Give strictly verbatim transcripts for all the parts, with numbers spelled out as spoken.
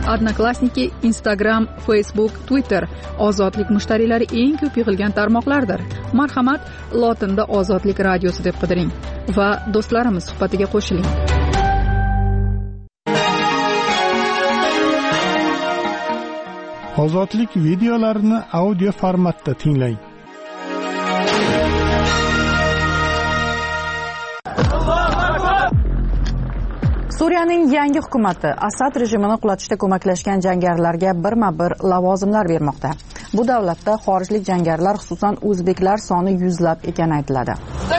Odnoklassniki, Instagram, Facebook, Twitter ozodlik mushtariylari eng ko'p yig'ilgan tarmoqlardir. Marhamat, lotinda Ozodlik radiosi deb qidiring va do'stlarimiz suhbatiga qo'shiling. Ozodlik videolarini audio formatda tinglang. Suriyaning yangi hukumati Asad rejimini qulatishda ko'maklashgan jangarilarga birma-bir lavozimlar bermoqda. Bu davlatda xorijlik jangarilar, xususan o'zbeklar soni yuzlab ekani aytiladi.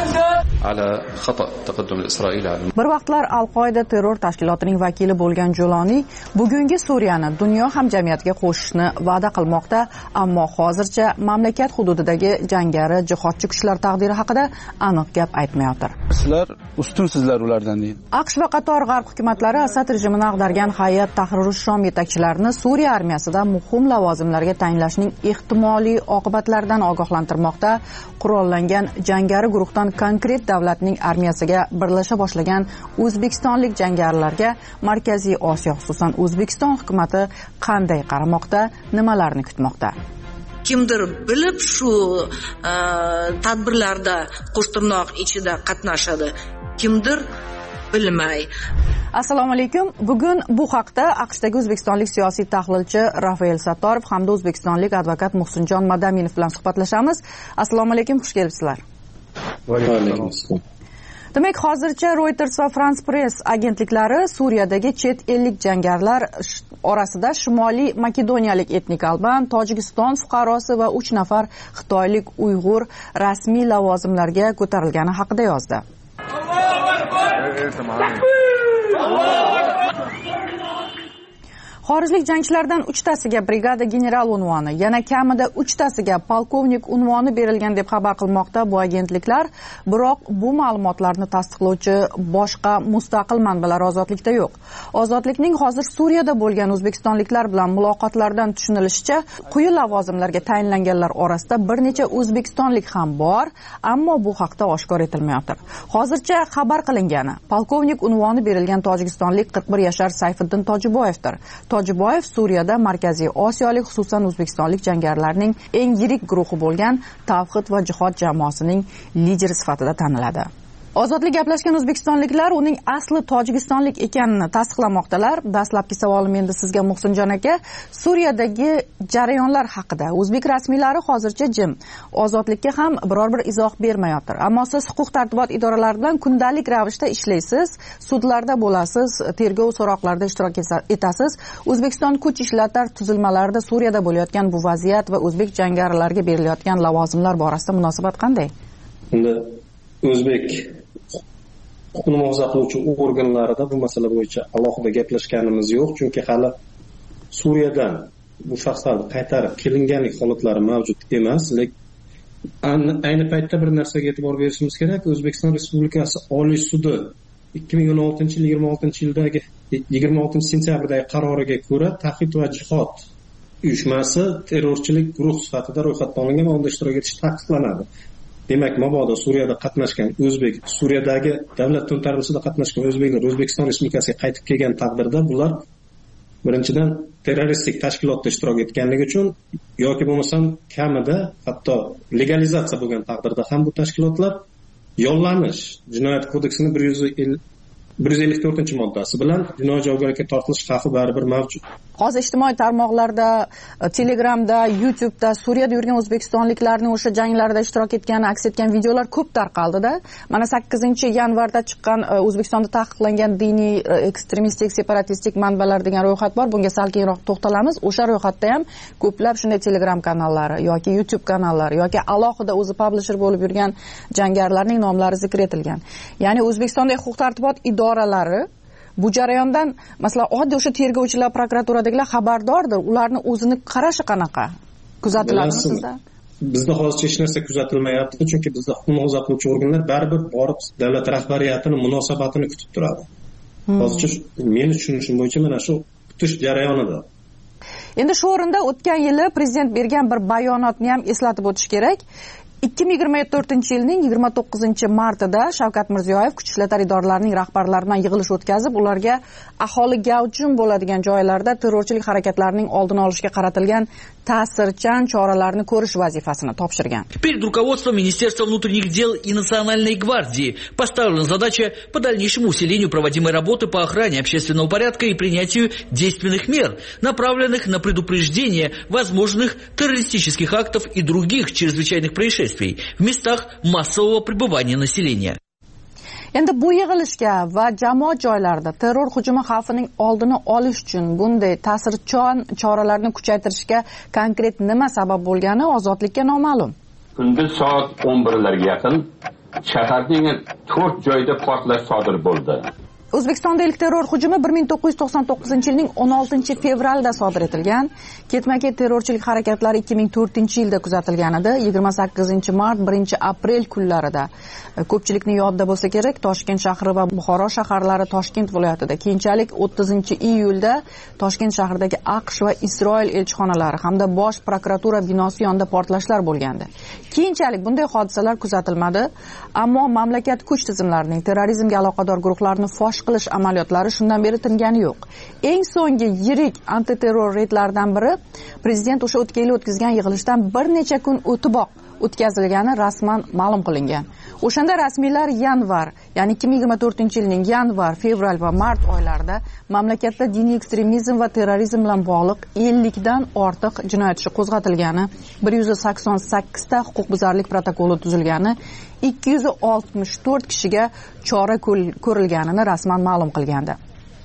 Bir vaqtlar Al-Qoida terror tashkilotining vakili bo'lgan Jo'loniy bugungi Suriyani dunyo hamjamiyatiga qo'shishni va'da qilmoqda, ammo hozircha mamlakat hududidagi jangari jihodchi kuchlar taqdiri haqida aniq gap aytmayotir. Sizlar ustunsizlar ulardan deydi. AQSh va qator g'arb hukumatlari Asad rejimini ag'dargan Hayat Tahrir Shom yetakchilarini Suriya armiyasida muhim lavozimlarga tayinlashning ehtimoliy oqibatlaridan ogohlantirmoqda. Qurollangan jangari guruhdan konkret davlatning armiyasiga birlasha boshlagan o'zbekistonlik jangarilarga Markaziy Osiyo, xususan O'zbekiston hukumatı qanday qaramoqda, nimalarni kutmoqda? Kimdir bilib shu tadbirlarda qo'shtirnoq ichida qatnashadi, kimdir bilmay. Assalomu alaykum. Bugun bu haqda AQShdagi o'zbekistonlik siyosiy tahlilchi Rafael Sattorov hamda o'zbekistonlik advokat Muhsinjon Madaminov bilan suhbatlashamiz. Assalomu alaykum, xush kelibsizlar. Va alaykum assalom. Demak, hozircha Reuters va France Press agentliklari Suriyadagi chet ellik jangarilar orasida Shimoliy Makedoniyalik etnik alban, Tojikiston fuqarosi va uch nafar xitoylik Uyg'ur rasmiy lavozimlarga ko'tarilgani haqida yozdi. Xorijlik jangchilardan uchtasiga brigada general unvoni, yana kamida uchtasiga polkovnik unvoni berilgan deb xabar qilmoqda bu agentliklar, biroq bu ma'lumotlarni tasdiqlovchi boshqa mustaqil manbalar ozodlikda yo'q. Ozodlikning hozir Suriyada bo'lgan o'zbekistonliklar bilan muloqotlardan tushunilishicha, quyi lavozimlarga tayinlanganlar orasida bir necha o'zbekistonlik ham bor, ammo bu haqda oshkor etilmayotir. Hozircha xabar qilingani, polkovnik unvoni berilgan tojikistonlik qirq bir yashar Sayfiddin Tojiboyevdir. Tojiboyev Suriyada Markaziy Osiyolik, xususan o'zbekistonlik jangarilarning eng yirik guruhi bo'lgan Tavhid va jihod jamoasining lideri sifatida taniladi. Ozodlik gaplashgan o'zbekistonliklar uning asli tojikistonlik ekanini tasdiqlamoqdalar. Dastlabki savolim endi sizga, Muhsinjon aka. Suriyadagi jarayonlar haqida o'zbek rasmiylari hozircha jim. Ozodlikka ham biror bir izoh bermayotir. Ammo siz huquq-tartibot idoralari bilan kundalik ravishda ishlaysiz, sudlarda bo'lasiz, tergov so'roqlarida ishtirok etasiz. O'zbekiston kuch ishlatar tuzilmalarida Suriyada bo'layotgan bu vaziyat va o'zbek jangarilarga berilayotgan lavozimlar borasida munosabat qanday? Unda o'zbek huquqni muhofaza qiluvchi organlarida bu masala bo'yicha alohida gaplashganimiz yo'q, chunki hali Suriyadan bu shaxslarni qaytarib kelinganlik holatlari mavjud emas. Lekin ayni paytda bir narsaga e'tibor berishimiz kerak. O'zbekiston Respublikasi Oliy sudi ikki ming o'n oltinchi yil yigirma oltinchi yildagi yigirma oltinchi sentyabrdagi qaroriga ko'ra Tavhid va jihod uyushmasi terrorchilik guruh sifatida ro'yxatga olingan va unda ishtirok etish taqiqlanadi. Demak, mabodo Suriyada qatnashgan o'zbek, Suriyadagi davlat to'ntarishida qatnashgan o'zbeklar O'zbekiston Respublikasiga qaytib kelgan taqdirda bular birinchidan terroristik tashkilotda ishtirok etganligi uchun yoki bo'lmasam kamida hatto legalizatsiya bo'lgan taqdirda ham bu tashkilotlar yollanish jinoyat kodeksining bir yuz ellik to'rtinchi moddasi bilan jinoiy javobgarlikka tortilish xavfi baribir mavjud. Hozir ijtimoiy tarmoqlarda, Telegramda, YouTube'da Suriyada yurgan o'zbekistonliklarning o'sha janglarda ishtirok etgani aks etgan videolar ko'p tarqaldi-da. Mana sakkizinchi yanvarda chiqqan O'zbekistonda taqiqlangan diniy ekstremistik, separatistik manbalar degan ro'yxat bor. Bunga sal keyinroq to'xtalamiz. O'sha ro'yxatda ham ko'plab shunday Telegram kanallari yoki YouTube kanallari yoki alohida o'zi publisher bo'lib yurgan jangarilarning nomlari zikr etilgan. Ya'ni O'zbekistondagi huquq-tartibot idoralari bu jarayondan, masalan, oddiy o'sha tergovchilar, prokuraturadagilar xabardordir. Ularni o'zini qarashi qanaqa? Kuzatiladimi sizda? Bizda hozircha hech narsa kuzatilmayapti, chunki bizda huquqni muhofaza qiluvchi organlar baribir borib davlat rahbariyatining munosabatini kutib turadi. Hmm. Hozircha men tushunishim bo'yicha mana shu kutish jarayonida. Endi shu o'rinda o'tgan yili prezident bergan bir bayonotni ham eslatib o'tish kerak. ikki ming yigirma to'rtinchi yilning yigirma to'qqizinchi martida Shavkat Mirziyoyev kuch ishlatар idoralarining rahbarlari bilan yig'ilish o'tkazib, ularga aholi gavjum bo'ladigan joylarda terrorchilik harakatlarining oldini olishga qaratilgan ta'sirchan choralarni ko'rish vazifasini topshirgan. Перед руководством Министерства внутренних дел и Национальной гвардии поставлена задача по дальнейшему усилению проводимой работы по охране общественного порядка и принятию действенных мер, направленных на предупреждение возможных террористических актов и других чрезвычайных происшествий в местах массового пребывания населения. Endi bu yig'ilishga va jamoat joylarida terror hujumi xavfining oldini olish uchun bunday ta'sirchan choralarni kuchaytirishga konkret nima sabab bo'lgani ozodlikka noma'lum. Kunduz soat o'n birlarga yaqin shaharning to'rt joyida portlash sodir bo'ldi. O'zbekistonda ilk terror hujumi bir ming to'qqiz yuz to'qson to'qqizinchi yilning o'n oltinchi fevralda sodir etilgan. Ketma-ket terrorchilik harakatlari ikki ming to'rtinchi yilda kuzatilgan edi. yigirma sakkizinchi mart birinchi aprel kunlarida ko'pchilikning yodida bo'lsa kerak, Toshkent shahri va Buxoro shaharlari Toshkent viloyatida, keyinchalik o'ttizinchi iyulda Toshkent shahridagi AQSh va Isroil elchixonalari hamda bosh prokuratura binosi yonida portlashlar bo'lgandi. Keyinchalik bunday hodisalar kuzatilmadi, ammo mamlakat kuch tizimlarining terrorizmga aloqador guruhlarni fosh qilish amaliyotlari shundan beri tingani yo'q. Eng so'nggi yirik antiterror reydlaridan biri prezident o'sha o'tgan yil o'tkazgan yig'ilishdan bir necha kun o'tiboq o'tkazilgani rasman ma'lum qilingan. O'shanda rasmiylar yanvar, ya'ni ikki ming yigirma to'rtinchi yilning yanvar, fevral va mart oylarida mamlakatda diniy ekstremizm va terrorizm bilan bog'liq ellikdan ortiq jinoyat ishi qo'zg'atilgani, bir yuz sakson sakkizta huquqbuzarlik protokoli tuzilgani, ikki yuz oltmish to'rt kishiga chora ko'rilganini rasman ma'lum qilgandi.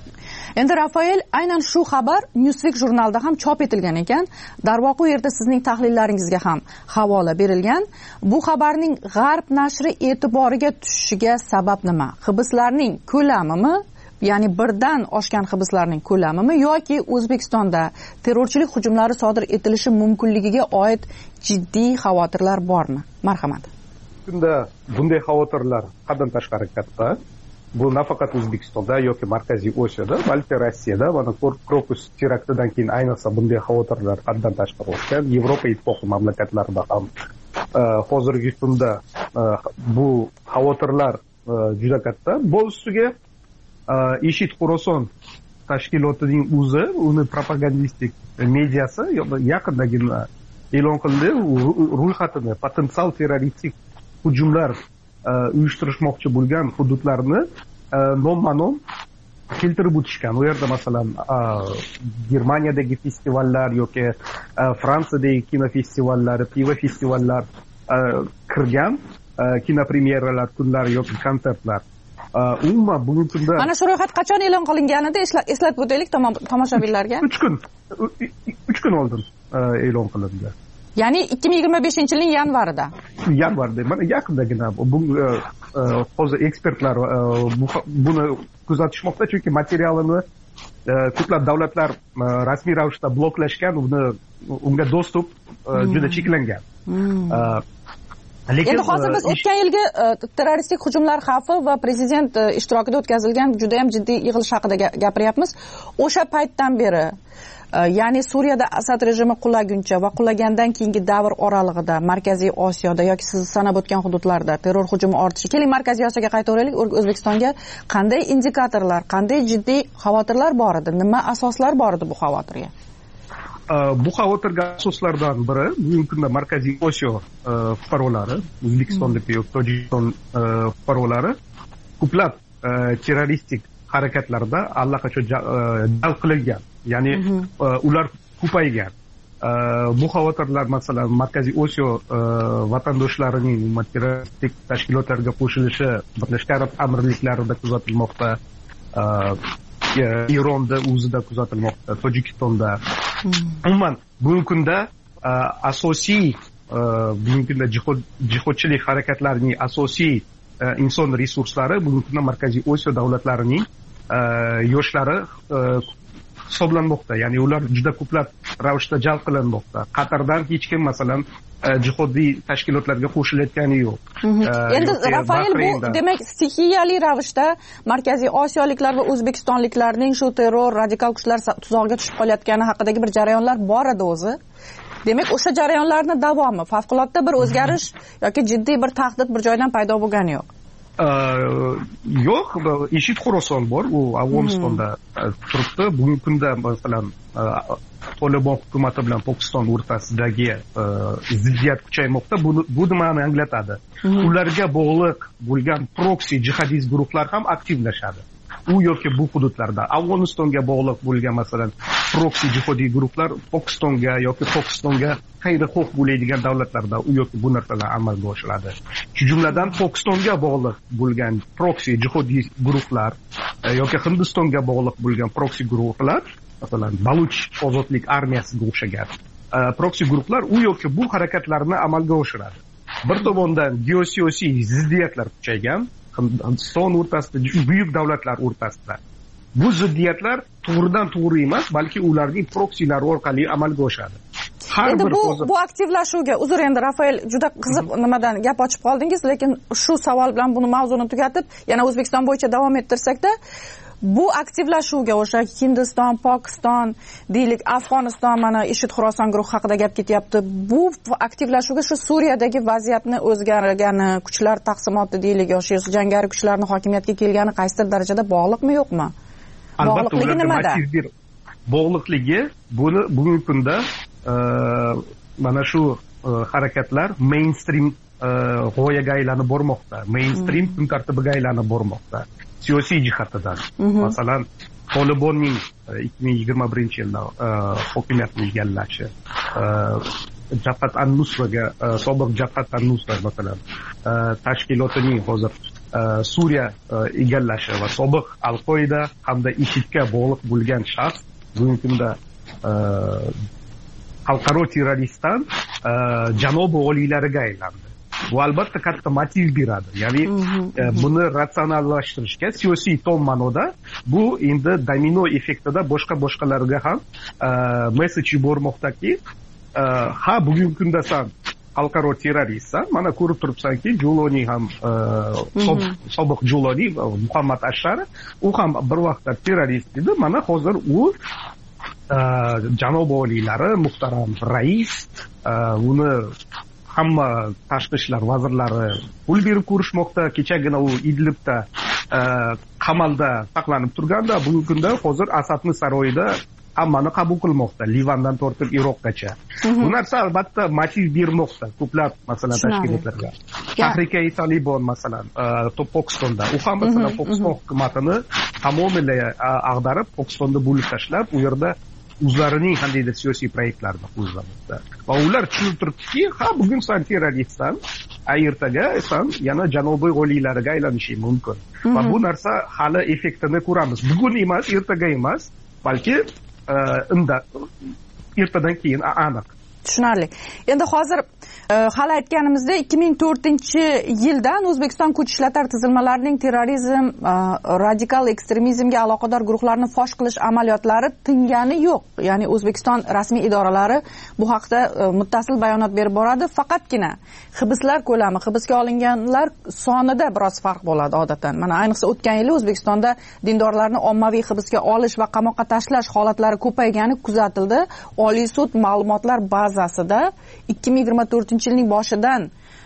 Endi Rafael aynan shu xabar Newsweek jurnalida ham chop etilgan ekan. Darvoqe u yerda sizning tahlillaringizga ham havola berilgan. Bu xabarning G'arb nashri e'tiboriga tushishiga sabab nima? Hibslarning ko'lamimi, ya'ni birdan oshgan hibslarning ko'lamimi yoki O'zbekistonda terrorchilik hujumlari sodir etilishi mumkinligiga oid jiddiy xavotirlar bormi? Marhamat. Bunda bunday xavotirlar haddan tashqari katta. Bu nafaqat O'zbekistonda yoki Markaziy Osiyoda, balki Rossiyada mana Krokus teraktidan keyin ayniqsa bunday xavotirlar haddan tashqari o'tgan. Yevropa ittifoqi mamlakatlarida ham hozirgi kunda bu xavotirlar juda katta. Bu ustiga IShID Xorason tashkilotining o'zi, uni propagandistik mediasi yaqindagina e'lon qildi, ro'yxatini potensial terroristik hujumlar uyushtirishmoqchi bo'lgan hududlarni nomma-nom keltirib o'tishgan. U yerda masalan Germaniyadagi festivallar yoki Fransiyadagi kinofestivallar, pivo festivallari kirgan, kinopremyeralar kunlari yoki konsertlar. Umuman bugungi kunda mana shu ro'yxat qachon e'lon qilinganida eslatib o'taylik tomoshabinlarga. uch kun uch kun oldin e'lon qilindi. Ya'ni ikki ming yigirma beshinchi yilning yanvarida. Yanvarda, mana yaqindagina bu hozir ekspertlar buni kuzatishmoqda, chunki materialini ko'plab davlatlar rasmiy ravishda bloklashgan, uni unga dostуп juda cheklangan. Endi hozir biz o'tgan yilgi terroristik hujumlar xavfi va prezident ishtirokida o'tkazilgan juda ham jiddiy yig'ilish haqida gapiryapmiz. O'sha paytdan beri, ya'ni Suriyada Asad rejimi qulaguncha va qulagandan keyingi davr oralig'ida Markaziy Osiyoda yoki siz sanab o'tgan hududlarda terror hujumi ortishi. Keling, Markaziy Osiyoga qaytaveraylik. O'zbekistonga qanday indikatorlar, qanday jiddiy xavotirlar bor edi? Nima asoslar bor edi bu xavotirga? Bu xavotirga asoslardan biri bugungi kunda Markaziy Osiyo fuqarolari, O'zbekistondagi yoki Tojikiston fuqarolari ko'plab terroristik harakatlarda allaqachon jalb qilingan, ya'ni ular ko'paygan. Bu xavotirlar masalan Markaziy Osiyo vatandoshlarining terroristik tashkilotlarga qo'shilishi Birlashgan Arab Amirliklarida kuzatilmoqda, Eronda o'zida kuzatilmoqda, Tojikistonda. Umuman bugungi kunda asosiy bugungi kunda jihodchilik harakatlarining asosiy inson resurslari bugungi kunda Markaziy Osiyo davlatlarining yoshlari hisoblanmoqda. Ya'ni ular juda ko'plab ravishda jalb qilinmoqda. Qatardan hech kim masalan jihodiy tashkilotlarga qo'shilayotgani yo'q. Endi Rafael, bu demak stixiyali ravishda Markaziy Osiyoliklar va O'zbekistonliklarning shu terror radikal kuchlar tuzog'iga tushib qolayotgani haqidagi bir jarayonlar bor edi o'zi. demak o'sha jarayonlarni davomi favqulodda bir o'zgarish yoki jiddiy bir tahdid bir joydan paydo bo'lgani yo'q. Yo'q, IShID Xorason bor, u Afg'onistonda turibdi. Bugungi kunda masalan Tolibon hukumati bilan Pokiston o'rtasidagi ziddiyat kuchaymoqda. Bu nimani anglatadi? Ularga bog'liq bo'lgan proksi jihadist guruhlar ham aktivlashadi. U yoki bu hududlarda Afg'onistonga bog'liq bo'lgan masalan proksi jihodiy guruhlar Pokistonga yoki Pokistonga xayrixoh bo'ladigan davlatlarda u yoki bu narsalar amalga oshiriladi. Shu jumladan Pokistonga bog'liq bo'lgan proksi jihodiy guruhlar yoki Hindistonga bog'liq bo'lgan proksi guruhlar, masalan Baluch ozodlik armiyasiga o'xshagan proksi guruhlar u yoki bu harakatlarni amalga oshiradi. Bir tomondan geosiyosiy ziddiyatlar kuchaygan Hindiston o'rtasida, buyuk davlatlar o'rtasida. Bu ziddiyatlar to'g'ridan to'g'ri emas, balki ularning proksilari orqali amalga oshadi. Har Endi bir bu hozir... bu aktivlashuvga, uzr endi Rafael juda qiziq nimadan gap ochib qoldingiz, lekin shu savol bilan buni mavzuni tugatib, yana O'zbekiston bo'yicha davom ettirsakda, bu aktivlashuvga o'sha Hindiston, Pokiston, deylik Afg'oniston, mana IShID Xorason guruhi haqida gap ketyapti. Bu aktivlashuvga shu Suriyadagi vaziyatni o'zgargani, kuchlar taqsimoti deylik, yoki jangari kuchlarning hokimiyatga kelgani qaysidir darajada bog'liqmi, yo'qmi? Albatta, ularda motiv bir bog'liqligi buni bugungi kunda mana shu harakatlar mainstream g'oyaga aylanib bormoqda, mainstream kun tartibiga aylanib bormoqda. Siyosiy jihatidan. Masalan, Tolibonning ikki ming yigirma birinchi yilda hokimiyatni egallashi, Jabhat an-Nusraga, sobiq Jabhat an-Nusra masalan, tashkilotining hozir Suriya egallashi va sobiq Al-Qoida hamda IShIDga bog'liq bo'lgan shaxs bugungi kunda xalqaro terroristdan janob oliylariga aylandi. Bu albatta katta motiv beradi. Ya'ni buni ratsionallashtirishga siyosiy tom ma'noda bu endi domino effektida boshqa boshqalarga ham messej yubormoqdaki, ha bugungi kunda san xalqaro terroristsan, mana ko'rib turibsanki, Juloni ham sobiq Juloni Muhammad Ashar, u ham bir vaqtlar terrorist edi. Mana hozir u janob oliylari, muhtaram rais, uni hamma tashqi ishlar vazirlari pul berib ko'rishmoqda. Kechagina u Idlibda qamalda saqlanib turganda, bugungi kunda hozir Asadning saroyida hammani qabul qilmoqda, Livandan tortib Iroqgacha. Bu narsa albatta motiv bermoqda ko'plab masalan tashkilotlarga. Tahrik-i Tolibon masalan Pokistonda, u ham masalan Pokiston hukumatini tamomila ag'darib, Pokistonda bo'lib tashlab, u yerda o'zlarining qandaydir siyosiy proyektlarini qo'zg'amoqda. Va ular tushunib turibdiki, ha bugun sen terroristsan, ertaga sen yana janubiy oliylariga aylanishing mumkin. Va bu narsa hali effektini ko'ramiz. Bugun emas, ertaga emas, balki unda ertadan keyin aniq. Tushunarli. Endi hozir hali aytganimizda ikki ming to'rtinchi yildan O'zbekiston kuch ishlatar tizilmalarining terrorizm, radikal ekstremizmga aloqador guruhlarni fosh qilish amaliyotlari tingani yo'q. Ya'ni O'zbekiston rasmiy idoralari bu haqda muttasil bayonot berib boradi. Faqatgina hibslar ko'lami, hibsga olinganlar sonida biroz farq bo'ladi odatdan. Mana ayniqsa o'tgan yili O'zbekistonda dindorlarni ommaviy hibsga olish va qamoqqa tashlash holatlari ko'paygani kuzatildi. Oliy sud ma'lumotlar bazasida ikki ming yigirma to'rtinchi yilning boshidan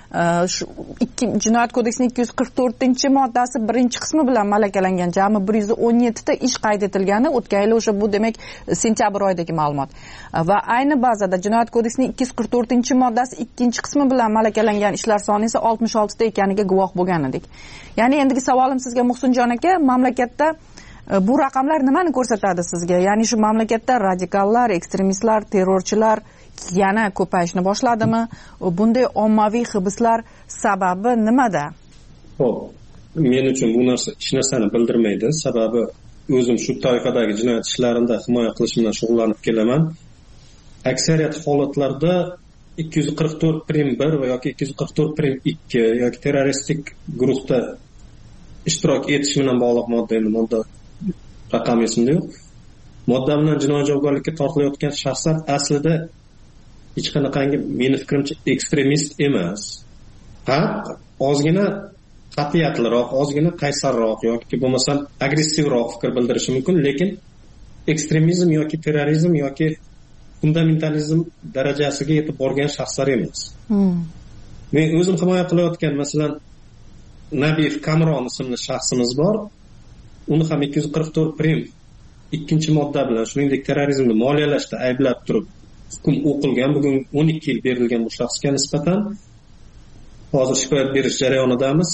Jinoyat kodeksining ikki yuz qirq to'rtinchi moddasi birinchi qismi bilan malakalangan jami bir yuz o'n yetti ta ish qayd etilgani, o'tgan yil o'sha bu demak sentyabr oyidagi ma'lumot. Va ayni bazada Jinoyat kodeksining ikki yuz qirq to'rtinchi moddasi ikkinchi qismi bilan malakalangan ishlar soni esa oltmish olti ta ekaniga guvoh bo'lgan edik. Ya'ni endigi savolim sizga Muhsinjon aka, mamlakatda bu raqamlar nimani ko'rsatadi sizga? Ya'ni shu mamlakatda radikallar, ekstremistlar, terrorchilar yana ko'payishni boshladimi? Bunday ommaviy hibslar sababi nimada? Xo'p, men uchun bu narsa hech narsani bildirmaydi. Sababi o'zim shu toifadagi jinoyat ishlarida himoya qilish bilan shug'ullanib kelaman. Aksariyat holatlarda ikki yuz qirq to'rt prim bir va yoki ikki yuz qirq to'rt prim ikki yoki terroristik guruhda ishtirok etish bilan bog'liq modda, endi modda raqam esimda yo'q. Modda bilan jinoiy javobgarlikka tortilayotgan shaxslar aslida hech qanaqangi meni fikrimcha ekstremist emas. Ha, ozgina qat'iyatliroq, ozgina qaysarroq yoki bo'lmasam agressivroq fikr bildirishi mumkin, lekin ekstremizm yoki terrorizm yoki fundamentalizm darajasiga yetib borgan shaxslar emas. Men o'zim himoya qilayotgan masalan Nabiyev Kamron ismli shaxsimiz bor. Uni ham ikki yuz qirq to'rt prim ikkinchi modda bilan shuningdek terrorizmni moliyalashda ayblab turib hukm o'qilgan. Bugun o'n ikki yil berilgan bu shaxsga nisbatan hozir shikoyat berish jarayonidamiz.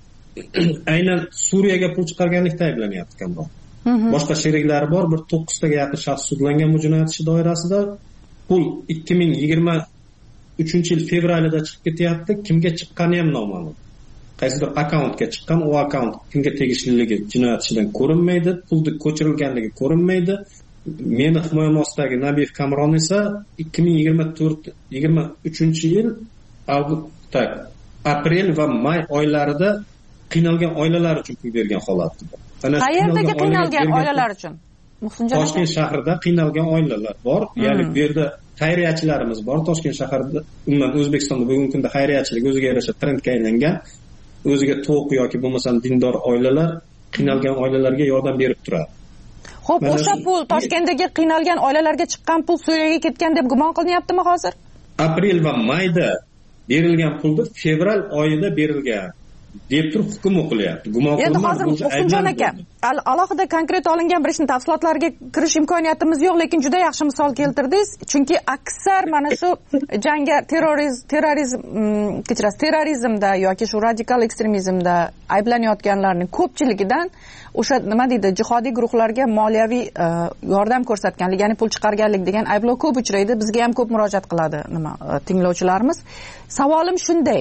Aynan Suriyaga pul chiqarganlikda ayblanyapti Kamron. Boshqa sheriklari bor, bir to'qqiztaga yaqin shaxs sudlangan bu jinoyat ishi doirasida. Pul ikki ming yigirma uchinchi yil fevralida chiqib ketyapti. Kimga chiqqani ham noma'lum. Qaysidir akkauntga chiqqan, u akkaunt kimga tegishliligi jinoyat ishidan ko'rinmaydi, pulni ko'chirilganligi ko'rinmaydi. Meni himoyam ostidagi Nabiyev Kamron esa ikki ming yigirma to'rt yigirma uchinchi yil avgust, aprel va may oylarida qiynalgan oilalar uchun pul bergan holati bor. Qayerdagi qiynalgan oilalar uchun? Muhsinjon Toshkent shahrida qiynalgan oilalar bor. Ya'ni bu yerda xayriyachilarimiz bor. Toshkent shahrida, umuman O'zbekistonda bugungi kunda xayriyachilik o'ziga yarasha trendga aylangan. O'ziga to'q yoki bo'lmasam dindor oilalar qiynalgan oilalarga yordam berib turadi. Xo'p, o'sha pul Toshkentdagi qiynalgan oilalarga chiqqan pul Suriyaga ketgan deb gumon qilinyaptimi hozir? Aprel va mayda berilgan pulni fevral oyida berilgan deb turib hukm o'qilyapti. Gumon endi hozir Muhsinjon aka, alohida konkret olingan bir ishning tafsilotlariga kirish imkoniyatimiz yo'q, lekin juda yaxshi misol keltirdingiz. Chunki aksar mana shu jangga terrorizm, terrorizm, kechirasiz, terrorizmda yoki shu radikal ekstremizmda ayblanayotganlarning ko'pchiligidan o'sha nima deydi, jihodiy guruhlarga moliyaviy yordam ko'rsatganlik, ya'ni pul chiqarganlik degan ayblov ko'p uchraydi. Bizga ham ko'p murojaat qiladi nima tinglovchilarimiz. Savolim shunday: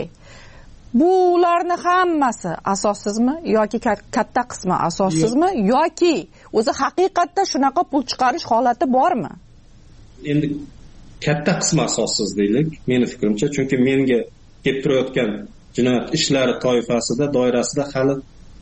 bularni hammasi asossizmi yoki katta qismi asossizmi yoki o'zi haqiqatda shunaqa pul chiqarish holati bormi? Endi katta qismi asossiz deylik, meni fikrimcha, chunki menga kelib turayotgan jinoyat ishlari toifasida, doirasida hali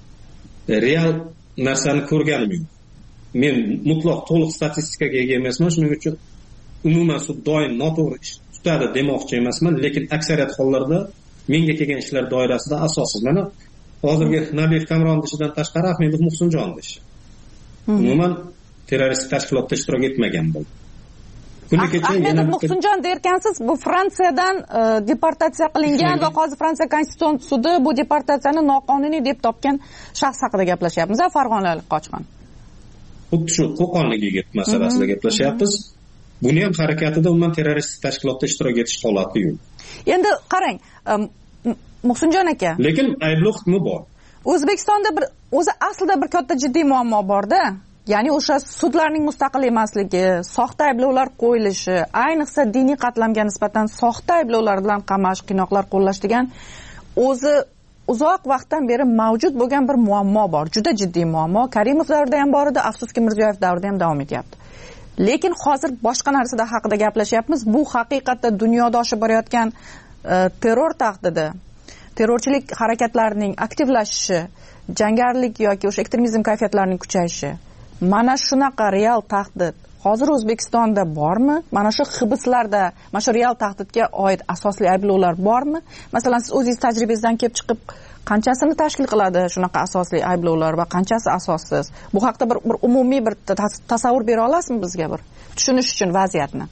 real narsani ko'rganim yo'q. Men mutlaq to'liq statistikaga ega emasman, shuning uchun umuman sud doim noto'g'ri ish tutadi demoqchi emasman, lekin aksariyat hollarda menga kelgan ishlar doirasida asossiz. Mana hozirgi Nabiyev Kamron ishidan tashqari Ahmedov Muhsinjon ishi. Umuman terroristik tashkilotda ishtirok etmagan bo'ldi. Kuni kecha yana Muhsinjon derkansiz, bu Fransiyadan deportatsiya qilingan va hozir Fransiya konstitutsion sudi bu deportatsiyani noqonuniy deb topgan shaxs haqida gaplashyapmiz, farg'onalik qochqin. Xuddi shu Qo'qonlik yigit masalasida gaplashyapmiz. Buni ham harakatida umuman terroristik tashkilotda ishtirok etish holati yo'q. Endi qarang, Muhsinjon aka. Lekin ayblov hukmi bor. O'zbekistonda bir o'zi aslida bir katta jiddiy muammo bor-da. Ya'ni o'sha sudlarning mustaqil emasligi, soxta ayblovlar qo'yilishi, ayniqsa diniy qatlamga nisbatan soxta ayblovlar bilan qamash, qiynoqlar qo'llash degan o'zi uzoq vaqtdan beri mavjud bo'lgan bir muammo bor. Juda jiddiy muammo. Karimov davrida ham bor edi, afsuski Mirziyoyev davrida ham davom etyapti. Lekin hozir boshqa narsada haqida gaplashyapmiz. Bu haqiqatda dunyoda oshib borayotgan e, terror tahdidi, terrorchilik harakatlarining aktivlashishi, jangarilik yoki o'sha ekstremizm kayfiyatlarining kuchayishi. Mana shunaqa real tahdid hozir O'zbekistonda bormi? Mana shu hibslarda, mana shu real tahdidga oid asosli ayblovlar bormi? Masalan, siz o'zingiz tajribangizdan kelib chiqib qanchasini tashkil qiladi shunaqa asosli ayblovlar va qanchasi asossiz? Bu haqda bir, bir umumiy bir tasavvur bera olasizmi bizga bir tushunish uchun vaziyatni?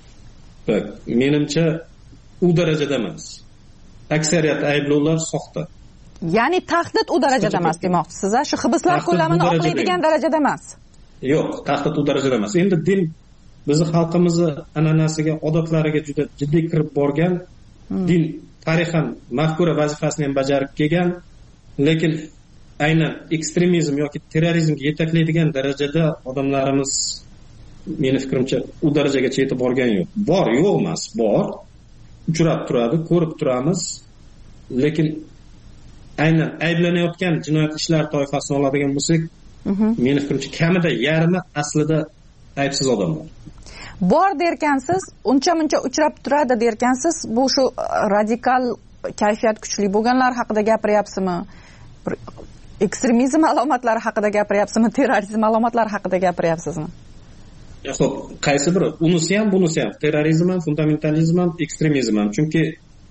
Menimcha u darajada emas. Aksariyat ayblovlar soxta. Ya'ni tahdid u darajada emas demoqchisiz, shu hibslar ko'lamini oqlaydigan darajada emas. Yo'q, tahdid u darajada emas. Endi din bizni xalqimizni an'anasiga, odatlariga juda jiddiy kirib borgan, hmm. din tarixan mafkura vazifasini ham bajarib kelgan, lekin aynan ekstremizm yoki terrorizmga yetaklaydigan darajada odamlarimiz meni fikrimcha u darajagacha yetib borgan yo'q. Bor, yo'q emas, bor. Uchrab turadi, ko'rib turamiz, lekin aynan ayblanayotgan jinoyat ishlari toifasini oladigan bo'lsak, meni fikrimcha kamida yarmi aslida aybsiz odamlar. Bor derkansiz, uncha-muncha uchrab turadi derkansiz, bu shu radikal kayfiyat kuchli bo'lganlar haqida gapiryapsizmi? Ekstremizm alomatlari haqida gapiryapsizmi? Terrorizm alomatlari haqida gapiryapsizmi? Xo'p, qaysi biri? Unisi ham, bunisi ham. Terrorizm ham, fundamentalizm ham, ekstremizm ham. Chunki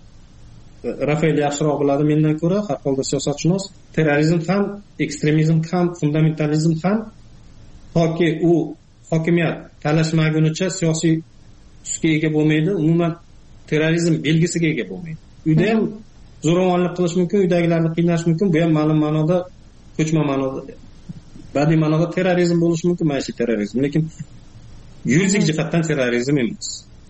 Rafael yaxshiroq biladi mendan ko'ra, har holda siyosatshunos, terrorizm ham, ekstremizm ham, fundamentalizm ham toki u hokimiyat talashmagunicha siyosiy tusga ega bo'lmaydi, umuman terrorizm belgisiga ega bo'lmaydi. Uyda ham zo'ravonlik qilish mumkin, uydagilarni qiynash mumkin, bu ham ma'lum ma'noda ko'chma ma'noda badiiy ma'noda terrorizm bo'lishi mumkin, ma'ishiy terrorizm, lekin yuridik jihatdan terrorizm emas.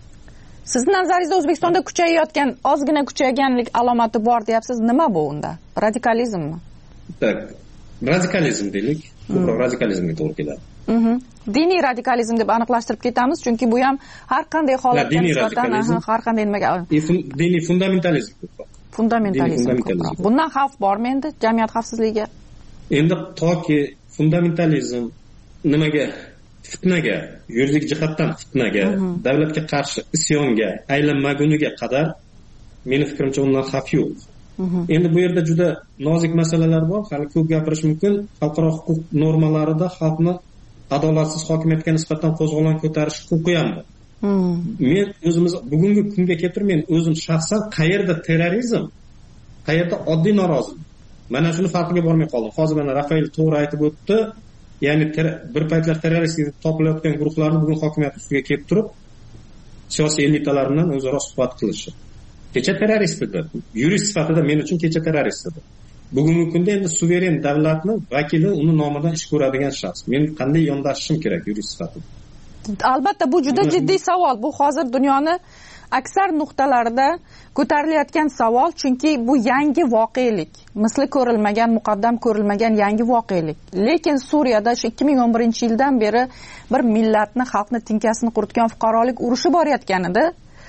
Sizni nazaringizda O'zbekistonda kuchayayotgan, ozgina kuchayganlik alomati bor deyapsiz. Nima bu unda? Radikalizmmi? Tak, radikalizm deylik. Ko'proq radikalizmga to'g'ri keladi. Mhm. Diniy radikalizm deb aniqlashtirib ketamiz, chunki bu ham har qanday holatga nisbatan, har qanday nimaga diniy fundamentalizm. Fundamentalizm. Bundan xavf bormi endi jamiyat xavfsizligiga? Endi toki fundamentalizm nimaga, fitnaga, yuridik jihatdan fitnaga, davlatga qarshi isyonga aylanmaguniga qadar meni fikrimcha undan xavf yo'q. Endi bu yerda juda nozik masalalar bor, hali ko'p gapirish mumkin. Xalqaro huquq normalarida xalqni adolatsiz hokimiyatga nisbatan qo'zg'olon ko'tarish huquqi ham bor. Men o'zimiz bugungi kunga keltirib, men o'zim shaxsan qayerda terrorizm, qayerda oddiy norozilik. Mana shuni farqiga bormay qoldim. Hozir mana Rafael to'g'ri aytib o'tdi. Ya'ni bir paytlar terrorist deb topilayotgan guruhlarni bugun hokimiyat ustiga kelib turib, siyosiy elitalar bilan o'zaro suhbat qilishi. Kecha terrorist edi. Yurist sifatida men uchun kecha terrorist edi. Bugungi kunda endi suveren davlatning vakili uni nomidan ish ko'radigan shaxs. Men qanday yondashishim kerak yurist sifatida? Albatta bu juda jiddiy savol. Bu hozir dunyoni aksar nuqtalarida ko'tarilayotgan savol, chunki bu yangi voqelik. Misli ko'rilmagan, muqaddam ko'rilmagan yangi voqelik. Lekin Suriyada shu ikki ming o'n birinchi yildan beri bir millatni, xalqni tinkasini quritgan fuqarolik urushi borayotganida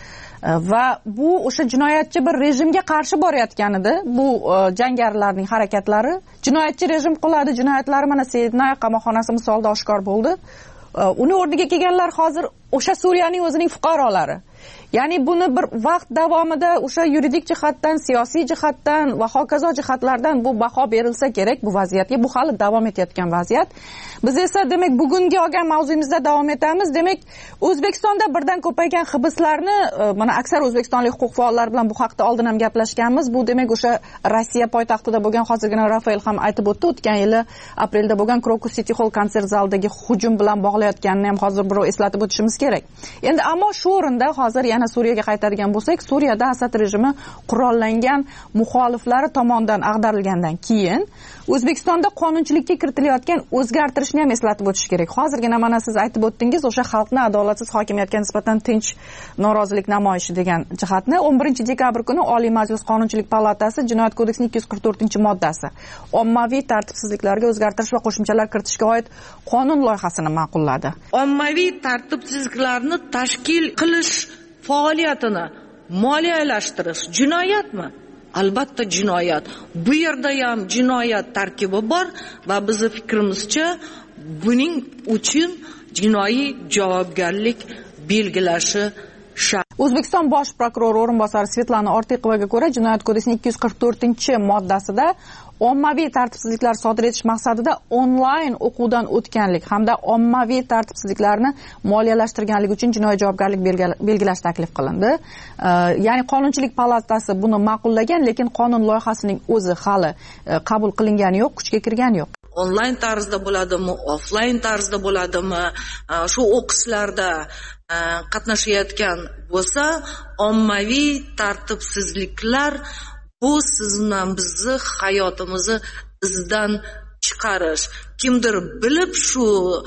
va bu o'sha jinoyatchi bir rejimga qarshi borayotganida, bu jangarilarning harakatlari jinoyatchi rejim qiladi, jinoyatlari mana Sednay qamoqxonasi misolida oshkor bo'ldi. Uni o'rniga kelganlar hozir o'sha Suriyaning o'zining fuqarolari. Ya'ni buni bir vaqt davomida o'sha yuridik jihatdan, siyosiy jihatdan va hokazo jihatlardan bu baho berilsa kerak bu vaziyatga. Bu hali davom etayotgan vaziyat. Biz esa demak bugungi olgan mavzumizda davom etamiz. Demak, O'zbekistonda birdan ko'paygan hibslarni, mana aksar o'zbekistonlik huquq faollar bilan bu haqda oldin ham gaplashganmiz. Bu demak o'sha Rossiya poytaxtida bo'lgan, hozirgina Rafael ham aytib o'tdi, o'tgan yili aprelda bo'lgan Krokus City Hall konsert zalidagi hujum bilan bog'layotganini ham hozir birov eslatib o'tishimiz kerak. Endi ammo shu o'rinda hozir yana Suriyaga qaytadigan bo'lsak, Suriyada Asad rejimi qurollangan muxoliflari tomonidan ag'darilgandan keyin O'zbekistonda qonunchilikka kiritilayotgan o'zgartirishni ham eslatib o'tish kerak. Hozirgina mana siz aytib o'tdingiz, o'sha xalqni adolatsiz hokimiyatga nisbatan tinch norozilik namoyishi degan jihatni. o'n birinchi dekabr kuni Oliy Majlis Qonunchilik palatasi Jinoyat kodeksining ikki yuz qirq to'rtinchi moddasi ommaviy tartibsizliklarga o'zgartirish va qo'shimchalar kiritishga oid qonun loyihasini ma'qulladi. Ommaviy tartibsizliklarni tashkil qilish faoliyatini moliyalashtirish jinoyatmi? Albatta jinoyat. Bu yerda ham jinoyat tarkibi bor va bizning fikrimizcha buning uchun jinoiy javobgarlik belgilashi shart. O'zbekiston bosh prokurori o'rinbosari Svetlana Ortiqovaga ko'ra, Jinoyat kodeksining ikki yuz qirq to'rtinchi moddasida ommaviy tartibsizliklar sodir etish maqsadida onlayn o'quvdan o'tganlik hamda ommaviy tartibsizliklarni moliyalashtirganlik uchun jinoiy javobgarlik belgilash taklif qilindi. Ya'ni Qonunchilik palatasi buni ma'qullagan, lekin qonun loyihasining o'zi hali qabul qilingani yo'q, kuchga kirgani yo'q. Onlayn tarzda bo'ladimi, offlayn tarzda bo'ladimi, shu o'qishlarda qatnashayotgan bo'lsa, ommaviy tartibsizliklar bu sizni bizni hayotimizni izdan chiqarish. Kimdir bilib shu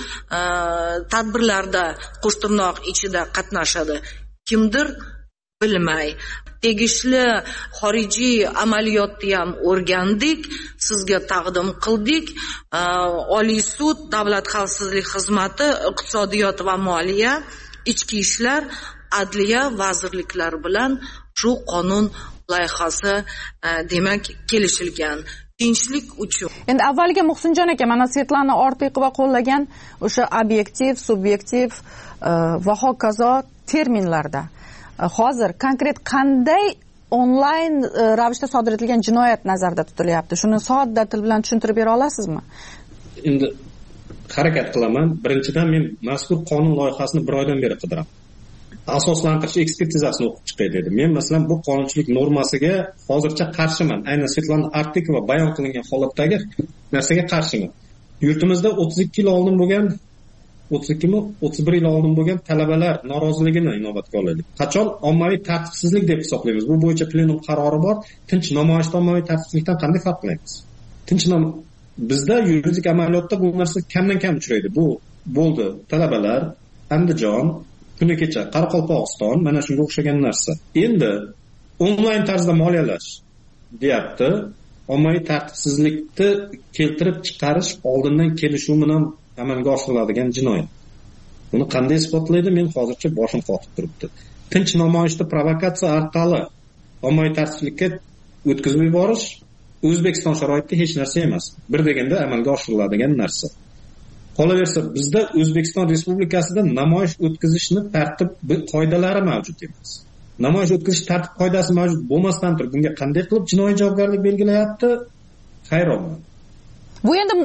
tadbirlarda qo'shtirnoq ichida qatnashadi, kimdir bilmay. Tegishli xorijiy amaliyotni ham o'rgandik, sizga taqdim qildik. Oliy sud, Davlat xavfsizlik xizmati, iqtisodiyot va moliya, ichki ishlar, adliya vazirliklari bilan shu qonun loyihasi demak kelishilgan. Tinchlik uchun. Endi avvaliga Muhsinjon aka, mana Svetlana Ortiqova qo'llagan o'sha obyektiv, subyektiv va hokazo terminlarda hozir konkret qanday onlayn ravishda sodir etilgan jinoyat nazarda tutilyapti? Shuni sodda til bilan tushuntirib bera olasizmi? Endi harakat qilaman. Birinchidan men mazkur qonun loyihasini bir oydan beri qidiraman. Asoslantirish ekspertizasini o'qib chiqay dedim. Men masalan bu qonunchilik normasiga hozircha qarshiman. Aynan Svetlana Ortiqova bayon qilingan holatdagi narsaga qarshiman. Yurtimizda o'ttiz ikki yil oldin bo'lgan o'ttiz ikkimi o'ttiz bir yil oldin bo'lgan talabalar noroziligini inobatga olaylik. Qachon ommaviy tartibsizlik deb hisoblaymiz? Bu bo'yicha plenum qarori bor. Tinch namoyishda ommaviy tartibsizlikdan qanday farq qilamiz? Tinch bizda yuridik amaliyotda bu narsa kamdan kam uchraydi. Bu bo'ldi talabalar, Andijon, kuni kecha Qoraqalpog'iston, mana shunga o'xshagan narsa. Endi onlayn tarzda moliyalash deyapti. Ommaviy tartibsizlikni keltirib chiqarish oldindan kelishuv bilan amalga oshiriladigan jinoyat. Buni qanday isbotlaydi? Men hozircha boshim qotib turibdi. Tinch namoyishda provokatsiya orqali ommaviy tartibsizlikka o'tkazib yuborish O'zbekiston sharoitida hech narsa emas. Bir deganda amalga oshiriladigan narsa. Qolaversa, bizda O'zbekiston Respublikasida namoyish o'tkazishni tartib qoidalari mavjud emas. Namoyish o'tkazish tartib qoidasi mavjud bo'lmasdan turib, bunga qanday qilib jinoiy javobgarlik belgilayapti? Hayronman. Bu endi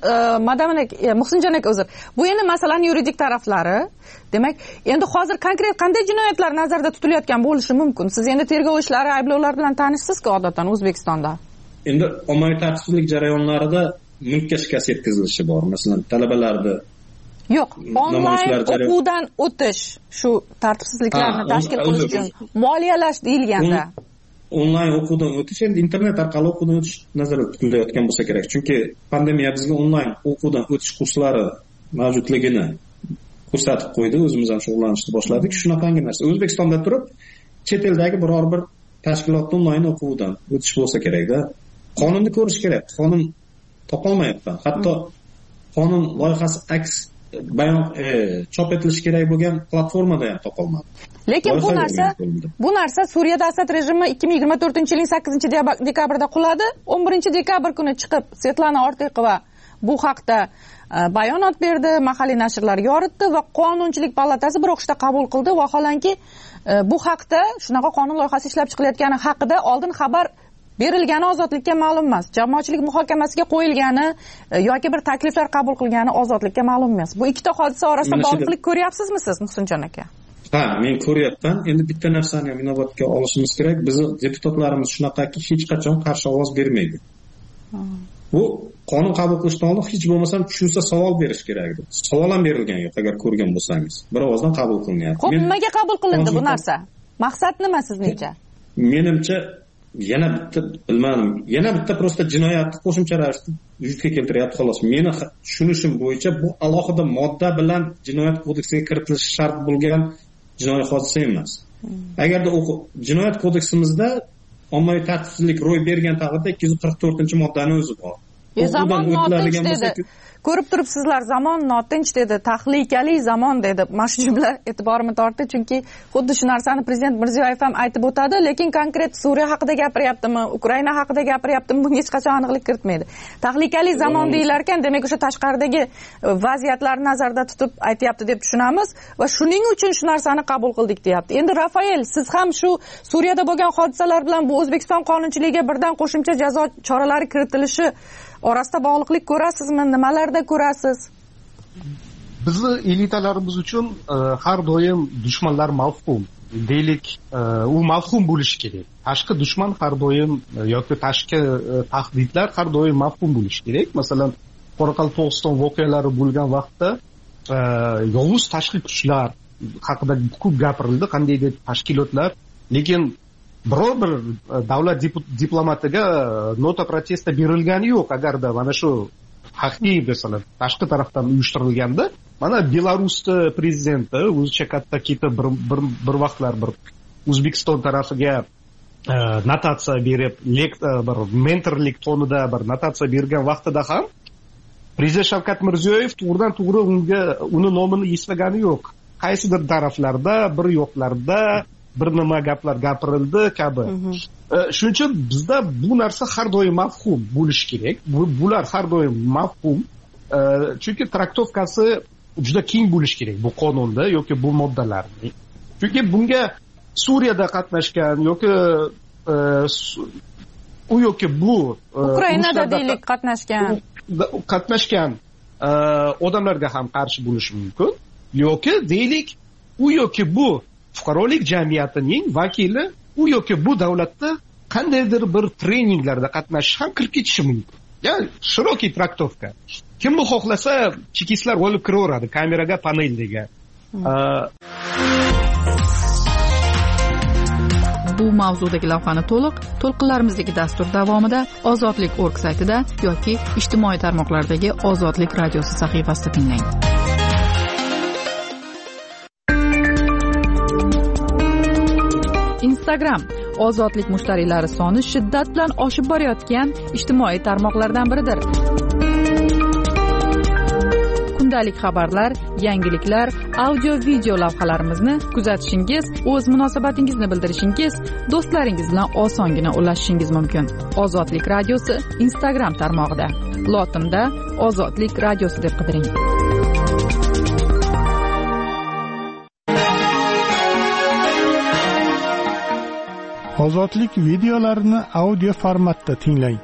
madam Muhsinjon aka uzr. Bu endi masalan yuridik taraflari. Demak, endi hozir konkret qanday jinoyatlar nazarda tutilayotgan bo'lishi mumkin? Siz endi tergov ishlari, ayblovlar bilan tanishsiz-ku odatdan O'zbekistonda. Endi ommaviy tartibsizlik jarayonlarida mulkka shikast yetkazilishi bor. Masalan, talabalarda yo'q, onlayn o'quvdan o'tish shu tartibsizliklarni tashkil qilish uchun moliyalash deyilganda. Onlayn o'quvdan o'tish endi internet orqali o'quvdan o'tish nazarda tutilayotgan bo'lsa kerak. Chunki pandemiya bizga onlayn o'quvdan o'tish kurslari mavjudligini ko'rsatib qo'ydi. O'zimiz ham shug'ullanishni boshladik. Shunaqangi narsa. O'zbekistonda turib, chet eldagi biror bir tashkilotda onlayn o'quvdan o'tish bo'lsa kerak-da. Qonunni ko'rish kerak. Qonun topolmayapman. Hatto qonun loyihasi aks bayon e, chop etilishi kerak bo'lgan platformada ham topolmadim. Lekin bu narsa bu narsa Suriyada Asad rejimi ikki ming yigirma to'rtinchi yilning sakkizinchi dekabrda quladi. o'n birinchi dekabr kuni chiqib Svetlana Ortiqova bu haqda bayonot berdi, mahalliy nashrlar yoritdi va Qonunchilik palatasi bir o'qishda qabul qildi. Vaholanki bu haqda shunaqa qonun loyihasi ishlab chiqilayotgani haqida oldin xabar berilgani ozodlikka ma'lum emas. Jamoatchilik muhokamasiga qo'yilgani yoki bir takliflar qabul qilgani ozodlikka ma'lum emas. Bu ikkita hodisa orasida bog'liqlik ko'ryapsizmi siz, Muhsinjon aka? Ha, men ko'ryapman. Endi bitta narsani ham inobatga olishimiz kerak. Bizni deputatlarimiz shunaqaki hech qachon qarshi ovoz bermaydi. Bu qonun qabul qilishdan oldin hech bo'lmasa tushunsa savol berish kerak edi. Savol ham berilgan yo'q, agar ko'rgan bo'lsangiz. Bir ovozdan qabul qilinyapti. Xo'p, nimaga qabul qilindi bu narsa? Maqsad nima sizningcha? Menimcha yana bitta bilmadim. Yana bitta prosta jinoyatni qo'shimcha ravishda vujudga keltiryapti xolos. Meni tushunishim bo'yicha bu alohida modda bilan jinoyat kodeksiga kiritilishi shart bo'lgan jinoiy hodisa emas. Agarda jinoyat kodeksimizda ommaviy tartibsizlik ro'y bergan taqdirda ikki yuz qirq to'rtinchi moddani o'zi bor. Zamon notinch dedi. Ko'rib turibsizlar, zamon notinch dedi, tahlikali zamon dedi. Mana shu jumla e'tiborimni tortdi, chunki xuddi shu narsani prezident Mirziyoyev ham aytib o'tadi, lekin konkret Suriya haqida gapiryaptimi, Ukraina haqida gapiryaptimi, bunga hech qachon aniqlik kiritmaydi. Tahlikali zamon deyilar ekan, demak o'sha tashqaridagi vaziyatlarni nazarda tutib aytayapti deb tushunamiz va shuning uchun shu narsani qabul qildik deyapti. Endi Rafael, siz ham shu Suriyada bo'lgan hodisalar bilan bu O'zbekiston qonunchiligiga birdan qo'shimcha jazo choralari kiritilishi orasida bog'liqlik ko'rasizmi? Nimalarda ko'rasiz? Bizni elitalarimiz uchun har doim dushmanlar mavhum. Deylik, u mavhum bo'lishi kerak. Tashqi dushman har doim yoki tashqi tahdidlar har doim mavhum bo'lishi kerak. Masalan, Qoraqalpog'iston voqealari bo'lgan vaqtda yovuz tashqi kuchlar haqida ko'p gapirildi, qandaydir tashkilotlar, lekin biror bir davlat diplomatiga nota protesta berilgani yo'q. Agarda mana shu haqiqiy masalan tashqi tarafdan uyushtirilganda, mana Belarusda prezidenti o'zicha katta ketib bir, bir bir vaqtlar bir O'zbekiston tarafiga notatsiya berib, bir mentorlik tonida bir notatsiya bergan vaqtida ham prezident Shavkat Mirziyoyev to'g'ridan to'g'ri unga uni nomini eslagani yo'q. Qaysidir taraflarda, bir yo'qlarda bir nima gaplar gapirildi kabi. Shuning uchun bizda bu narsa har doim mafhum bo'lishi kerak. Bular har doim mafhum. Chunki traktovkasi juda keng bo'lishi kerak bu qonunda yoki bu moddalarning. Chunki bunga Suriyada qatnashgan yoki u yoki bu Ukrainada deylik qatnashgan qatnashgan odamlarga ham qarshi bo'lishi mumkin. Yoki deylik u yoki bu fuqarolik jamiyatining vakili u yoki bu davlatda qandaydir bir treninglarda qatnashish ham kirib ketishi mumkin. Ya, shirokий traktovka. Kim bu xohlasa, chekistlar olib kiraveradi kameraga, paneldagi. Bu mavzudagi lavhani to'liq to'lqinlarimizdagi dastur davomida Ozodlik org saytida yoki ijtimoiy tarmoqlardagi Ozodlik radiosi sahifasida tinglang. Instagram Ozodlik mushtariylari soni shiddat bilan oshib borayotgan ijtimoiy tarmoqlardan biridir. Kundalik xabarlar, yangiliklar, audio video lavhalarimizni kuzatishingiz, o'z munosabatingizni bildirishingiz, do'stlaringiz bilan osongina ulashishingiz mumkin. Ozodlik radiosi Instagram tarmog'ida. Lotinda Ozodlik radiosi deb qidiring. Ozodlik videolarini audio formatda tinglang.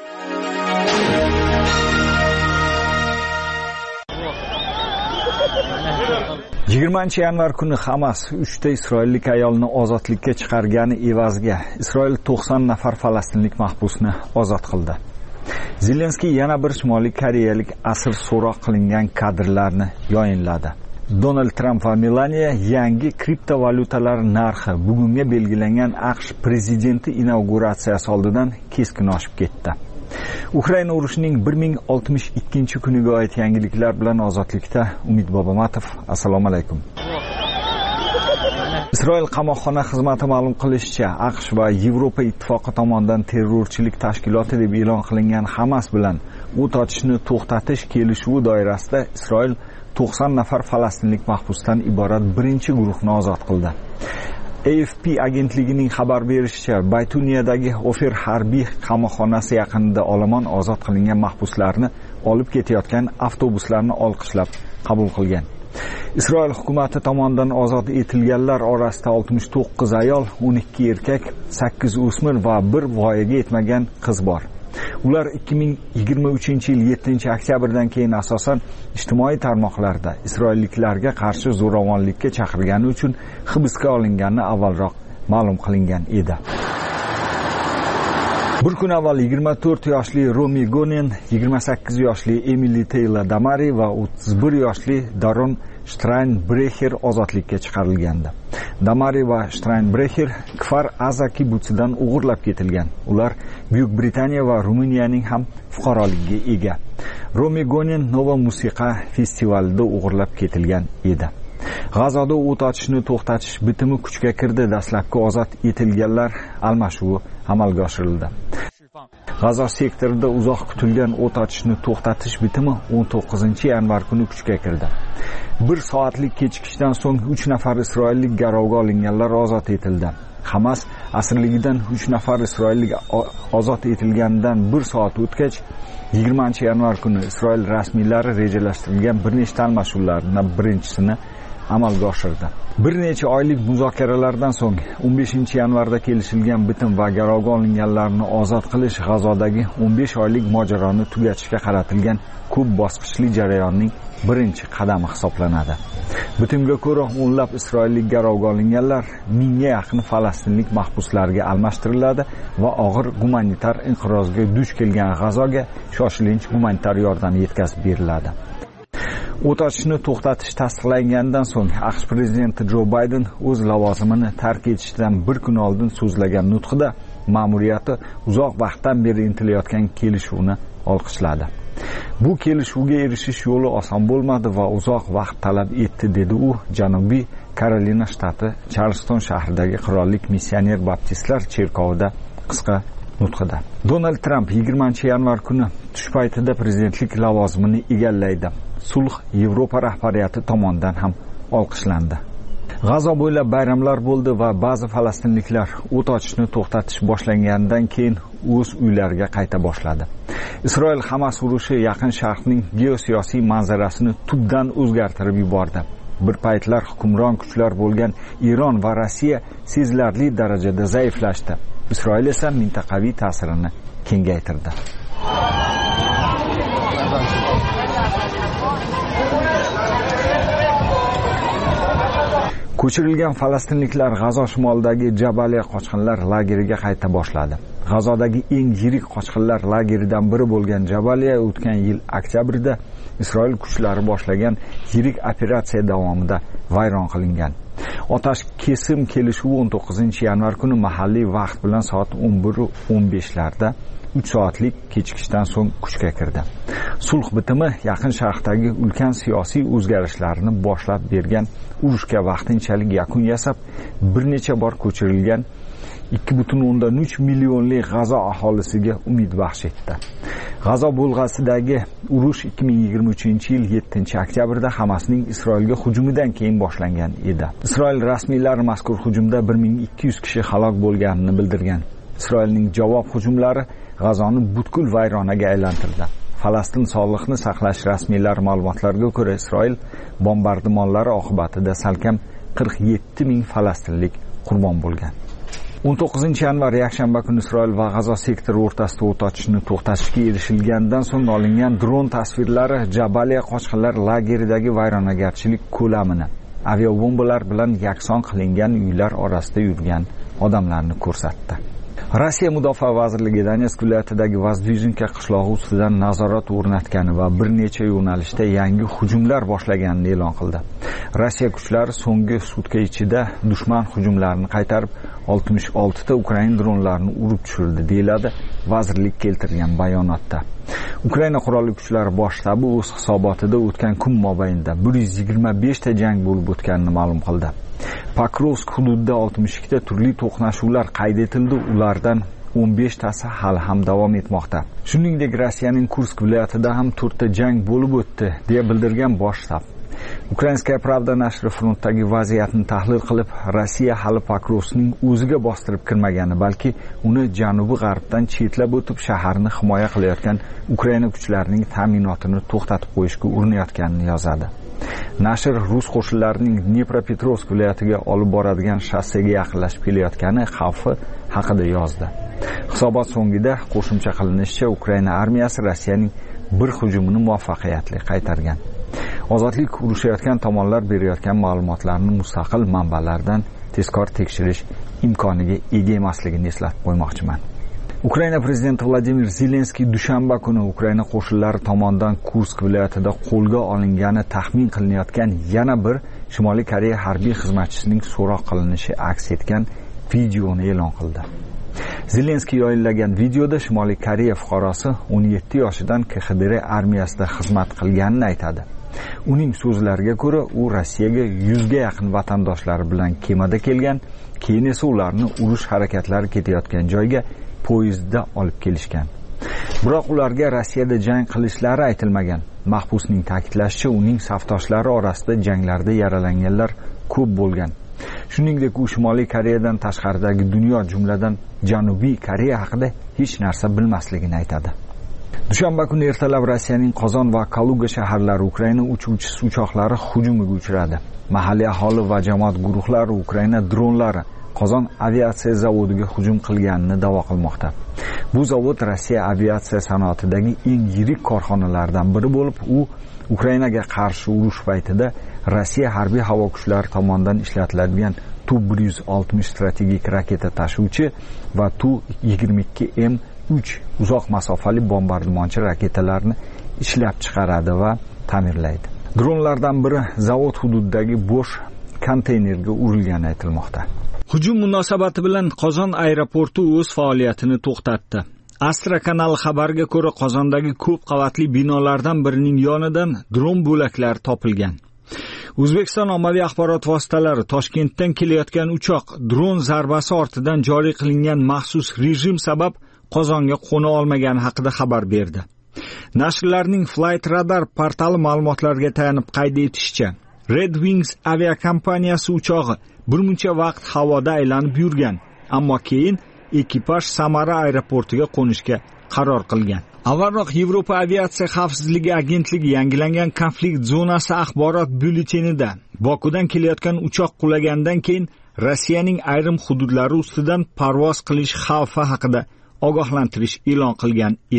yigirmanchi yanvar kuni Hamas uchta isroillik ayolni ozodlikka chiqargani evaziga Isroil to'qson nafar falastinlik mahbusni ozod qildi. Zelenskiy yana bir Shimoliy Koreyalik asir so'roq qilingan kadrlarni yayinladi. Donald Trump va Melaniya yangi kriptovalyutalar narxi bugunga belgilangan AQSh prezidenti inauguratsiyasi oldidan keskin oshib ketdi. Ukraina urushining bir ming oltmish ikkinchi kuniga oid yangiliklar bilan Ozodlikda Umid Bobomatov. Assalomu alaykum. Isroil qamoqxona xizmati ma'lum qilishicha, AQSh va Yevropa ittifoqi tomonidan terrorchilik tashkiloti deb e'lon qilingan Hamas bilan o't ochishni to'xtatish kelishuvi doirasida Isroil to'qson nafar falastinlik mahbusdan iborat birinchi guruhni ozod qildi. A F P agentligining xabar berishicha, Baytuniyadagi Ofer harbiy qamoqxonasi yaqinida olomon ozod qilingan mahbuslarni olib ketayotgan avtobuslarni olqishlab qabul qilgan. Isroil hukumati tomonidan ozod etilganlar orasida oltmish to'qqiz ayol, o'n ikki erkak, sakkiz o'smir va bir voyaga yetmagan qiz bor. Ular ikki ming yigirma uchinchi yil yettinchi oktyabrdan keyin asosan ijtimoiy tarmoqlarda isroilliklarga qarshi zo'ravonlikka chaqirgani uchun hibsga olingani avvalroq ma'lum qilingan edi. Bir kun avval yigirma to'rt yoshli Romi Gonen, yigirma sakkiz yoshli Emily Taylor Damari va o'ttiz bir yoshli Daron Steinbrecher ozodlikka chiqarilgandi. Damari va Steinbrecher Kfar Aza kibbutsidan o'g'irlab ketilgan. Ular Buyuk Britaniya va Ruminiyaning ham fuqaroligiga ega. Romi Gonen Nova musiqa festivalida o'g'irlab ketilgan edi. G'azoda o't ochishni to'xtatish bitimi kuchga kirdi. Dastlabki ozod etilganlar almashuvi amalga oshirildi. G'azo sektorida uzoq kutilgan o't ochishni to'xtatish bitimi o'n to'qqizinchi yanvar kuni kuchga kirdi. Bir soatlik kechikishdan so'ng uch nafar isroillik garovga olinganlar ozod etildi. Hamas asirligidan uch nafar isroillik ozod etilganidan bir soat o'tgach, yigirmanchi yanvar kuni Isroil rasmiylari rejalashtirilgan bir nechta almashuvlardan birinchisini amalga oshirdi. Bir necha oylik muzokaralardan so'ng o'n beshinchi yanvarda kelishilgan bitim va garovga olinganlarni ozod qilish G'azodagi o'n besh oylik mojaroni tugatishga qaratilgan ko'p bosqichli jarayonning birinchi qadami hisoblanadi. Bitimga ko'ra o'nlab isroillik garovga olinganlar mingga yaqin falastinlik mahbuslarga almashtiriladi va og'ir gumanitar inqirozga duch kelgan G'azoga shoshilinch gumanitar yordam yetkazib beriladi. O't ochishni to'xtatish tasdiqlangandan so'ng AQSh prezidenti Jo Bayden o'z lavozimini tark etishidan bir kun oldin so'zlagan nutqida ma'muriyati uzoq vaqtdan beri intilayotgan kelishuvni olqishladi. Bu kelishuvga erishish yo'li oson bo'lmadi va uzoq vaqt talab etdi, dedi u Janubiy Karolina shtati Charleston shahridagi qirollik missioner baptistlar cherkovida qisqa nutqida. Donald Trump yigirmanchi yanvar kuni tush paytida prezidentlik lavozimini egallaydi. Sulh Yevropa rahbariyati tomonidan ham olqishlandi. G'azo bo'ylab bayramlar bo'ldi va ba'zi falastinliklar o't ochishni to'xtatish boshlangandan keyin o'z uylariga qayta boshladi. Isroil Hamas urushi Yaqin Sharqning geosiyosiy manzarasini tubdan o'zgartirib yubordi. Bir paytlar hukmron kuchlar bo'lgan Eron va Rossiya sezilarli darajada zaiflashdi. Isroil esa mintaqaviy ta'sirini kengaytirdi. Ko'chirilgan falastinliklar G'azo shimolidagi Jabaliya qochqinlar lageriga qayta boshladi. G'azodagi eng yirik qochqinlar lageridan biri bo'lgan Jabaliya o'tgan yil oktyabrda Isroil kuchlari boshlagan yirik operatsiya davomida vayron qilingan. Otash kesim kelishuvi o'n to'qqizinchi yanvar kuni mahalliy vaqt bilan soat o'n bir o'n besh larda uch soatlik kechikishdan so'ng kuchga kirdi. Sulh bitimi Yaqin Sharqdagi ulkan siyosiy o'zgarishlarni boshlab bergan urushga vaqtinchalik yakun yasab, bir necha bor ko'chirilgan ikki butun o'ndan uch millionlik G'azo aholisiga umid baxsh etdi. G'azo bo'lg'asidagi urush ikki ming yigirma uchinchi yil yettinchi oktyabrda Hamasning Isroilga hujumidan keyin boshlangan edi. Isroil rasmiylari mazkur hujumda bir ming ikki yuz kishi halok bo'lganini bildirgan. Isroilning javob hujumlari G'azoni butkul vayronaga aylantirdi. Falastin sog'liqni saqlash rasmiylari ma'lumotlariga ko'ra, Isroil bombardimonlari oqibatida salkam qirq yetti ming falastinlik qurbon bo'lgan. o'n to'qqizinchi yanvar yakshanba kuni Isroil va G'azo sektori o'rtasida o't ochishni to'xtatishga erishilgandan so'ng olingan dron tasvirlari Jabaliya qochqinlar lageridagi vayronagarchilik ko'lamini, aviabombalar bilan yakson qilingan uylar orasida yurgan odamlarni ko'rsatdi. Rossiya Mudofaa vazirligi Donetsk viloyatidagi Vozdvizhinka qishlog'i ustidan nazorat o'rnatgani va bir necha yo'nalishda yangi hujumlar boshlaganini e'lon qildi. Rossiya kuchlari so'nggi sutka ichida dushman hujumlarini qaytarib, oltmish olti ta Ukraina dronlarini urib tushirdi, deyiladi vazirlik keltirgan bayonotda. Ukraina qurolli kuchlari bosh shtabi o'z hisobotida o'tgan kun mobaynida bir yuz yigirma besh ta jang bo'lib o'tganini ma'lum qildi. Pokrovsk hududida oltmish ikki ta turli to'qnashuvlar qayd etildi, ulardan o'n besh tasi hali ham davom etmoqda. Shuningdek, Rossiyaning Kursk viloyatida ham to'rt ta jang bo'lib o'tdi, deya bildirgan bosh shtab. Ukrainskaya Pravda nashri frontdagi vaziyatni tahlil qilib, Rossiya hali Pokrovskning o'ziga bostirib kirmagani, balki uni janubi g'arbdan chetlab o'tib shaharni himoya qilayotgan Ukraina kuchlarining ta'minotini to'xtatib qo'yishga urinayotganini yozadi. Nashr rus qo'shinlarining Dnepropetrovsk viloyatiga olib boradigan shassega yaqinlashib kelayotgani xavfi haqida yozdi. Hisobot so'ngida qo'shimcha qilinishicha, Ukraina armiyasi Rossiyaning bir hujumini muvaffaqiyatli qaytargan. Ozodlik urushayotgan tomonlar berayotgan ma'lumotlarni mustaqil manbalardan tezkor tekshirish imkoniga ega emasligini eslatib qo'ymoqchiman. Ukraina prezidenti Vladimir Zelenskiy dushanba kuni Ukraina qo'shinlari tomonidan Kursk viloyatida qo'lga olingani taxmin qilinayotgan yana bir Shimoliy Koreya harbiy xizmatchisining so'roq qilinishi aks etgan videoni e'lon qildi. Zelenskiy yo'llagan videoda Shimoliy Koreya fuqarosi o'n yetti yoshidan K X D R armiyasida xizmat qilganini aytadi. Uning so'zlariga ko'ra, u Rossiyaga yuzga yaqin vatandoshlari bilan kemada kelgan, keyin esa ularni urush harakatlari ketayotgan joyga poyezdda olib kelishgan. Biroq ularga Rossiyada jang qilishlari aytilmagan. Mahbusning ta'kidlashicha, uning safdoshlari orasida janglarda yaralanganlar ko'p bo'lgan. Shuningdek, u Shimoliy Koreyadan tashqaridagi dunyo, jumladan Janubiy Koreya haqida hech narsa bilmasligini aytadi. Dushanba kuni ertalab Rossiyaning Qozon va Kaluga shaharlari Ukraina uchuvchisi uchoqlari hujumiga uchradi. Mahalliy aholi va jamoat guruhlari Ukraina dronlari Qozon aviatsiya zavodiga hujum qilganini da'vo qilmoqda. Bu zavod Rossiya aviatsiya sanoatidagi eng yirik korxonalardan biri bo'lib, u Ukrainaga qarshi urush paytida Rossiya harbiy havo kuchlari tomonidan ishlatiladigan Tu bir yuz oltmish strategik raketa tashuvchi va Tu yigirma ikki M uch uzoq masofali bombardimonchi raketalarni ishlab chiqaradi va ta'mirlaydi. Dronlardan biri zavod hududidagi bo'sh konteynerga urilgani aytilmoqda. Hujum munosabati bilan Qozon aeroporti o'z faoliyatini to'xtatdi. Astra kanali xabariga ko'ra, Qozondagi ko'p qavatli binolardan birining yonidan dron bo'laklari topilgan. O'zbekiston ommaviy axborot vositalari Toshkentdan kelayotgan uchoq dron zarbasi ortidan joriy qilingan maxsus rejim sabab Qozonga qo'na olmagani haqida xabar berdi. Nashrlarning Flight Radar portali ma'lumotlariga tayanib qayd etishicha, Red Wings aviakompaniyasi uchog'i bir muncha vaqt havoda aylanib yurgan, ammo keyin ekipaj Samara aeroportiga qo'nishga qaror qilgan. Avvalroq Yevropa aviatsiya xavfsizligi agentligi yangilangan konflikt zonasi axborot byulletenida Bokudan kelayotgan uchoq qulagandan keyin Rossiyaning ayrim hududlari ustidan parvoz qilish xavfi haqida ogohlantirish e'lon qilgan edi.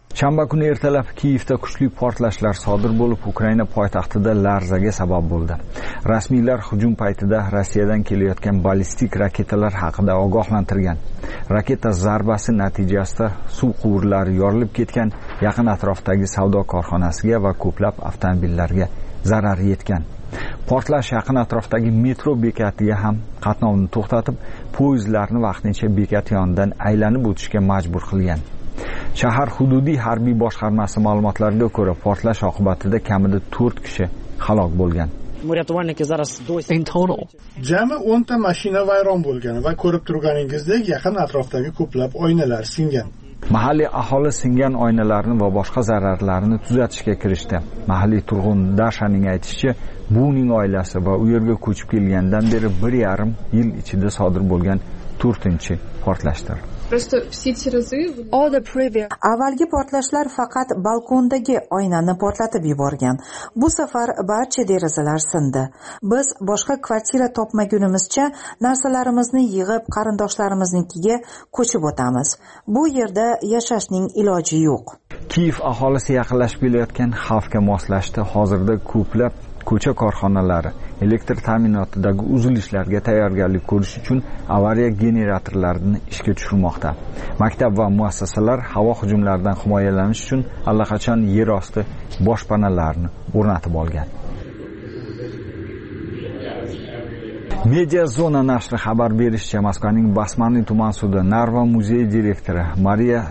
Shanba kuni ertalab Kiyevda kuchli portlashlar sodir bo'lib, Ukraina poytaxtida larzaga sabab bo'ldi. Rasmiylar hujum paytida Rossiyadan kelayotgan ballistik raketalar haqida ogohlantirgan. Raketa zarbasi natijasida suv quvurlari yorilib ketgan, yaqin atrofdagi savdo korxonasiga va ko'plab avtomobillarga zarar yetgan. Portlash yaqin atrofdagi metro bekatiga ham qatnovni to'xtatib, poyezdlarni vaqtincha bekat yonidan aylanib o'tishga majbur qilgan. Shahar hududiy harbiy boshqarmasi ma'lumotlariga ko'ra, portlash oqibatida kamida to'rt kishi halok bo'lgan. In total, jami o'nta mashina vayron bo'lgan va ko'rib turganingizdek yaqin atrofdagi ko'plab oynalar singan. Mahalliy aholi singan oynalarni va boshqa zararlarni tuzatishga kirishdi. Mahalliy turg'un Dashaning aytishicha, bu uning oilasi va u yerga ko'chib kelgandan beri bir yarim yil ichida sodir bo'lgan to'rtinchi portlashdir. Avvalgi portlashlar faqat balkondagi oynani portlatib yuborgan. Bu safar barcha derazalar sindi. Biz boshqa kvartira topmagunimizcha narsalarimizni yig'ib qarindoshlarimiznikiga ko'chib o'tamiz. Bu yerda yashashning iloji yo'q. Kiyev aholisi yaqinlashib kelayotgan xavfga moslashdi. Hozirda ko'plab ko'cha korxonalari elektr ta'minotidagi uzilishlarga tayyorgarlik ko'rish uchun avariya generatorlarini ishga tushirmoqda. Maktab va muassasalar havo hujumlaridan himoyalanish uchun allaqachon yer osti boshpanalarni o'rnatib olgan. Media Zona nashri xabar berishicha, Moskvaning Basmanniy tuman sudi Narva muzeyi direktori Mariya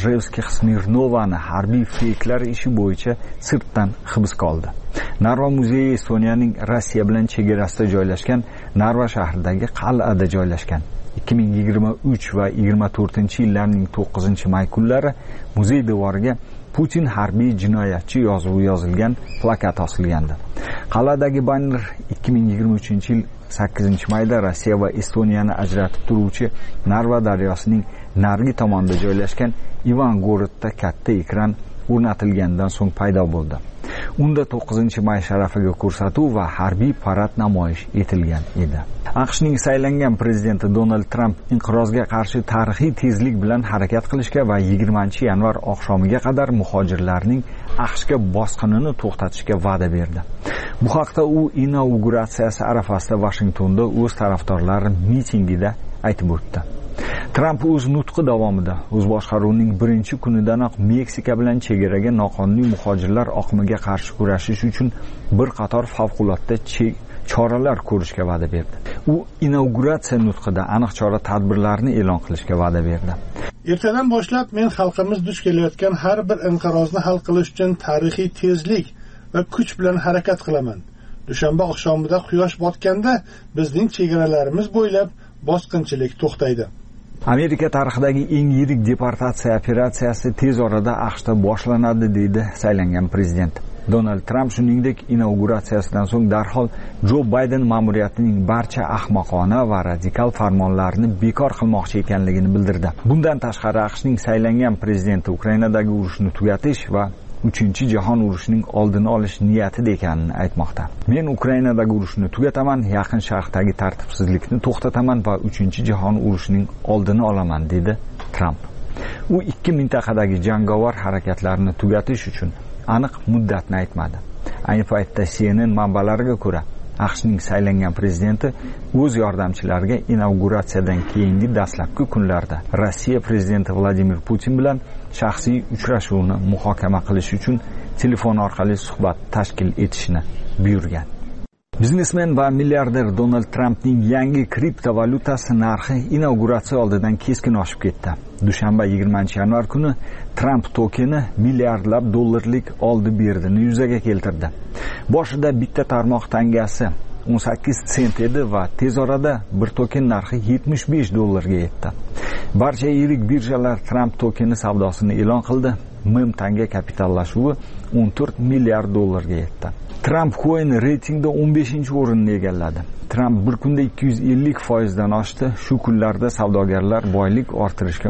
Smirnovani harbiy feyklar ishi bo'yicha sirtdan hibsga oldi. Narva muzeyi Estoniyaning Rossiya bilan chegarasida joylashgan Narva shahridagi qal'ada joylashgan. ikki ming yigirma uch va yigirma to'rtinchi yillarning to'qqizinchi may kunlari muzey devoriga Putin harbiy jinoyatchi yozuvi yozilgan plakat osilgandi. Qal'adagi banner ikki ming yigirma uchinchi yil sakkizinchi mayda Rossiya va Estoniyani ajratib turuvchi Narva daryosining narigi tomonida joylashgan Ivangorodda katta ekran o'rnatilgandan so'ng paydo bo'ldi. Unda to'qqizinchi may sharafiga ko'rsatuv va harbiy parad namoyish etilgan edi. AQShning saylangan prezidenti Donald Trump inqirozga qarshi tarixiy tezlik bilan harakat qilishga va yigirmanchi yanvar oqshomiga qadar muhojirlarning AQShga bosqinini to'xtatishga va'da berdi. Bu haqda u inauguratsiyasi arafasida Washingtonda o'z tarafdorlari mitingida aytib o'tdi. Trump o'z nutqi davomida o'z boshqaruvining birinchi kunidanoq Meksika bilan chegaraga noqonuniy muhojirlar oqimiga qarshi kurashish uchun bir qator favqulodda choralar ko'rishga va'da berdi. U inauguratsiya nutqida aniq chora-tadbirlarni e'lon qilishga va'da berdi. Ertadan boshlab men xalqimiz duch kelayotgan har bir inqirozni hal qilish uchun tarixiy tezlik va kuch bilan harakat qilaman. Dushanba oqshomida quyosh botganda bizning chegaralarimiz bo'ylab bosqinchilik to'xtaydi. Amerika tarixidagi eng yirik deportatsiya operatsiyasi tez orada AQShda boshlanadi, deydi saylangan prezident. Donald Trump shuningdek inauguratsiyasidan so'ng darhol Jo Bayden ma'muriyatining barcha ahmoqona va radikal farmonlarini bekor qilmoqchi ekanligini bildirdi. Bundan tashqari AQShning saylangan prezidenti Ukrainadagi urushni tugatish va uchinchi jahon urushining oldini olish niyatida ekanini aytmoqda. Men Ukrainadagi urushni tugataman, Yaqin Sharqdagi tartibsizlikni to'xtataman va uchinchi jahon urushining oldini olaman, dedi Trump. U ikki mintaqadagi jangovar harakatlarni tugatish uchun aniq muddatni aytmadi. Ayni paytda C N N manbalariga ko'ra, AQShning saylangan prezidenti o'z yordamchilariga inauguratsiyadan keyingi dastlabki kunlarda Rossiya prezidenti Vladimir Putin bilan shaxsiy uchrashuvni muhokama qilish uchun telefon orqali suhbat tashkil etishni buyurgan. Biznesmen va milliarder Donald Trampning yangi kriptovalyutasi narxi inauguratsiya oldidan keskin oshib ketdi. Dushanba yigirmanchi yanvar kuni Trump tokeni milliardlab dollarlik oldi-berdini yuzaga keltirdi. Boshida bitta tarmoq tangasi o'n sakkiz sent edi va tez orada bir token narxi yetmish besh dollarga yetdi. Barcha yirik birjalar Trump tokeni savdosini e'lon qildi. Mem tanga kapitallashuvi o'n to'rt milliard dollarga yetdi. Trump coin reytingda o'n beshinchi o'rinni egalladi. Trump bir kunda ikki yuz ellik foiz dan oshdi. Shu kunlarda savdogarlar boylik orttirishga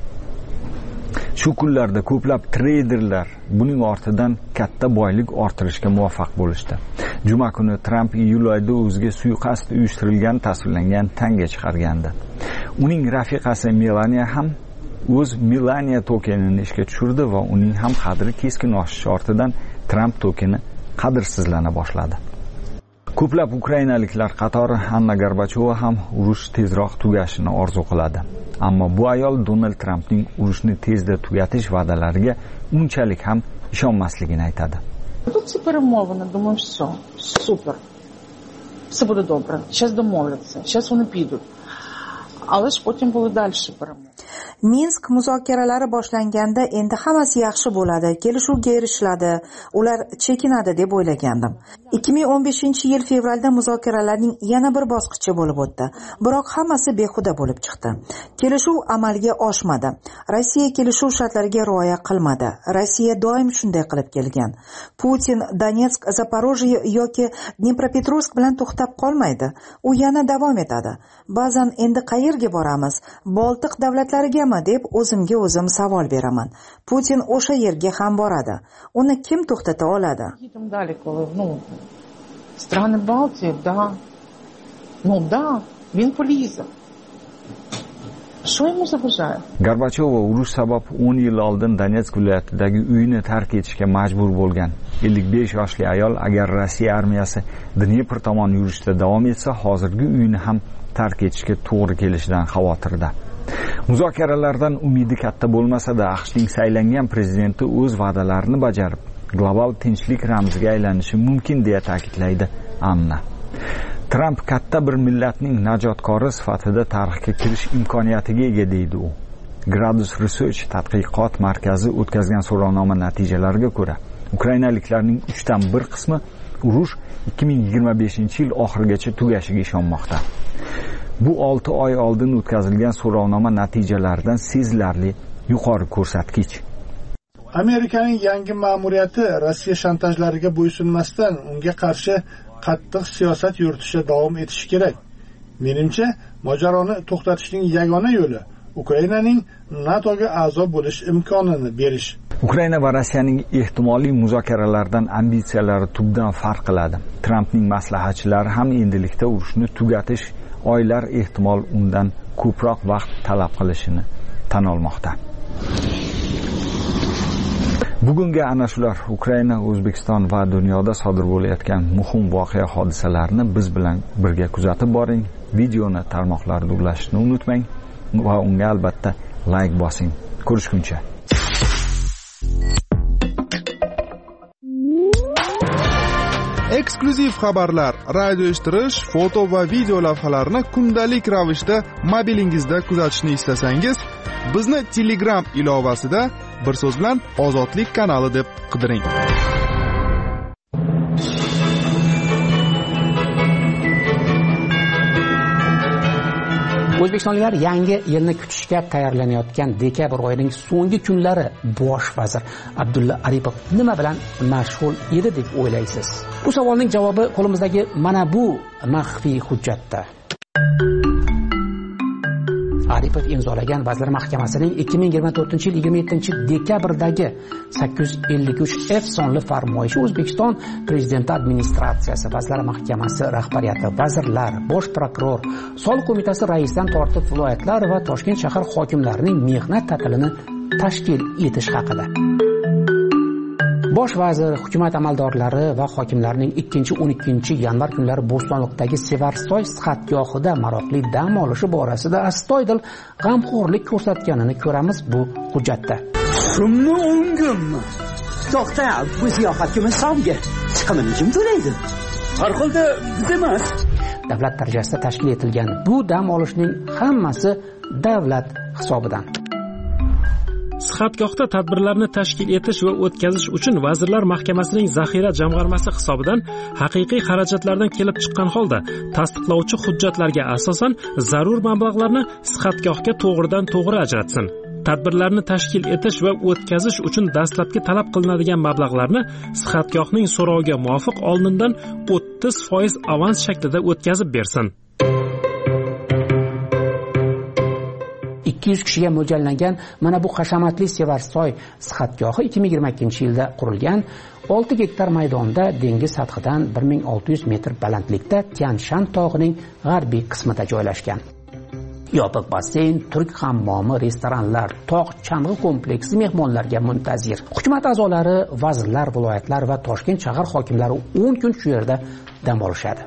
Shu kunlarda ko'plab treyderlar buning ortidan katta boylik orttirishga muvaffaq bo'lishdi. Juma kuni Trump iyul oyida o'ziga suiqasd uyushtirilgan tasvirlangan tanga chiqargandi. Uning rafiqasi Melania ham o'z Melania tokenini ishga tushirdi va uning ham qadri keskin oshishi ortidan Trump tokeni qadrsizlana boshladi. Ko'plab ukrainaliklar qatori Anna Gorbachova ham urush tezroq tugashini orzu qiladi. Ammo bu ayol Donald Trampning urushni tezda tugatish va'dalariga unchalik ham ishonmasligini aytadi. Тут перемовини, думаю, все, супер. Все буде добре. Зараз домовляться, зараз вони підуть. Але ж потім були далі перемовини. Minsk muzokaralari boshlanganda endi hammasi yaxshi bo'ladi, kelishuvga erishiladi, ular chekinadi deb o'ylagandim. ikki ming o'n beshinchi yil fevralda muzokaralarning yana bir bosqichi bo'lib o'tdi. Biroq hammasi behuda bo'lib chiqdi. Kelishuv amalga oshmadi. Rossiya kelishuv shartlariga rioya qilmadi. Rossiya doim shunday qilib kelgan. Putin Donetsk, Zaporojye yoki Dnepropetrovsk bilan to'xtab qolmaydi. U yana davom etadi. Ba'zan endi qayerga boramiz? Boltiq davlatlariga deb o'zimga o'zim savol beraman. Putin o'sha yerga ham boradi. Uni kim to'xtata oladi? Strany Baltiya, da. Ну да, men poliza. Shu ему забажает. Gorbachova urush sabab o'n yil oldin Donetsk viloyatidagi uyini tark etishga majbur bo'lgan. ellik besh yoshli ayol agar Rossiya armiyasi Dnepr tomon yurishda davom etsa, hozirgi uyini ham tark etishga to'g'ri kelishidan xavotirda. Muzokaralardan umidi katta bo'lmasa-da, AQShning saylangan prezidenti o'z va'dalarini bajarib, global tinchlik ramziga aylanishi mumkin deya ta'kidlaydi Anna. Trump katta bir millatning najotkori sifatida tarixga kirish imkoniyatiga ega deydi u. Gradus Research tadqiqot markazi o'tkazgan so'rovnoma natijalariga ko'ra, ukrainaliklarning uchdan bir qismi urush ikki ming yigirma beshinchi yil oxirigacha tugashiga ishonmoqda. Bu olti oy oldin o'tkazilgan so'rovnoma natijalaridan sezilarli yuqori ko'rsatkich. Amerikaning yangi ma'muriyati Rossiya shantajlariga bo'ysunmasdan unga qarshi qattiq siyosat yuritishda davom etishi kerak. Menimcha, mojaroni to'xtatishning yagona yo'li Ukrainaning NATOga a'zo bo'lish imkonini berish. Ukraina va Rossiyaning ehtimoliy muzokaralardan ambitsiyalari tubdan farq qiladi. Trampning maslahatchilari ham endilikda urushni tugatish oylar ehtimol undan ko'proq vaqt talab qilishini tan olmoqda. Bugunga ana shular Ukraina, O'zbekiston va dunyoda sodir bo'layotgan muhim voqea hodisalarni biz bilan birga kuzatib boring. Videoni tarmoqlarda ulashishni unutmang va unga albatta like bosing. Ko'rishguncha. Eksklyuziv xabarlar, radio eshittirish, foto va video lavhalarni kundalik ravishda mobilingizda kuzatishni istasangiz, bizni Telegram ilovasida bir so'z bilan Ozodlik kanali deb qidiring. O'zbekistonliklar yangi yilni kutishga tayyorlanayotgan dekabr oyining so'nggi kunlari bosh vazir Abdulla Aripov nima bilan mashg'ul edi deb o'ylaysiz? Bu savolning javobi qo'limizdagi mana bu maxfiy hujjatda. Aripov imzolagan Vazirlar Mahkamasining ikki ming yigirma to'rtinchi yil yigirma yettinchi dekabrdagi sakkiz yuz ellik uch F sonli farmoyishi O'zbekiston Prezidenti administratsiyasi, Vazirlar Mahkamasi rahbariyati, vazirlar, bosh prokuror, soliq qo'mitasi raisidan tortib viloyatlar va Toshkent shahar hokimlarining mehnat ta'tilini tashkil etish haqida. Bosh vazir, hukumat amaldorlari va hokimlarning ikkinchi o'n ikkinchi yanvar kunlari Bo'stonliqdagi Sevarsoy sihatgohida maroqli dam olishi borasida astoydil g'amxo'rlik ko'rsatganini ko'ramiz bu hujjatda. Shunni o'n kunmi? To'xta, bu ziyofatga misolga chiqimini kim to'laydi? Har holda emas. Davlat darajasida tashkil etilgan bu dam olishning hammasi davlat hisobidan. Sihatgohda tadbirlarni tashkil etish va o'tkazish uchun Vazirlar Mahkamasining zaxira jamg'armasi hisobidan haqiqiy xarajatlardan kelib chiqqan holda tasdiqlovchi hujjatlarga asosan zarur mablag'larni sihatgohga to'g'ridan to'g'ri ajratsin. Tadbirlarni tashkil etish va o'tkazish uchun dastlabki talab qilinadigan mablag'larni sihatgohning so'roviga muvofiq oldindan o'ttiz foiz avans shaklida o'tkazib bersin. ikki yuz kishiga mo'ljallangan mana bu hashamatli Sevarsoy sihatgohi ikki ming yigirma ikkinchi yilda qurilgan, olti gektar maydonda dengiz sathidan bir ming olti yuz metr balandlikda Tian Shan tog'ining g'arbiy qismida joylashgan. yopiq basseyn, turk hammomi, restoranlar, tog' chang'i kompleksi mehmonlarga muntazir. Hukumat a'zolari, vazirlar, viloyatlar va Toshkent shahar hokimlari o'n kun shu yerda dam olishadi.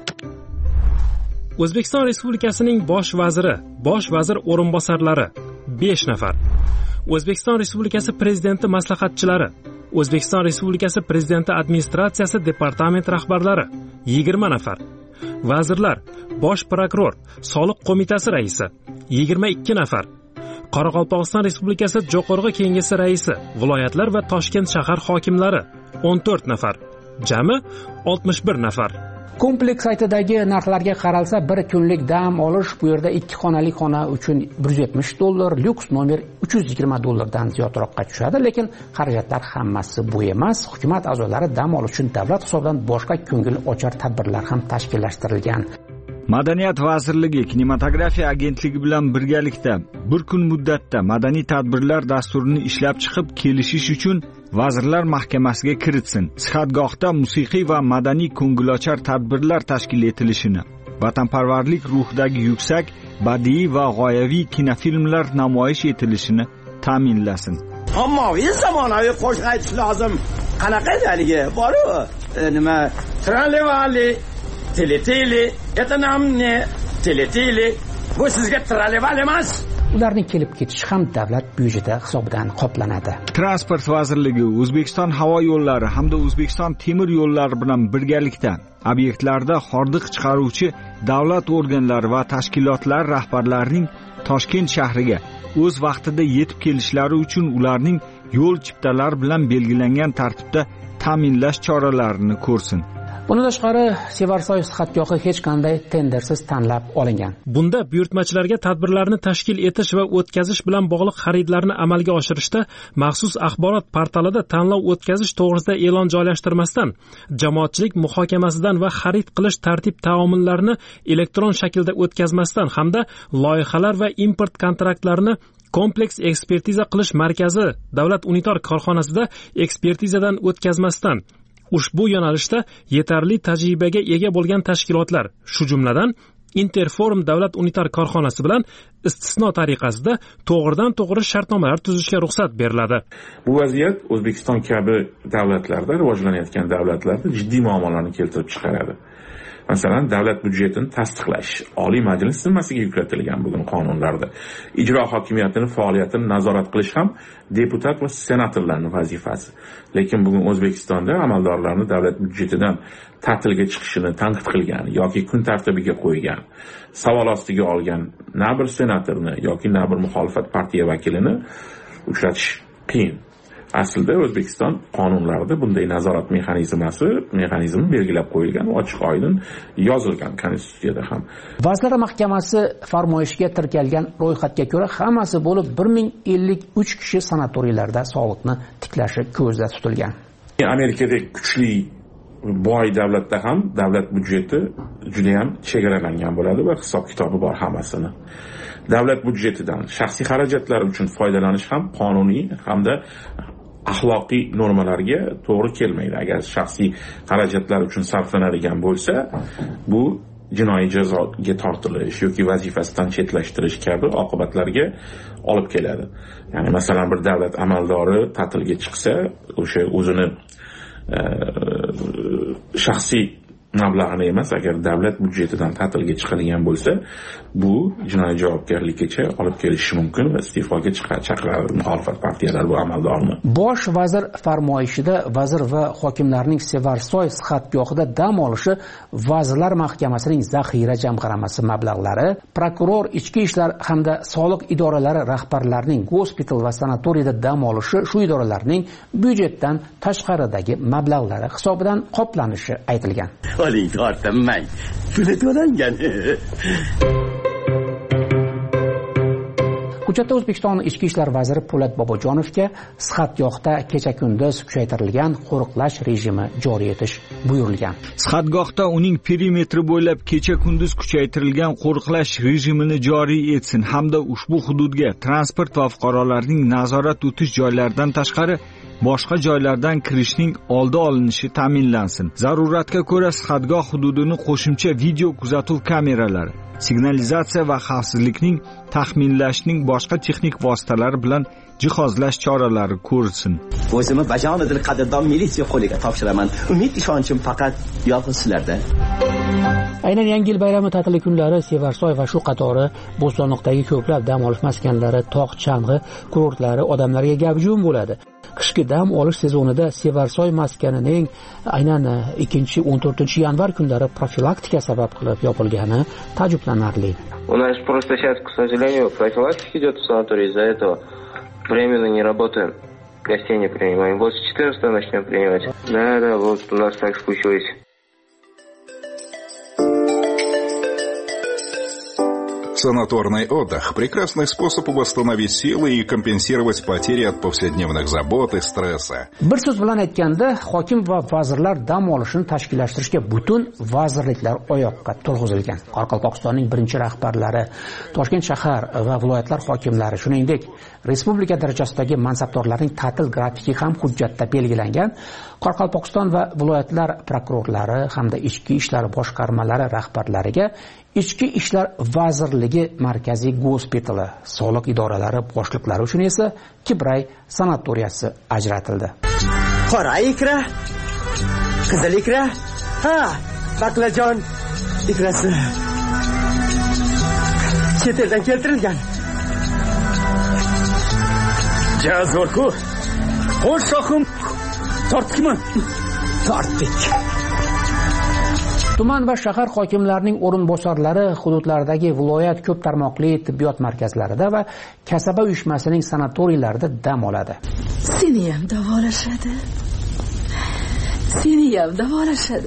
O'zbekiston Respublikasining bosh vaziri, bosh vazir o'rinbosarlari besh nafar. O'zbekiston Respublikasi prezidenti maslahatchilari, O'zbekiston Respublikasi prezidenti administratsiyasi departament rahbarlari yigirma nafar. Vazirlar, bosh prokuror, soliq qo'mitasi raisi yigirma ikki nafar. Qoraqalpog'iston Respublikasi Jo'qorg'i kengashi raisi, viloyatlar va Toshkent shahar hokimlari o'n to'rt nafar. Jami oltmish bir nafar. Kompleks saytidagi narxlarga qaralsa, bir kunlik dam olish bu yerda ikki xonali xona uchun bir yuz yetmish dollar, lyuks nomer uch yuz yigirma dollardan ziyodroqqa tushadi, lekin xarajatlar hammasi bu emas. Hukumat a'zolari dam olish uchun davlat hisobidan boshqa ko'ngil ochar tadbirlar ham tashkillashtirilgan. Madaniyat vazirligi kinematografiya agentligi bilan birgalikda bir kun muddatda madaniy tadbirlar dasturini ishlab chiqib kelishish uchun Vazirlar Mahkamasiga kiritsin. Sihatgohda musiqiy va madaniy ko'ngilochar tadbirlar tashkil etilishini, vatanparvarlik ruhidagi yuksak badiiy va g'oyaviy kinofilmlar namoyish etilishini ta'minlasin. Ommaviy zamonaviy qo'shiq aytish lozim. Qanaqa edi haligi? Bor-ku, nima? Tralevali, teletele, etanamne, teletele. Bu sizga tralevali emas. Ularning kelib ketishi ham davlat byudjeti hisobidan qoplanadi. Transport vazirligi O'zbekiston havo yo'llari hamda O'zbekiston temir yo'llari bilan birgalikda obyektlarda hordiq chiqaruvchi davlat organlari va tashkilotlar rahbarlarining Toshkent shahriga o'z vaqtida yetib kelishlari uchun ularning yo'l chiptalari bilan belgilangan tartibda ta'minlash choralarini ko'rsin. Bundan tashqari, Sevarsoy sihatgohi hech qanday tendersiz tanlab olingan. Bunda buyurtmachilarga tadbirlarni tashkil etish va o'tkazish bilan bog'liq xaridlarni amalga oshirishda maxsus axborot portalida tanlov o'tkazish to'g'risida e'lon joylashtirmasdan, jamoatchilik muhokamasidan va xarid qilish tartib taomillarini elektron shaklda o'tkazmasdan hamda loyihalar va import kontraktlarini kompleks ekspertiza qilish markazi davlat unitar korxonasida ekspertizadan o'tkazmasdan ushbu yo'nalishda yetarli tajribaga ega bo'lgan tashkilotlar, shu jumladan Interforum davlat unitar korxonasi bilan istisno tariqasida to'g'ridan-to'g'ri shartnomalar tuzishga ruxsat beriladi. Bu vaziyat O'zbekiston kabi davlatlarda, rivojlanayotgan davlatlarda jiddiy muammolarni keltirib chiqaradi. Masalan, davlat byudjetini tasdiqlash Oliy Majlis zimmasiga yuklatilgan bugun qonunlarda. Ijro hokimiyatining faoliyatini nazorat qilish ham deputat va senatorlarning vazifasi. Lekin bugun O'zbekistonda amaldorlarni davlat byudjetidan ta'tilga chiqishini tanqid qilgan yoki kun tartibiga qo'ygan, savol ostiga olgan na bir senatorni yoki na bir muxolifat partiya vakilini uchratish qiyin. Aslida O'zbekiston qonunlarida bunday nazorat mexanizmasi, mexanizmi belgilab qo'yilgan, ochiq oydin yozilgan konstitutsiyada ham. Vazirlar Mahkamasi farmoyishiga tirkalgan ro'yxatga ko'ra hammasi bo'lib bir ming ellik uch kishi sanatoriylarda sog'liqni tiklashi ko'zda tutilgan. Amerikadagi kuchli boy davlatda ham davlat byudjeti juda ham chegaralangan bo'ladi va hisob-kitobi bor hammasini. Davlat byudjetidan shaxsiy xarajatlar uchun foydalanish ham qonuniy hamda axloqiy normalarga to'g'ri kelmaydi. Agar shaxsiy xarajatlar uchun sarflanadigan bo'lsa, bu jinoiy jazoga tortilish yoki vazifasidan chetlashtirish kabi oqibatlarga olib keladi. Ya'ni masalan bir davlat amaldori ta'tilga chiqsa, o'sha o'zini e, shaxsiy mablag'ini emas, agar davlat byudjetidan ta'tilga chiqadigan bo'lsa, bu jinoiy javobgarlikka olib kelishi mumkin va iste'foga chaqiradi muxolifat partiyalar bu amaldorni. Bosh vazir farmoyishida vazir va hokimlarning Sevarsoy sihatgohida dam olishi Vazirlar Mahkamasining zaxira jamg'armasi mablag'lari, prokuror, ichki ishlar hamda soliq idoralari rahbarlarining gospital va sanatoriyada dam olishi shu idoralarning byudjetdan tashqaridagi mablag'lari hisobidan qoplanishi aytilgan. Oling tortmang. Puli to'langan. Hujjatda O'zbekiston ichki ishlar vaziri Po'lat Bobojonovga sihatgohda kecha-kunduz kuchaytirilgan qo'riqlash rejimi joriy etish buyurilgan. Sihatgohda uning perimetri bo'ylab kecha-kunduz kuchaytirilgan qo'riqlash rejimini joriy etsin hamda ushbu hududga transport va fuqarolarning nazorat o'tish joylaridan tashqari boshqa joylardan kirishning oldi olinishi ta'minlansin. Zaruratga ko'ra sihatgoh hududini qo'shimcha video kuzatuv kameralari signalizatsiya va xavfsizlikning taxminlashning boshqa texnik vositalari bilan jihozlash choralari ko'rsin. O'zimni bajonidil qadrdon militsiya qo'liga topshiraman. Umid ishonchim faqat yolg'iz sizlarda. Aynan Yangi yil bayrami ta'tili kunlari Sevarsoy va shu qatori Bo'stonliqdagi ko'plab dam olish maskanlari, tog' chang'i kurortlari odamlarga gavjum bo'ladi. Qishki dam olish sezonida Sevarsoy maskanining aynan ikkinchi o'n to'rtinchi yanvar kunlari profilaktika sabab qilib yopilgani ta'jublanarli. У нас просто сейчас, к сожалению, профилактика идет в санатории, из-за этого временно не работаем. Гостей не принимаем. Вот с четырнадцатого начнем принимать. Да, да, вот у нас так случилось. Санаторный отдых – прекрасный способ восстановить силы и компенсировать потери от повседневных забот и стресса. Bir so'z bilan aytganda, hokim va vazirlar dam olishini tashkillashtirishga butun vazirliklar oyoqqa turg'izilgan. Qoraqalpog'istonning birinchi rahbarlari, Toshkent shahar va viloyatlar hokimlari, shuningdek, respublika darajasidagi mansabdorlarning ta'til grafiki ham hujjatda belgilangan. Qoraqalpog'iston va viloyatlar prokurorlari hamda ichki ishlar boshqarmalari rahbarlariga Ichki ishlar vazirligi markaziy gospitali, soliq idoralari boshliqlari uchun esa Kibray sanatoriyasi ajratildi. Qora ikra, qizil ikra, ha, baqlajon ikrasi. Chet eldan keltirilgan. Jazorku. Xo'sh, shohim, tortdikmi? Tortdik. Tuman va shahar hokimlarining o'rinbosarlari hududlardagi viloyat ko'p tarmoqli tibbiyot markazlarida va kasaba uyushmasining sanatoriylarida dam oladi. Seni ham davolashadi. Seni ham davolashadi.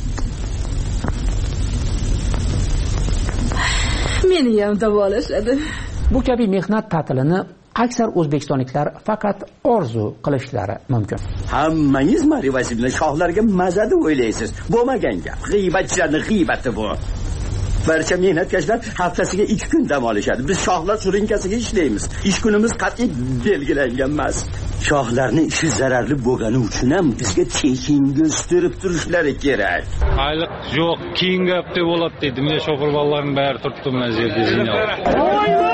Meni ham davolashadi. Bu kabi mehnat ta'tilini aksar o'zbekistonliklar faqat orzu qilishlari mumkin. Hammangiz marivasini shohlarga mazada o'ylaysiz. Bo'lmagan gap. G'iybatchilarning g'iybat bu. Barcha mehnatkashlar haftasiga ikki kun dam olishadi. Biz shohlar surinkasiga ishlaymiz. Ish kunimiz qat'iy belgilangan emas. Shohlarning ishi zararli bo'lgani uchun ham bizga tekinga o'stirib turishlari kerak. Ayliq yo'q, keyin gap deb bo'ladi dedi. Men shofir bolalarning bari turibdi mana yerda zinyo.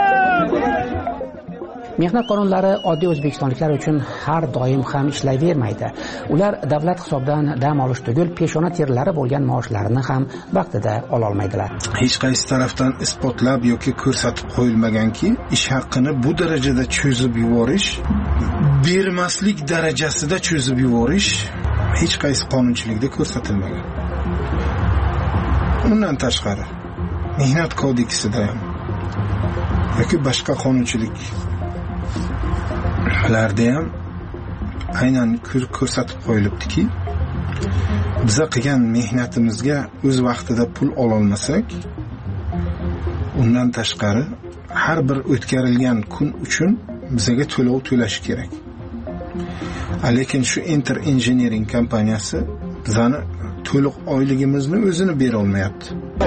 Mehnat qonunlari oddiy o'zbekistonliklar uchun har doim ham ishlayvermaydi. Ular davlat hisobidan dam olish tugul peshona terlari bo'lgan maoshlarini ham vaqtida ola olmaydilar. Hech qaysi tarafdan isbotlab yoki ko'rsatib qo'yilmaganki, ish haqqini bu darajada cho'zib yuborish, bermaslik darajasida cho'zib yuborish hech qaysi qonunchilikda ko'rsatilmagan. Undan tashqari, mehnat kodeksida ham yoki boshqa qonunchilik larda ham aynan ko'rsatib qo'yilibdiki, biza qilgan mehnatimizga o'z vaqtida pul ola olmasak, undan tashqari har bir o'tkarilgan kun uchun bizaga to'lov to'lash kerak. Lekin shu Enter Engineering kompaniyasi bizani to'liq oyligimizni o'zini bera olmayapti.